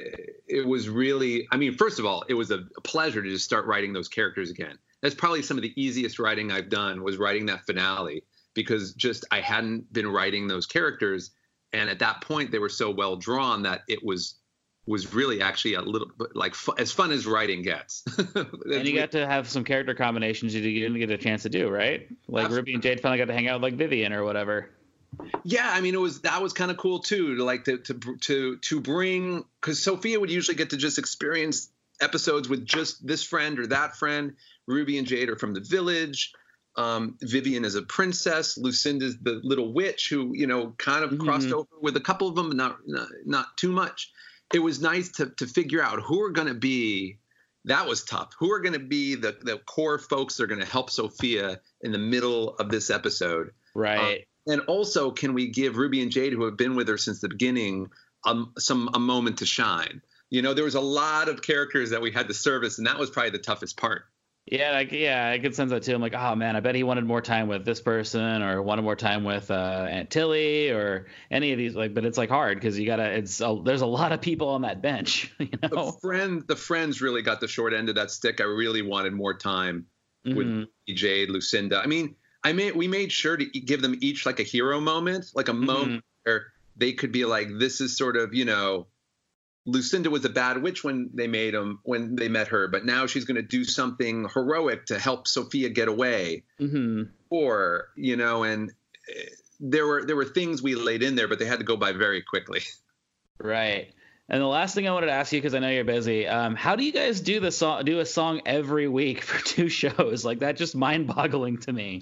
Speaker 3: it was really, I mean, first of all, it was a pleasure to just start writing those characters again. That's probably some of the easiest writing I've done, was writing that finale, because just I hadn't been writing those characters, and at that point they were so well drawn that it was was really actually a little bit like fu- as fun as writing gets.
Speaker 4: And you got to have some character combinations you didn't get a chance to do, right? Like Absolutely. Ruby and Jade finally got to hang out with like Vivian or whatever.
Speaker 3: Yeah, I mean, it was that was kind of cool too, to like to to to to bring, because Sophia would usually get to just experience episodes with just this friend or that friend. Ruby and Jade are from the village. Um, Vivian is a princess. Lucinda's the little witch who, you know, kind of mm-hmm. crossed over with a couple of them, but not, not, not too much. It was nice to to figure out who are going to be. That was tough. Who are going to be the, the core folks that are going to help Sophia in the middle of this episode?
Speaker 4: Right.
Speaker 3: Um, and also, can we give Ruby and Jade, who have been with her since the beginning, um, some a moment to shine? You know, there was a lot of characters that we had to service, and that was probably the toughest part.
Speaker 4: Yeah, like yeah, I could sense that too. I'm like, oh man, I bet he wanted more time with this person, or wanted more time with uh, Aunt Tilly, or any of these. Like, but it's like hard because you gotta. It's a, there's a lot of people on that bench. You know,
Speaker 3: the friend, the friends really got the short end of that stick. I really wanted more time mm-hmm. with Jade, Lucinda. I mean, I made we made sure to give them each like a hero moment, like a mm-hmm. moment where they could be like, this is sort of, you know, Lucinda was a bad witch when they made him when they met her, but now she's going to do something heroic to help Sophia get away.
Speaker 4: Mm-hmm.
Speaker 3: Or, you know, and there were there were things we laid in there, but they had to go by very quickly.
Speaker 4: Right. And the last thing I wanted to ask you, because I know you're busy, um, how do you guys do the song, do a song every week for two shows? Like, that's just mind-boggling to me.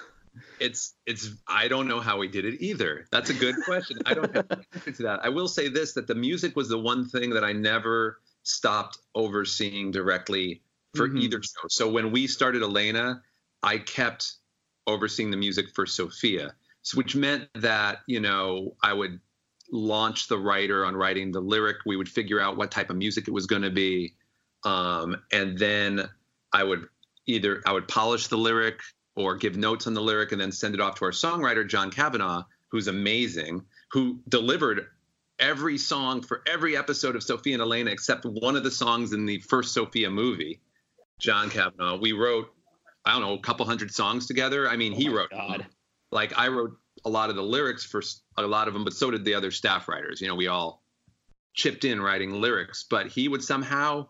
Speaker 3: It's it's I don't know how we did it either. That's a good question. I don't have an answer to that. I will say this, that the music was the one thing that I never stopped overseeing directly for mm-hmm. either show. So when we started Elena, I kept overseeing the music for Sophia, so, which meant that, you know, I would launch the writer on writing the lyric. We would figure out what type of music it was going to be. Um, and then I would either I would polish the lyric or give notes on the lyric and then send it off to our songwriter, John Kavanaugh, who's amazing, who delivered every song for every episode of Sophia and Elena except one of the songs in the first Sophia movie. John Kavanaugh. We wrote, I don't know, a couple hundred songs together. I mean, oh he wrote, God. like I wrote a lot of the lyrics for a lot of them, but so did the other staff writers. You know, we all chipped in writing lyrics, but he would somehow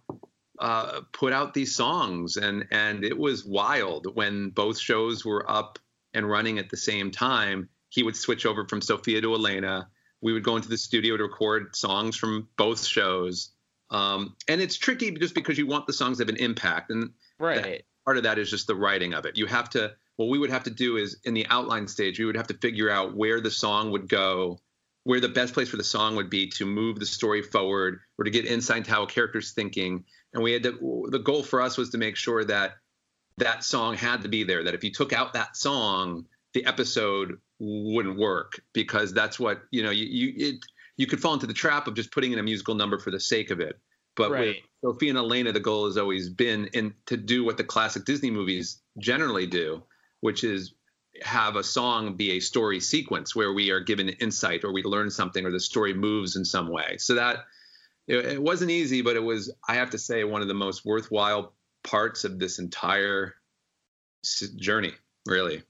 Speaker 3: uh, put out these songs, and and it was wild. When both shows were up and running at the same time, he would switch over from Sophia to Elena. We would go into the studio to record songs from both shows. Um, and it's tricky just because you want the songs to have an impact. And
Speaker 4: right.
Speaker 3: that, part of that is just the writing of it. You have to, what we would have to do is in the outline stage, we would have to figure out where the song would go, where the best place for the song would be to move the story forward or to get insight into how a character's thinking. And we had to, the goal for us was to make sure that that song had to be there, that if you took out that song, the episode wouldn't work, because that's what, you know, you, you, it, you could fall into the trap of just putting in a musical number for the sake of it. But
Speaker 4: right.
Speaker 3: with Sophia and Elena, the goal has always been in to do what the classic Disney movies generally do, which is have a song be a story sequence where we are given insight or we learn something or the story moves in some way. So that it, it wasn't easy, but it was, I have to say, one of the most worthwhile parts of this entire journey, really.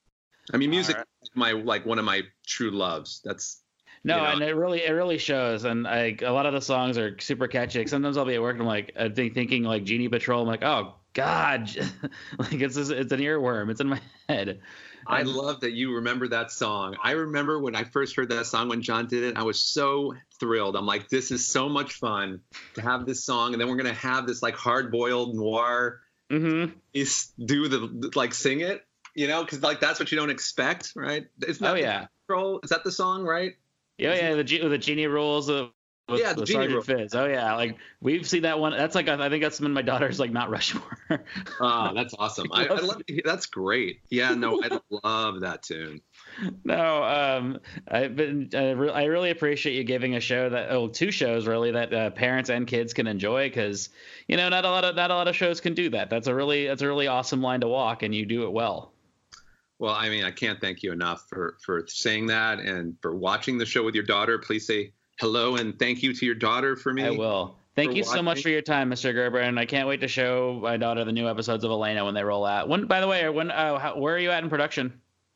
Speaker 3: I mean, music right. is my like one of my true loves. That's
Speaker 4: no,
Speaker 3: you know,
Speaker 4: and it really it really shows. And like a lot of the songs are super catchy. Sometimes I'll be at work and I'm like I think thinking like Genie Patrol. I'm like, oh God, like it's just, it's an earworm. It's in my head.
Speaker 3: I love that you remember that song. I remember when I first heard that song when John did it, I was so thrilled. I'm like, this is so much fun to have this song, and then we're gonna have this like hard-boiled noir.
Speaker 4: Mm-hmm.
Speaker 3: Is do the like sing it, you know, because like that's what you don't expect, right? It's not
Speaker 4: oh yeah.
Speaker 3: Control. Is that the song, right?
Speaker 4: Yeah, yeah. The G- the Genie Rules. Of- With,
Speaker 3: yeah, the
Speaker 4: with
Speaker 3: Genie
Speaker 4: Sergeant Fizz. Oh yeah, like we've seen that one. That's like I think that's in my daughter's like Mount Rushmore.
Speaker 3: Oh, that's awesome. I, I love to hear, that's great. Yeah, no, I love that tune.
Speaker 4: No, um, I've been I, re- I really appreciate you giving a show that oh two shows really that uh, parents and kids can enjoy, because you know not a lot of not a lot of shows can do that. That's a really that's a really awesome line to walk, and you do it well.
Speaker 3: Well, I mean, I can't thank you enough for for saying that and for watching the show with your daughter. Please say hello and thank you to your daughter for me.
Speaker 4: I will. Thank you
Speaker 3: watching.
Speaker 4: so much for your time, Mister Gerber, and I can't wait to show my daughter the new episodes of Elena when they roll out. When, by the way, when uh, how, where are you at in production?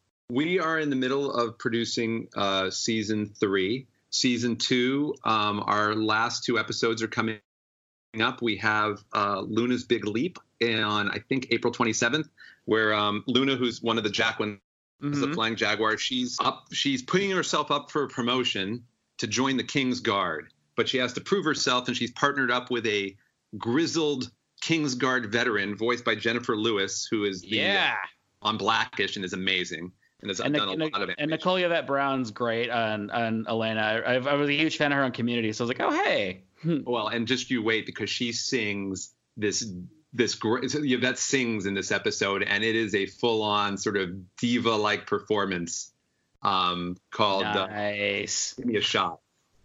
Speaker 3: We are in the middle of producing uh, season three. Season two, um, our last two episodes are coming up. We have uh, Luna's Big Leap on, I think, April twenty-seventh, where um, Luna, who's one of the Jacqueline, mm-hmm. the Flying Jaguar, she's up. She's putting herself up for a promotion to join the King's Guard, but she has to prove herself, and she's partnered up with a grizzled King's Guard veteran voiced by Jennifer Lewis, who is the,
Speaker 4: yeah
Speaker 3: uh, on Blackish and is amazing. And has
Speaker 4: and
Speaker 3: done
Speaker 4: the,
Speaker 3: a lot of it.
Speaker 4: And Nicole Yvette Brown's great on, on Elena. I, I was a huge fan of her on Community, so I was like, oh, hey.
Speaker 3: Well, and just you wait, because she sings this this great Yvette sings in this episode, and it is a full-on sort of diva-like performance. Um, called
Speaker 4: nice.
Speaker 3: uh, Give Me a Shot.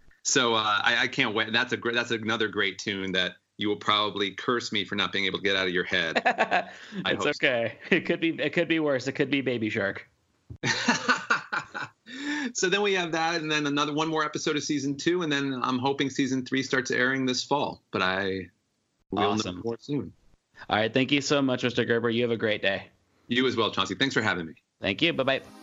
Speaker 3: So uh, I, I can't wait. That's a great. That's another great tune that you will probably curse me for not being able to get out of your head.
Speaker 4: It's okay. So. It could be. It could be worse. It could be Baby Shark.
Speaker 3: So then we have that, and then another one more episode of season two, and then I'm hoping season three starts airing this fall. But I will
Speaker 4: awesome.
Speaker 3: know more soon.
Speaker 4: All right. Thank you so much, Mister Gerber. You have a great day.
Speaker 3: You as well, Chauncey. Thanks for having me.
Speaker 4: Thank you. Bye bye.